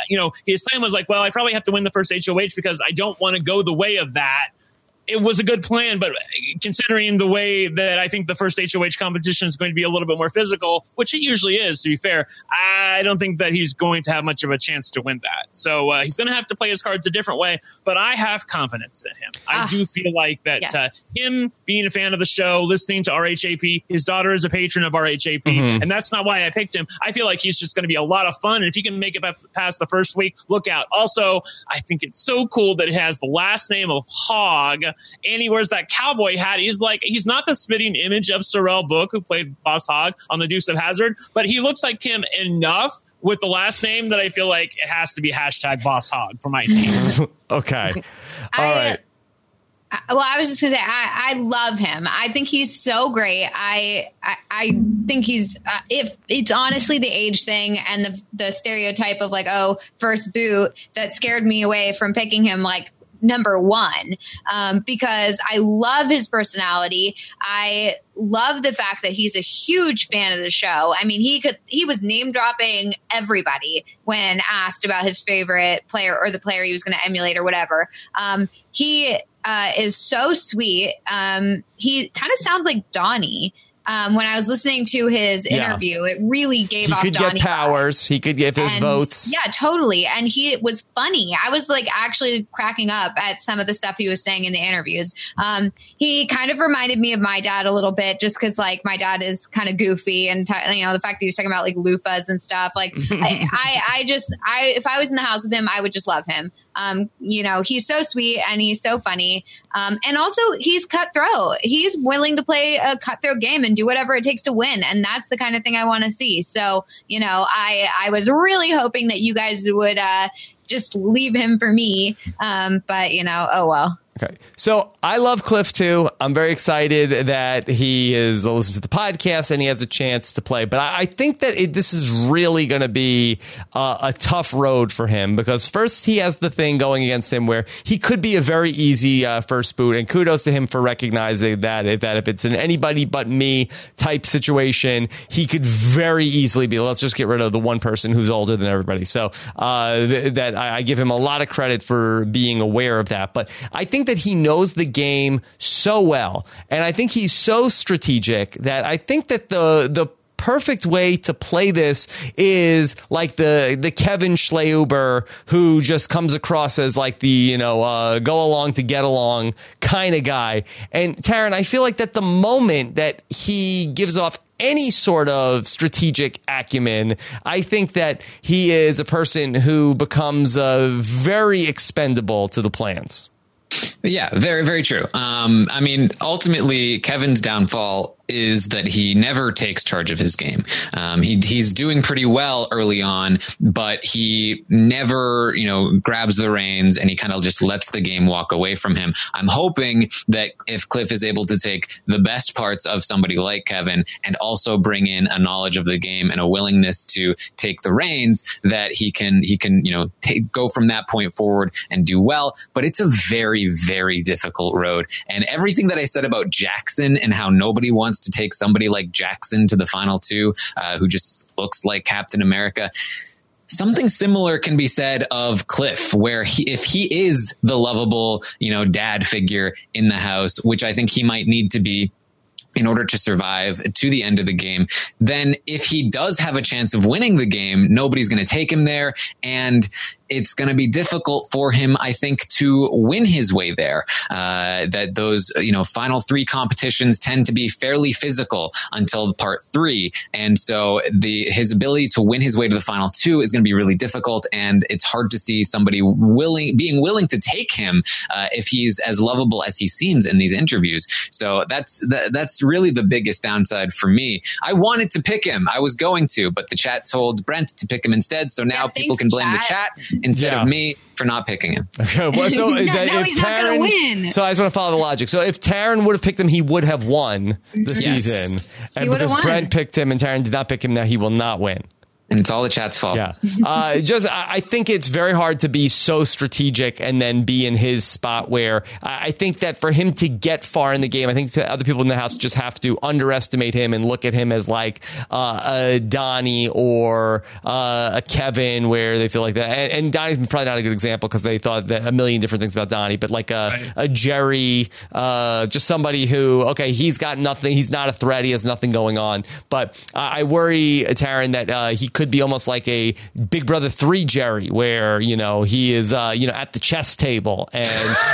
was like, well, I probably have to win the first HOH because I don't want to go the way of that. It was a good plan, but considering the way that I think the first HOH competition is going to be a little bit more physical, which it usually is, to be fair, I don't think that he's going to have much of a chance to win that. So he's going to have to play his cards a different way, but I have confidence in him. I do feel like that him being a fan of the show, listening to RHAP, his daughter is a patron of RHAP, and that's not why I picked him. I feel like he's just going to be a lot of fun, and if he can make it past the first week, look out. Also, I think it's so cool that it has the last name of Hogg, and he wears that cowboy hat. He's not the spitting image of Sorrel Book, who played Boss Hogg on The Deuce of Hazzard, but he looks like him enough with the last name that I feel like it has to be #Boss Hogg for my team. Okay. All right. Well, I was just going to say, I love him. I think he's so great. I think he's, if it's honestly the age thing and the stereotype of like, oh, first boot that scared me away from picking him like number one, because I love his personality. I love the fact that he's a huge fan of the show. I mean, he was name dropping everybody when asked about his favorite player or the player he was going to emulate or whatever. He is so sweet. He kind of sounds like Donnie. When I was listening to his interview, it really gave off Donnie. He could get powers. He could give his votes. Yeah, totally. And he was funny. I was like actually cracking up at some of the stuff he was saying in the interviews. He kind of reminded me of my dad a little bit, just because like my dad is kind of goofy, and the fact that he was talking about like loofahs and stuff. Like if I was in the house with him, I would just love him. He's so sweet and he's so funny. And also he's cutthroat. He's willing to play a cutthroat game and do whatever it takes to win. And that's the kind of thing I want to see. So, I was really hoping that you guys would, just leave him for me. But oh well. Okay. So I love Cliff too. I'm very excited that he is listening to the podcast and he has a chance to play. But I think that this is really going to be a tough road for him, because first he has the thing going against him where he could be a very easy first boot. And kudos to him for recognizing that if it's an anybody but me type situation, he could very easily be, let's just get rid of the one person who's older than everybody. So that I give him a lot of credit for being aware of that. But I think that he knows the game so well, and I think he's so strategic that I think that the perfect way to play this is like the Kevin Schleeuber, who just comes across as like the go along to get along kind of guy. And Taryn, I feel like that the moment that he gives off any sort of strategic acumen, I think that he is a person who becomes very expendable to the plans. Yeah, very, very true. I mean, ultimately, Kevin's downfall is that he never takes charge of his game. He's doing pretty well early on, but he never, grabs the reins, and he kind of just lets the game walk away from him. I'm hoping that if Cliff is able to take the best parts of somebody like Kevin and also bring in a knowledge of the game and a willingness to take the reins, that he can go from that point forward and do well. But it's a very, very difficult road. And everything that I said about Jackson and how nobody wants to take somebody like Jackson to the final two, who just looks like Captain America. Something similar can be said of Cliff, where if he is the lovable, dad figure in the house, which I think he might need to be in order to survive to the end of the game, then if he does have a chance of winning the game, nobody's going to take him there. And it's going to be difficult for him, I think, to win his way there. That those, final three competitions tend to be fairly physical until part three. And so his ability to win his way to the final two is going to be really difficult. And it's hard to see somebody being willing to take him if he's as lovable as he seems in these interviews. So that's really the biggest downside for me. I wanted to pick him. I was going to, but the chat told Brent to pick him instead. So now people can blame the chat instead of me for not picking him. Okay, well, so now he's not going to win. So I just want to follow the logic. So if Taryn would have picked him, he would have won the season. And because Brent picked him and Taryn did not pick him, now he will not win. And it's all the chat's fault. Yeah. I think it's very hard to be so strategic and then be in his spot where I think that for him to get far in the game, I think the other people in the house just have to underestimate him and look at him as like a Donnie or a Kevin, where they feel like that. And Donnie's probably not a good example because they thought that a million different things about Donnie, but like a Jerry, just somebody who, okay, he's got nothing. He's not a threat. He has nothing going on. But I worry, Taryn, that he could be almost like a Big Brother 3 Jerry, where he is at the chess table and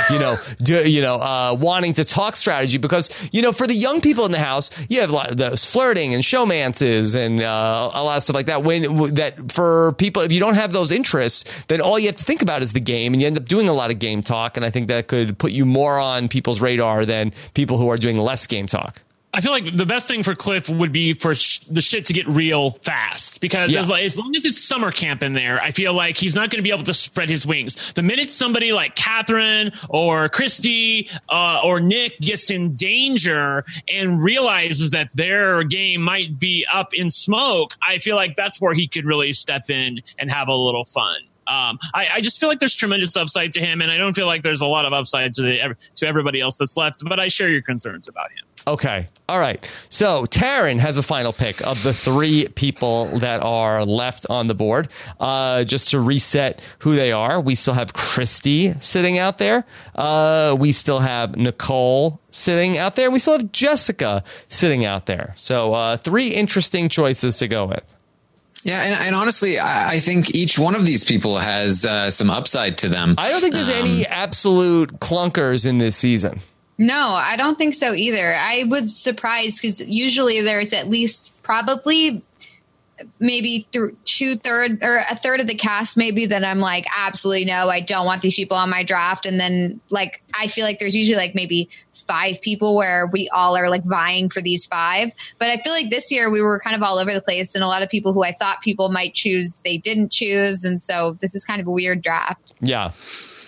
wanting to talk strategy, because for the young people in the house, you have a lot of those flirting and showmances and a lot of stuff like that. That for people, if you don't have those interests, then all you have to think about is the game, and you end up doing a lot of game talk. And I think that could put you more on people's radar than people who are doing less game talk. I feel like the best thing for Cliff would be for the shit to get real fast, because as long as it's summer camp in there, I feel like he's not going to be able to spread his wings. The minute somebody like Catherine or Christy or Nick gets in danger and realizes that their game might be up in smoke, I feel like that's where he could really step in and have a little fun. I just feel like there's tremendous upside to him, and I don't feel like there's a lot of upside to everybody else that's left, but I share your concerns about him. Okay. All right. So Taryn has a final pick of the three people that are left on the board. Just to reset who they are, we still have Christy sitting out there. We still have Nicole sitting out there. We still have Jessica sitting out there. So three interesting choices to go with. Yeah, and honestly, I think each one of these people has some upside to them. I don't think there's any absolute clunkers in this season. No, I don't think so either. I was surprised because usually there's at least probably maybe a third of the cast maybe that I'm like, absolutely no, I don't want these people on my draft. And then like, I feel like there's usually like maybe 5 people where we all are like vying for these 5. But I feel like this year we were kind of all over the place, and a lot of people who I thought people might choose, they didn't choose. And so this is kind of a weird draft. Yeah.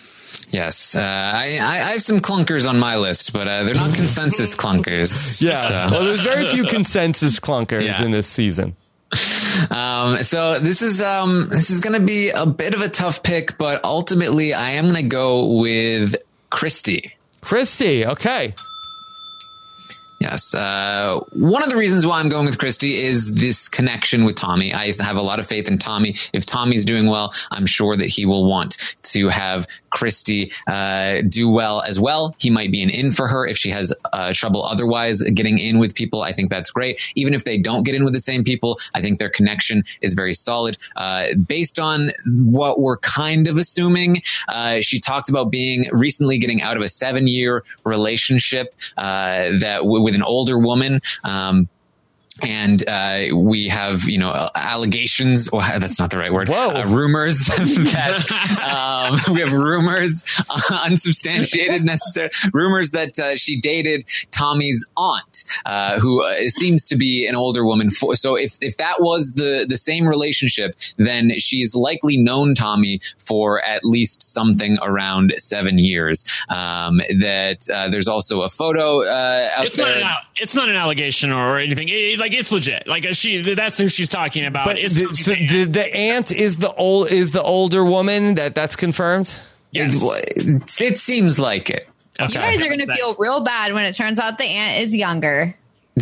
Yes, I have some clunkers on my list, but they're not consensus clunkers. Yeah, so. well, there's very few consensus clunkers in this season. So this is going to be a bit of a tough pick, but ultimately I am going to go with Christy. Christy, okay. Yes. One of the reasons why I'm going with Christy is this connection with Tommy. I have a lot of faith in Tommy. If Tommy's doing well, I'm sure that he will want to have Christy do well as well. He might be an in for her if she has trouble otherwise getting in with people. I think that's great. Even if they don't get in with the same people, I think their connection is very solid. Based on what we're kind of assuming, she talked about being recently getting out of a 7-year relationship that with an older woman. And we have, allegations. Well, that's not the right word. Rumors that we have rumors, unsubstantiated, necessary rumors that she dated Tommy's aunt, who seems to be an older woman. So if that was the same relationship, then she's likely known Tommy for at least something around 7 years. There's also a photo out there. It's not an allegation or anything. It's legit. That's who she's talking about. But the aunt is the older woman. That's confirmed. Yes. It seems like it. Okay. You guys are going to feel real bad when it turns out the aunt is younger.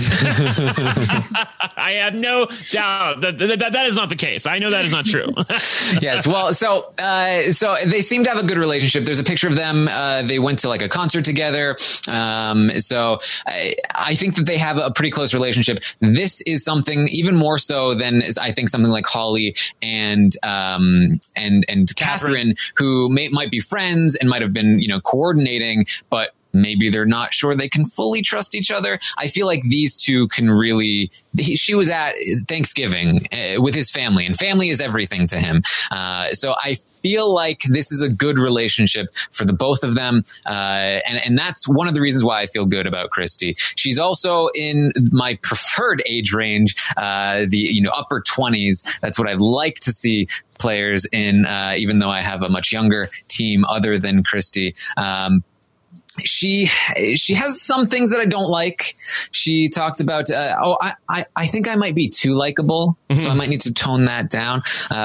I have no doubt that is not the case. I know that is not true. Yes. Well, so they seem to have a good relationship. There's a picture of them. They went to a concert together. So I think that they have a pretty close relationship. This is something even more so than I think something like Holly and Catherine, who might be friends and might have been, coordinating, but maybe they're not sure they can fully trust each other. I feel like these two can really. She was at Thanksgiving with his family, and family is everything to him. So I feel like this is a good relationship for the both of them, and that's one of the reasons why I feel good about Christy. She's also in my preferred age range, the upper 20s. That's what I'd like to see players in, even though I have a much younger team other than Christy. She has some things that I don't like. She talked about, I think I might be too likable, so I might need to tone that down.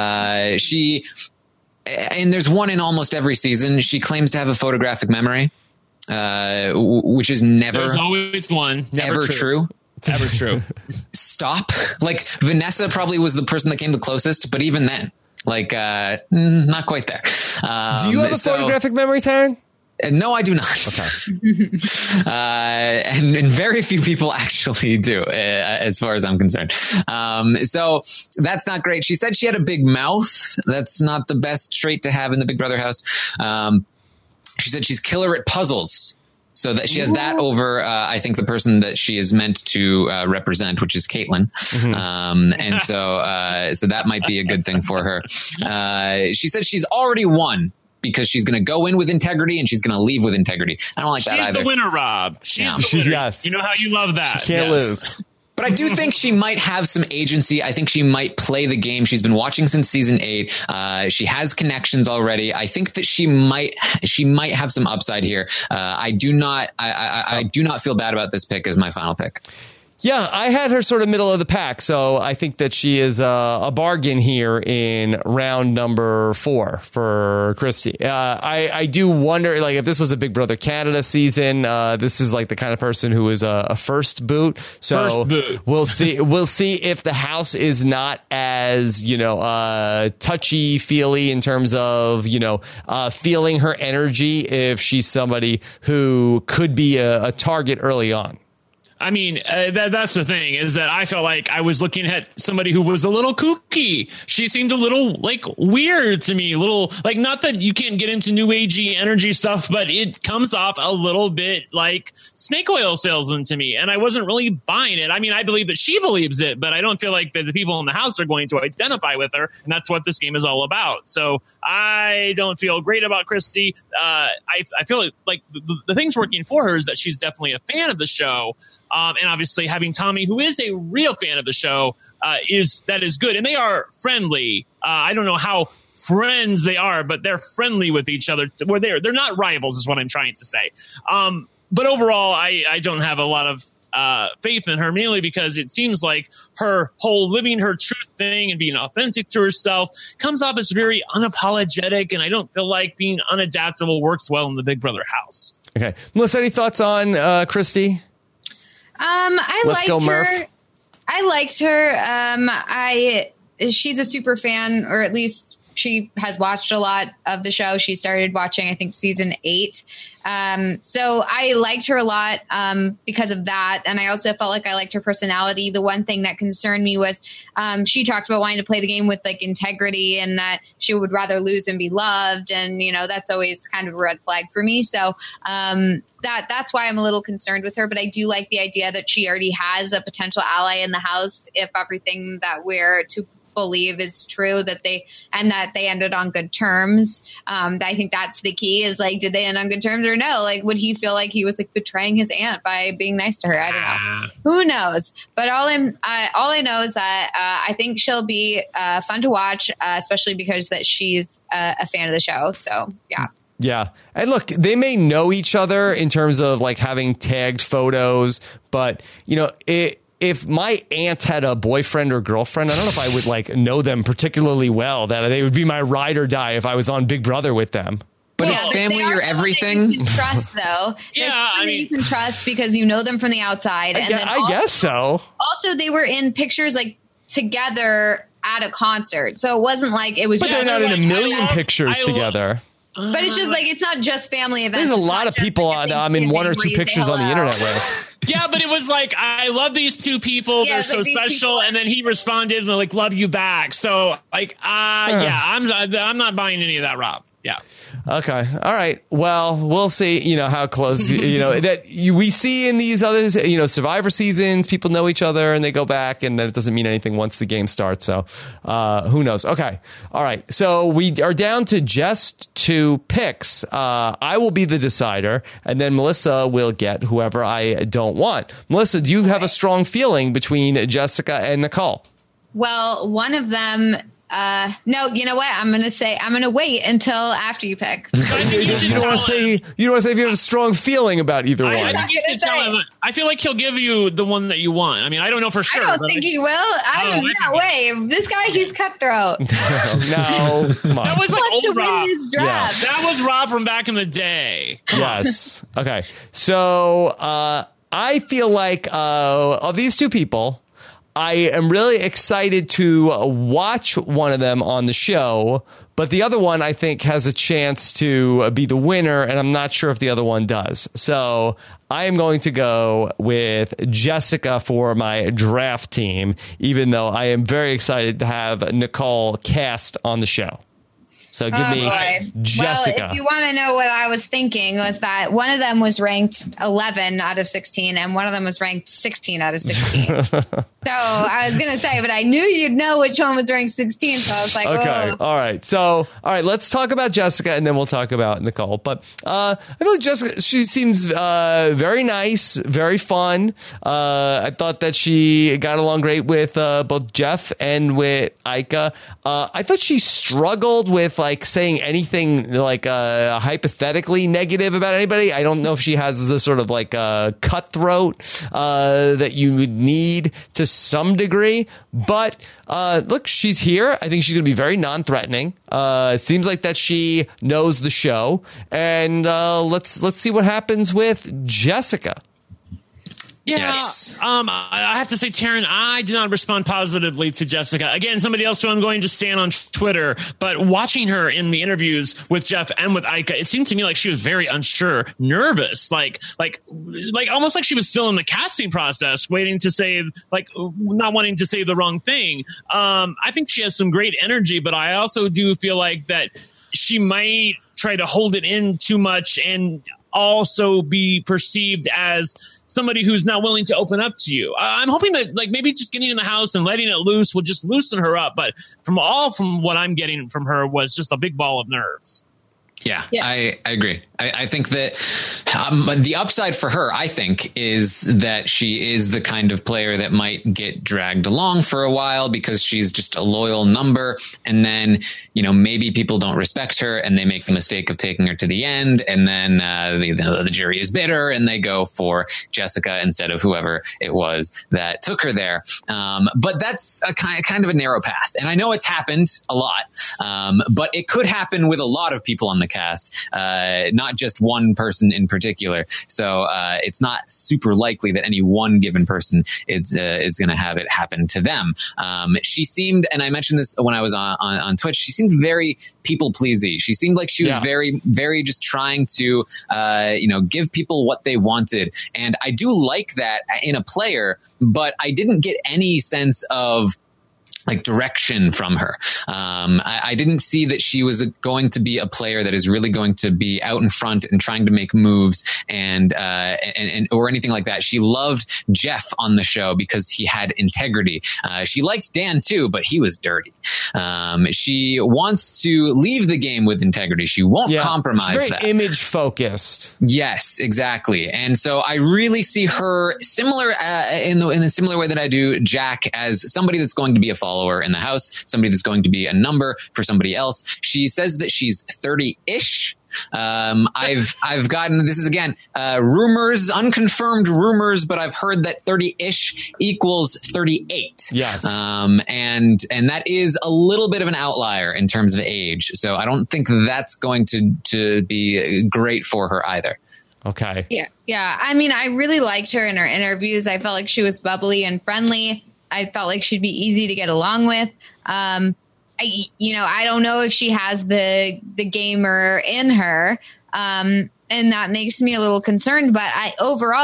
And there's one in almost every season. She claims to have a photographic memory, which is never. There's always one. Never true. Ever true. Stop. Vanessa probably was the person that came the closest, but even then, not quite there. Do you have a photographic memory, Taryn? No, I do not. Okay. And very few people actually do, as far as I'm concerned. So that's not great. She said she had a big mouth. That's not the best trait to have in the Big Brother house. She said she's killer at puzzles. So that she has that over, I think, the person that she is meant to represent, which is Caitlin. And so that might be a good thing for her. She said she's already won, because she's going to go in with integrity and she's going to leave with integrity. I don't like that either. She's the winner, Rob. She's the winner. Yes. You know how you love that. She can't lose. But I do think she might have some agency. I think she might play the game. She's been watching since season 8. She has connections already. I think that she might have some upside here. I do not feel bad about this pick as my final pick. Yeah, I had her sort of middle of the pack, so I think that she is a bargain here in round number 4 for Christy. I do wonder, if this was a Big Brother Canada season, this is the kind of person who is a first boot. So we'll see. We'll see if the house is not as touchy feely in terms of feeling her energy. If she's somebody who could be a target early on. I mean, that's the thing, is that I felt like I was looking at somebody who was a little kooky. She seemed a little weird to me, not that you can't get into new agey energy stuff, but it comes off a little bit like snake oil salesman to me. And I wasn't really buying it. I mean, I believe that she believes it, but I don't feel like that the people in the house are going to identify with her. And that's what this game is all about. So I don't feel great about Christy. I feel like the thing's working for her is that she's definitely a fan of the show. And obviously having Tommy, who is a real fan of the show, is good. And they are friendly. I don't know how friends they are, but they're friendly with each other. Where they're not rivals, is what I'm trying to say. But overall, I don't have a lot of faith in her, mainly because it seems like her whole living her truth thing and being authentic to herself comes off as very unapologetic, and I don't feel like being unadaptable works well in the Big Brother house. Okay. Melissa, any thoughts on Christy? Let's go, Murph. I liked her. She's a super fan, or at least she has watched a lot of the show. She started watching, I think, season 8. So I liked her a lot because of that. And I also felt like I liked her personality. The one thing that concerned me was she talked about wanting to play the game with like integrity, and that she would rather lose than be loved. And, you know, that's always kind of a red flag for me. So that's why I'm a little concerned with her. But I do like the idea that she already has a potential ally in the house if everything that we're to believe is true, that they ended on good terms. I think that's the key, is like, did they end on good terms or no? Like, would he feel like he was like betraying his aunt by being nice to her? I don't know. Who knows? But all I know is that I think she'll be fun to watch, especially because that she's a fan of the show. So yeah. Yeah. And look, they may know each other in terms of like having tagged photos, but you know, if my aunt had a boyfriend or girlfriend, I don't know if I would like know them particularly well, that they would be my ride or die if I was on Big Brother with them. But is family your everything? You can trust, though. There's someone that you can trust because you know them from the outside. I guess so. Also, they were in pictures like together at a concert, so it wasn't like it was. But they're not in a million pictures together. But it's just like, it's not just family events. There's a lot of people I'm in one or two pictures on the internet with. Yeah, but it was like, I love these two people. They're so special. And then he responded and like, love you back. So like, I'm not buying any of that, Rob. Yeah. Okay. All right. Well, we'll see, you know, how close, you know, we see in these others, you know, Survivor seasons, people know each other and they go back, and then it doesn't mean anything once the game starts. So who knows? Okay. All right. So we are down to just 2 picks. I will be the decider, and then Melissa will get whoever I don't want. Melissa, do you have a strong feeling between Jessica and Nicole? Well, one of them... no, you know what? I'm going to wait until after you pick. You don't want to say if you have a strong feeling about either one. I feel like he'll give you the one that you want. I mean, I don't know for sure. I don't think he will. I do not way. This guy, he's cutthroat. No, come on. That was like wants to Rob. win this draft. Yeah. That was Rob from back in the day. Yes. Okay. So I feel like of these 2 people, I am really excited to watch one of them on the show, but the other one I think has a chance to be the winner, and I'm not sure if the other one does. So I am going to go with Jessica for my draft team, even though I am very excited to have Nicole cast on the show. So give me Jessica. Well, if you want to know what I was thinking, was that one of them was ranked 11 out of 16 and one of them was ranked 16 out of 16. So I was going to say, but I knew you'd know which one was ranked 16. So I was like, okay. whoa. All right. So, all right, let's talk about Jessica and then we'll talk about Nicole. But I feel like Jessica, she seems very nice, very fun. I thought that she got along great with both Jeff and with Ika. I thought she struggled with like saying anything like hypothetically negative about anybody. I don't know if she has the sort of like cutthroat that you would need to some degree, but look, she's here. I think she's going to be very non-threatening. It seems like that she knows the show, and let's see what happens with Jessica. Yeah, yes. I have to say, Taryn, I did not respond positively to Jessica. Again, somebody else who I'm going to stand on Twitter, but watching her in the interviews with Jeff and with Ika, it seemed to me like she was very unsure, nervous, like almost like she was still in the casting process, waiting to say, like, not wanting to say the wrong thing. I think she has some great energy, but I also do feel like that she might try to hold it in too much and also be perceived as somebody who's not willing to open up to you. I'm hoping that like maybe just getting in the house and letting it loose will just loosen her up. But from what I'm getting from her was just a big ball of nerves. Yeah, I agree. I think that the upside for her, I think, is that she is the kind of player that might get dragged along for a while because she's just a loyal number. And then, maybe people don't respect her and they make the mistake of taking her to the end. And then the jury is bitter and they go for Jessica instead of whoever it was that took her there. But that's a kind of a narrow path. And I know it's happened a lot, but it could happen with a lot of people on the cast, not just one person in particular. So it's not super likely that any one given person is going to have it happen to them. She seemed, and I mentioned this when I was on Twitch, she seemed very people pleasy. She seemed like she was very, very just trying to, give people what they wanted. And I do like that in a player, but I didn't get any sense of direction from her. I didn't see that she was going to be a player that is really going to be out in front and trying to make moves and or anything like that. She loved Jeff on the show because he had integrity. She liked Dan too, but he was dirty. She wants to leave the game with integrity. She won't compromise she's very that. Image focused. Yes, exactly. And so I really see her similar in the similar way that I do Jack, as somebody that's going to be a follower in the house, somebody that's going to be a number for somebody else. She says that she's 30-ish. I've gotten, this is again, rumors, unconfirmed rumors, but I've heard that 30-ish equals 38. Yes. And that is a little bit of an outlier in terms of age. So I don't think that's going to be great for her either. Okay. Yeah. I mean, I really liked her in her interviews. I felt like she was bubbly and friendly. I felt like she'd be easy to get along with. I don't know if she has the gamer in her. And that makes me a little concerned, but I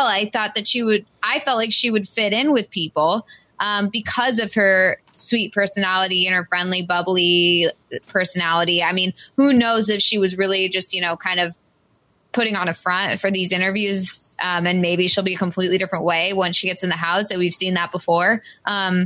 felt like she would fit in with people, because of her sweet personality and her friendly, bubbly personality. I mean, who knows if she was really just, kind of putting on a front for these interviews, and maybe she'll be a completely different way once she gets in the house. That we've seen that before. But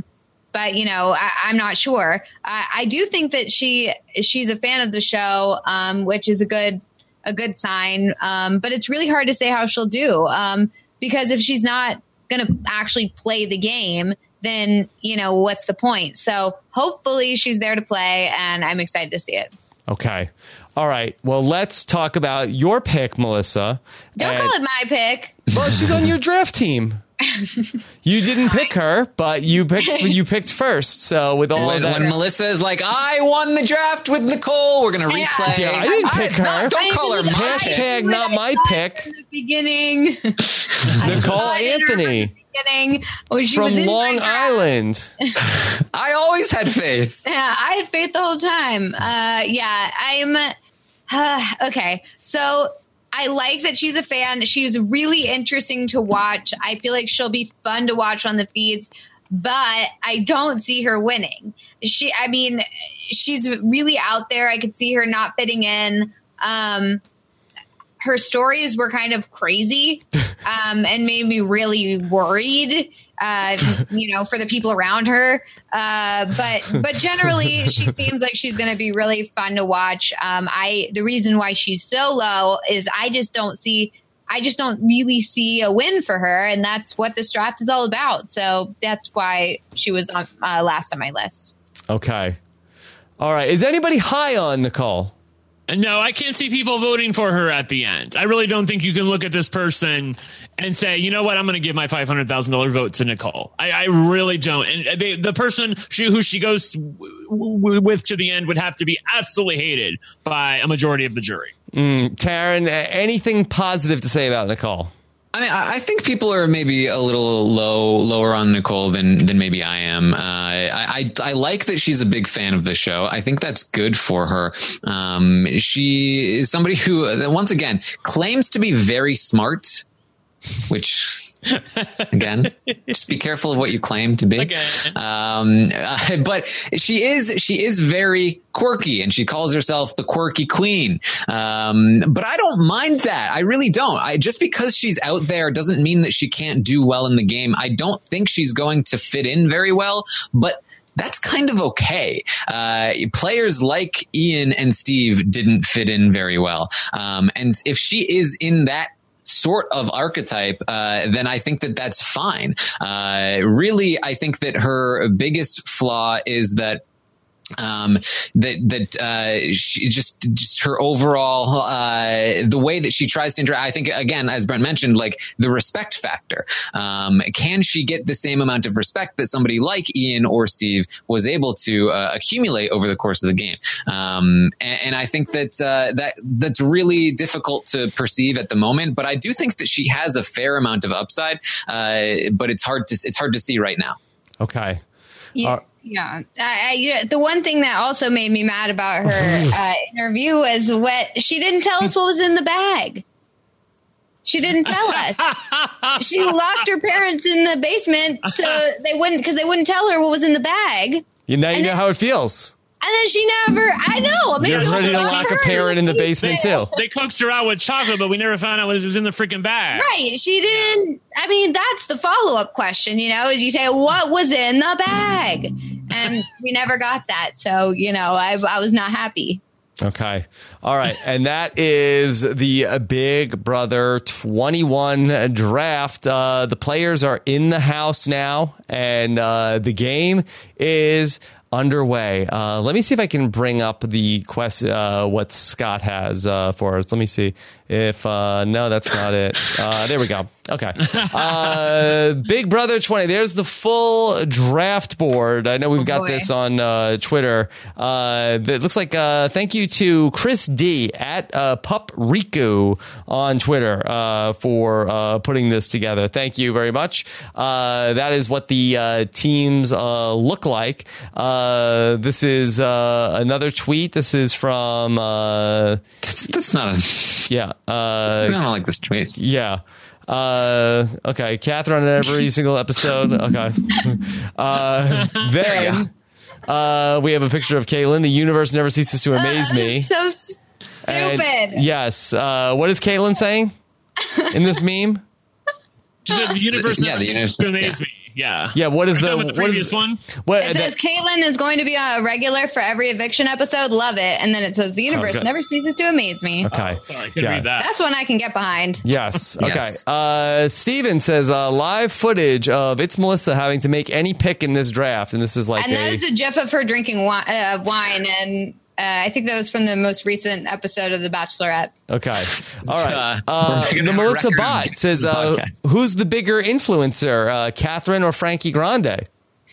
I'm not sure. I do think that she's a fan of the show, which is a good sign. But it's really hard to say how she'll do, because if she's not going to actually play the game, then what's the point? So hopefully she's there to play, and I'm excited to see it. Okay. All right. Well, let's talk about your pick, Melissa. Don't call it my pick. Well, she's on your draft team. You didn't pick her, but you picked first. So with all of that, when Melissa is like, I won the draft with Nicole, we're going to replay. Yeah, I didn't pick her. Don't call her my pick. Hashtag not my pick. In the beginning, Nicole Anthony from Long Island. I always had faith. Yeah, I had faith the whole time. Okay. So I like that she's a fan. She's really interesting to watch. I feel like she'll be fun to watch on the feeds, but I don't see her winning. She's really out there. I could see her not fitting in. Her stories were kind of crazy, and made me really worried, for the people around her. But generally she seems like she's going to be really fun to watch. The reason why she's so low is I just don't really see a win for her. And that's what this draft is all about. So that's why she was on last on my list. Okay. All right. Is anybody high on Nicole? No, I can't see people voting for her at the end. I really don't think you can look at this person and say, you know what, I'm going to give my $500,000 vote to Nicole. I really don't. And the person who she goes with to the end would have to be absolutely hated by a majority of the jury. Taryn, anything positive to say about Nicole? I mean, I think people are maybe a little lower on Nicole than maybe I am. I like that she's a big fan of the show. I think that's good for her. She is somebody who, once again, claims to be very smart, which, again, just be careful of what you claim to be. Okay. But she is very quirky, and she calls herself the quirky queen. But I don't mind that. I really don't. Just because she's out there doesn't mean that she can't do well in the game. I don't think she's going to fit in very well, but that's kind of okay. Players like Ian and Steve didn't fit in very well. And if she is in that sort of archetype, then I think that that's fine. Really, I think that her biggest flaw is that she just her overall the way that she tries to interact. I think, again, as Brent mentioned, like the respect factor. Can she get the same amount of respect that somebody like Ian or Steve was able to accumulate over the course of the game? And I think that's really difficult to perceive at the moment. But I do think that she has a fair amount of upside. But it's hard to see right now. Okay. Yeah. The one thing that also made me mad about her interview was she didn't tell us what was in the bag. She didn't tell us. She locked her parents in the basement because they wouldn't tell her what was in the bag. You know how it feels. And then she never, I know. You're ready to lock a parent in the basement too. They coaxed her out with chocolate, but we never found out what was in the freaking bag. Right. She didn't. I mean, that's the follow-up question, is you say, what was in the bag? And we never got that. So, I was not happy. Okay. All right. And that is the Big Brother 21 draft. The players are in the house now, and the game is underway. Let me see if I can bring up the question, what Scott has for us. Let me see if no, that's not it. There we go. Okay. Big Brother 20. There's the full draft board. I know we've got this on Twitter. It looks like thank you to Chris D at Pup Riku on Twitter for putting this together. Thank you very much. That is what the teams look like. This is another tweet. This is from that's not I don't like this tweet. Yeah. Okay, Catherine on every single episode. Okay. Then we have a picture of Caitlin. The universe never ceases to amaze me. So stupid. And yes. What is Caitlin saying in this meme? She said the universe never ceases to amaze me. Yeah. Yeah. What is the previous one? It says Caitlin is going to be a regular for every eviction episode. Love it. And then it says the universe never ceases to amaze me. Okay. Sorry, I couldn't read that. That's one I can get behind. Yes. Okay. Yes. Steven says live footage of It's Melissa having to make any pick in this draft, and this is like that is a gif of her drinking wine, and I think that was from the most recent episode of The Bachelorette. Okay. All right. The Melissa Bot says, who's the bigger influencer, Catherine or Frankie Grande?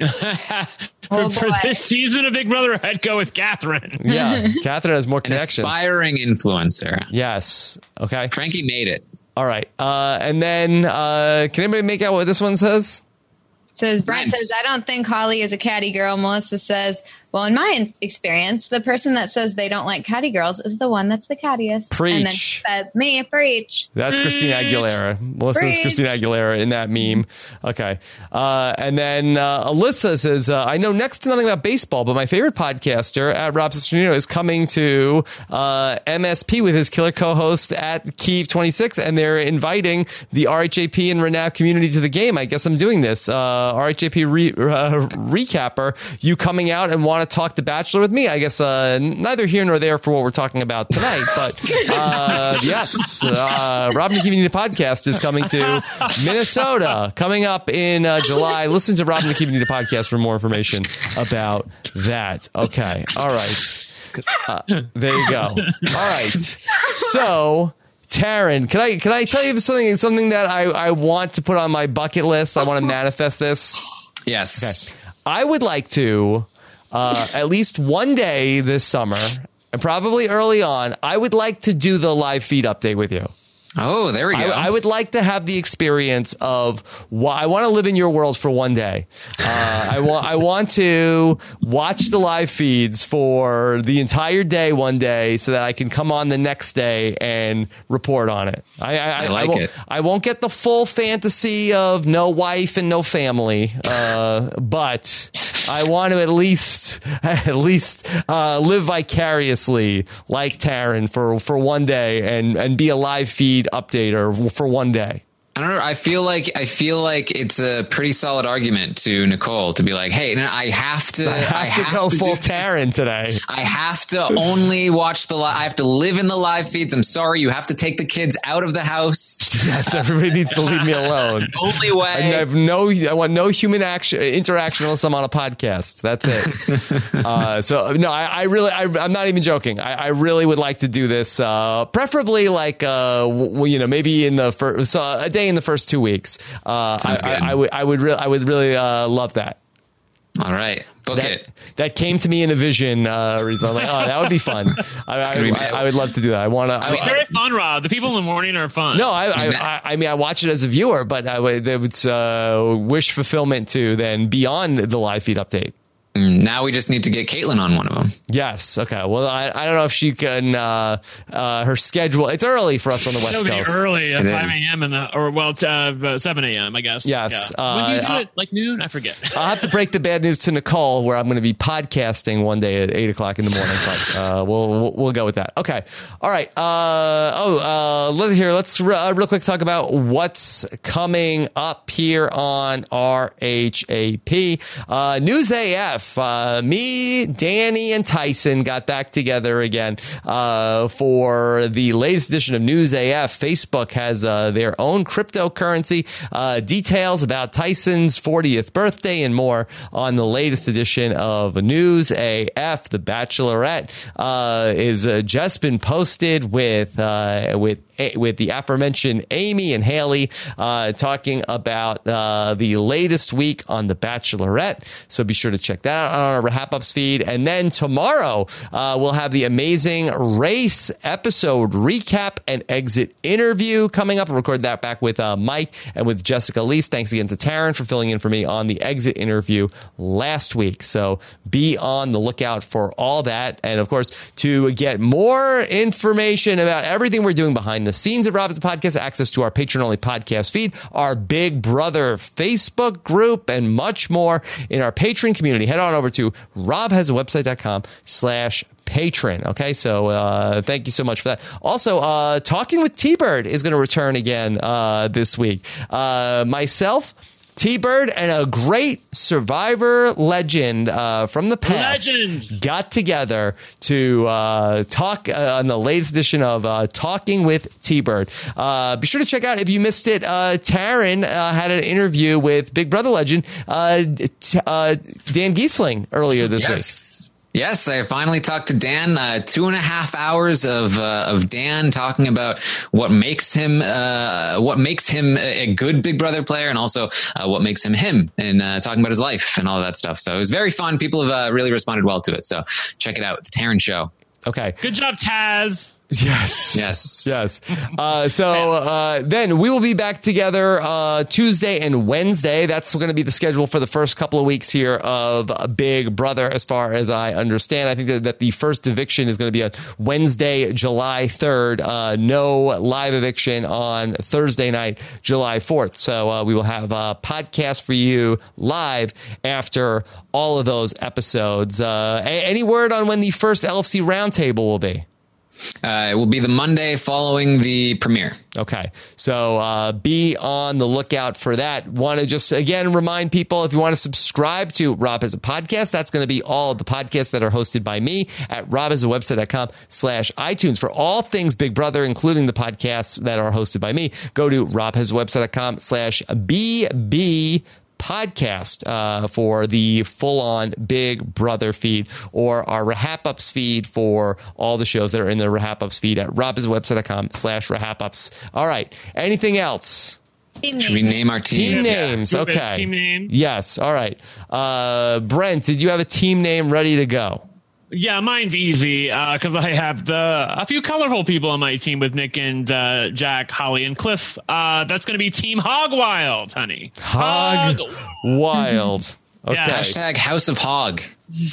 For this season of Big Brother, I'd go with Catherine. Yeah. Catherine has more connections. Aspiring influencer. Yes. Okay. Frankie made it. All right. And then can anybody make out what this one says? Brent says, I don't think Holly is a catty girl. Melissa says, well, in my experience, the person that says they don't like catty girls is the one that's the cattiest. Preach. And then she says, me, preach. That's Christina Aguilera. Melissa's Christina Aguilera in that meme. Okay. And then Alyssa says, I know next to nothing about baseball, but my favorite podcaster at Rob Cesternino is coming to MSP with his killer co-host at Kiev 26, and they're inviting the RHAP and Renau community to the game. I guess I'm doing this. RHAP recapper, you coming out and want to talk The Bachelor with me? I guess neither here nor there for what we're talking about tonight, but yes, Rob McKeven, the podcast, is coming to Minnesota coming up in July. Listen to Rob McKeven, the podcast for more information about that. Okay. All right. There you go. All right. So, Taryn, can I tell you something that I want to put on my bucket list? I want to manifest this. Yes. Okay. I would like to at least one day this summer, and probably early on, I would like to do the live feed update with you. Oh, there we go. I would like to have the experience of I want to live in your world for one day. I want to watch the live feeds for the entire day one day so that I can come on the next day and report on it. I like it. I won't get the full fantasy of no wife and no family, but I want to at least live vicariously like Taryn for one day and be a live feed updater for one day. I don't know. I feel like it's a pretty solid argument to Nicole to be like, hey, I have to go full Taryn today. I have to only watch I have to live in the live feeds. I'm sorry. You have to take the kids out of the house. Yes, everybody needs to leave me alone. Only way. I want no human interaction unless I'm on a podcast. That's it. So no, I'm not even joking. I really would like to do this, preferably like, maybe in the a day in the first 2 weeks. I would really love that. All right. Book it. That came to me in a vision recently. I'm like, oh, that would be fun. I would love to do that. It's very fun, Rob. The people in the morning are fun. No, I mean, I watch it as a viewer, but it's wish fulfillment too, then beyond the live feed update. Now we just need to get Caitlin on one of them. Yes. Okay. Well, I don't know if she can, her schedule. It's early for us on the West Coast. It'll be early at 5 a.m. 7 a.m. I guess. Yes. Yeah. Would you do it like noon? I forget. I'll have to break the bad news to Nicole where I'm going to be podcasting one day at 8 o'clock in the morning. But we'll go with that. Okay. All right. Let's real quick talk about what's coming up here on RHAP. News AF. Me, Danny, and Tyson got back together again for the latest edition of News AF. Facebook has their own cryptocurrency. Details about Tyson's 40th birthday and more on the latest edition of News AF. The Bachelorette is just been posted with the aforementioned Amy and Haley talking about the latest week on The Bachelorette. So be sure to check that out on our Hap Ups feed. And then tomorrow, we'll have the Amazing Race episode recap and exit interview coming up. I'll record that back with Mike and with Jessica Leese. Thanks again to Taryn for filling in for me on the exit interview last week. So be on the lookout for all that. And of course, to get more information about everything we're doing behind the scenes at Rob Has a Podcast, access to our patron-only podcast feed, our Big Brother Facebook group, and much more in our Patreon community. Head on over to robhasawebsite.com/patron. Okay, so thank you so much for that. Also, Talking with T-Bird is going to return again this week. Myself, T-Bird, and a great Survivor legend from the past got together to talk on the latest edition of Talking with T-Bird. Be sure to check out, if you missed it, Taryn had an interview with Big Brother legend Dan Giesling earlier this week. Yes, I finally talked to Dan. 2.5 hours of Dan talking about what makes him a good Big Brother player, and also what makes him him, and talking about his life and all of that stuff. So it was very fun. People have really responded well to it. So check it out. The Taryn Show. Okay. Good job, Taz. Yes. So then we will be back together Tuesday and Wednesday. That's going to be the schedule for the first couple of weeks here of Big Brother, as far as I understand. I think that the first eviction is going to be on Wednesday, July 3rd. No live eviction on Thursday night, July 4th. So we will have a podcast for you live after all of those episodes. Any word on when the first LFC roundtable will be? It will be the Monday following the premiere. Okay. So be on the lookout for that. Want to just, again, remind people, if you want to subscribe to Rob Has a Podcast, that's going to be all of the podcasts that are hosted by me at robhasawebsite.com/iTunes. For all things Big Brother, including the podcasts that are hosted by me, go to robhasawebsite.com/BB podcast for the full-on Big Brother feed, or our Rahap Ups feed for all the shows that are in the Rahap Ups feed at robhasawebsite.com/rahapups. All right. Anything else? Should we name our team? Team names. Okay. Team name. Yes. All right. Brent, did you have a team name ready to go? Yeah, mine's easy because I have a few colorful people on my team with Nick and Jack, Holly, and Cliff. That's going to be Team Hog Wild, honey. Hog Wild. Okay. Yeah. Hashtag House of Hog.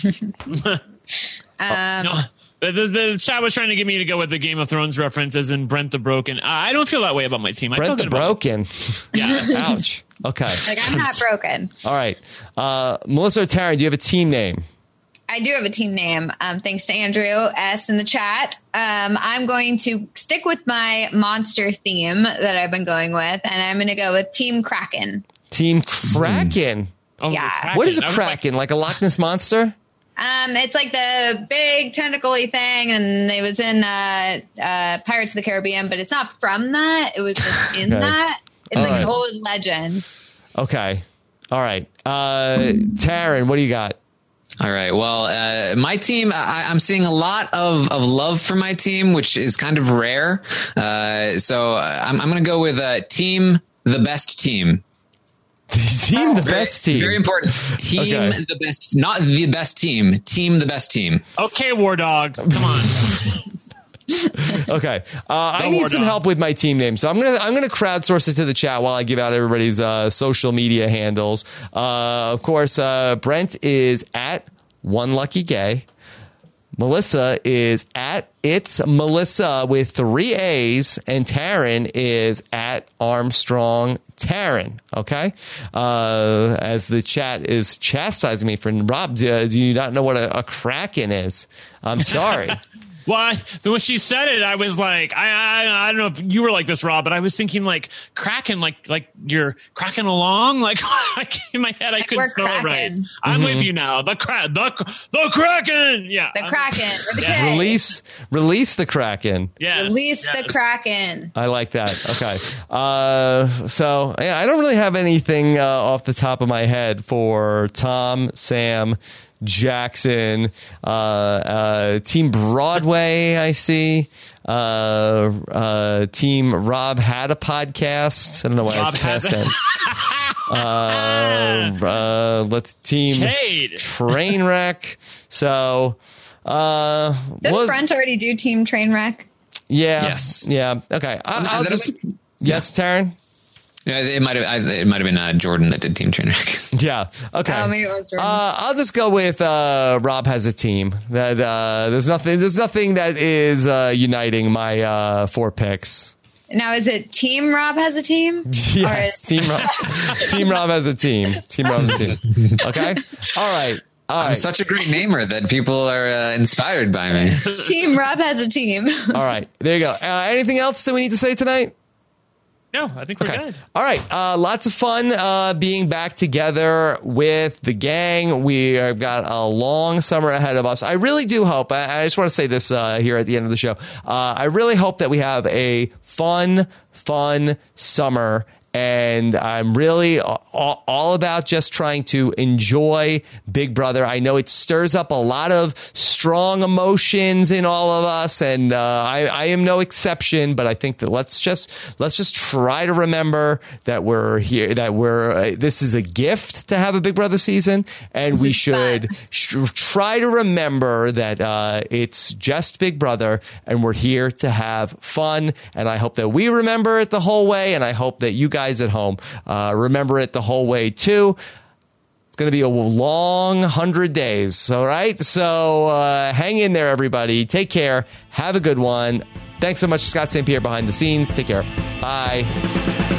No, the chat was trying to get me to go with the Game of Thrones reference, as in Brent the Broken. I don't feel that way about my team. Brent the Broken. Yeah. Ouch. Okay. Like, I'm not broken. All right. Melissa or Taryn, do you have a team name? I I do have a team name. Thanks to Andrew S in the chat. I'm going to stick with my monster theme that I've been going with, and I'm going to go with Team Kraken. Team Kraken. Oh, Yeah. Kraken. What is a I was Kraken? Like a Loch Ness monster? It's like the big tentacly thing, and it was in Pirates of the Caribbean, but it's not from that. It was just in Okay. that. It's All like an right. old legend. Okay. All right. Taryn, what do you got? All right. Well, my team, I'm seeing a lot of love for my team, which is kind of rare. So I'm going to go with Team the Best Team. Team the best team. Very important. Team Okay. the best, not the best team. Team the best team. Okay, War Dog. Come on. Okay. I need war some dog. help with my team name. So I'm gonna crowdsource it to the chat while I give out everybody's social media handles. Of course, Brent is at One Lucky Gay. Melissa is at It's Melissa with 3 A's, and Taryn is at Armstrong Taryn. Okay, as the chat is chastising me for Rob, do you not know what a Kraken is? I'm sorry. Well, when she said it, I was like, I don't know if you were like this, Rob, but I was thinking like cracking, like you're cracking along. Like in my head, I couldn't we're spell it right. cracking. I'm with you now. The Kraken. Yeah. The Kraken. With the K. Release the Kraken. Yes. Release yes. the Kraken. I like that. Okay. So yeah, I don't really have anything off the top of my head for Tom, Sam, Jackson, Team Broadway. I see. Team Rob had a podcast. I don't know why Rob it's has past tense. Let's Team Shade. Trainwreck. So, Did Brent already do Team Trainwreck? yeah, Yes. yeah. Okay. I'll That- just yes, Taryn. Yeah, it might have been Jordan that did Team Trainwreck. Yeah. Okay. Oh, maybe it was Jordan. I'll just go with Rob has a team. That there's nothing that is uniting my 4 picks. Now, is it Team Rob has a team? Yes, Team Rob. Team Rob has a team. Team Rob has a team. Okay. All right. I'm such a great namer that people are inspired by me. Team Rob has a team. All right. There you go. Anything else that we need to say tonight? No, I think we're good. All right. Lots of fun being back together with the gang. We have got a long summer ahead of us. I really do hope, I just want to say this here at the end of the show. I really hope that we have a fun summer. And I'm really all about just trying to enjoy Big Brother. I know it stirs up a lot of strong emotions in all of us, and I am no exception. But I think that let's just try to remember that we're here, that this is a gift to have a Big Brother season, and we should try to remember that it's just Big Brother, and we're here to have fun. And I hope that we remember it the whole way, and I hope that you guys at home remember it the whole way too. It's going to be a long 100 days. All right. So hang in there, everybody. Take care. Have a good one. Thanks so much, Scott St. Pierre behind the scenes. Take care. Bye.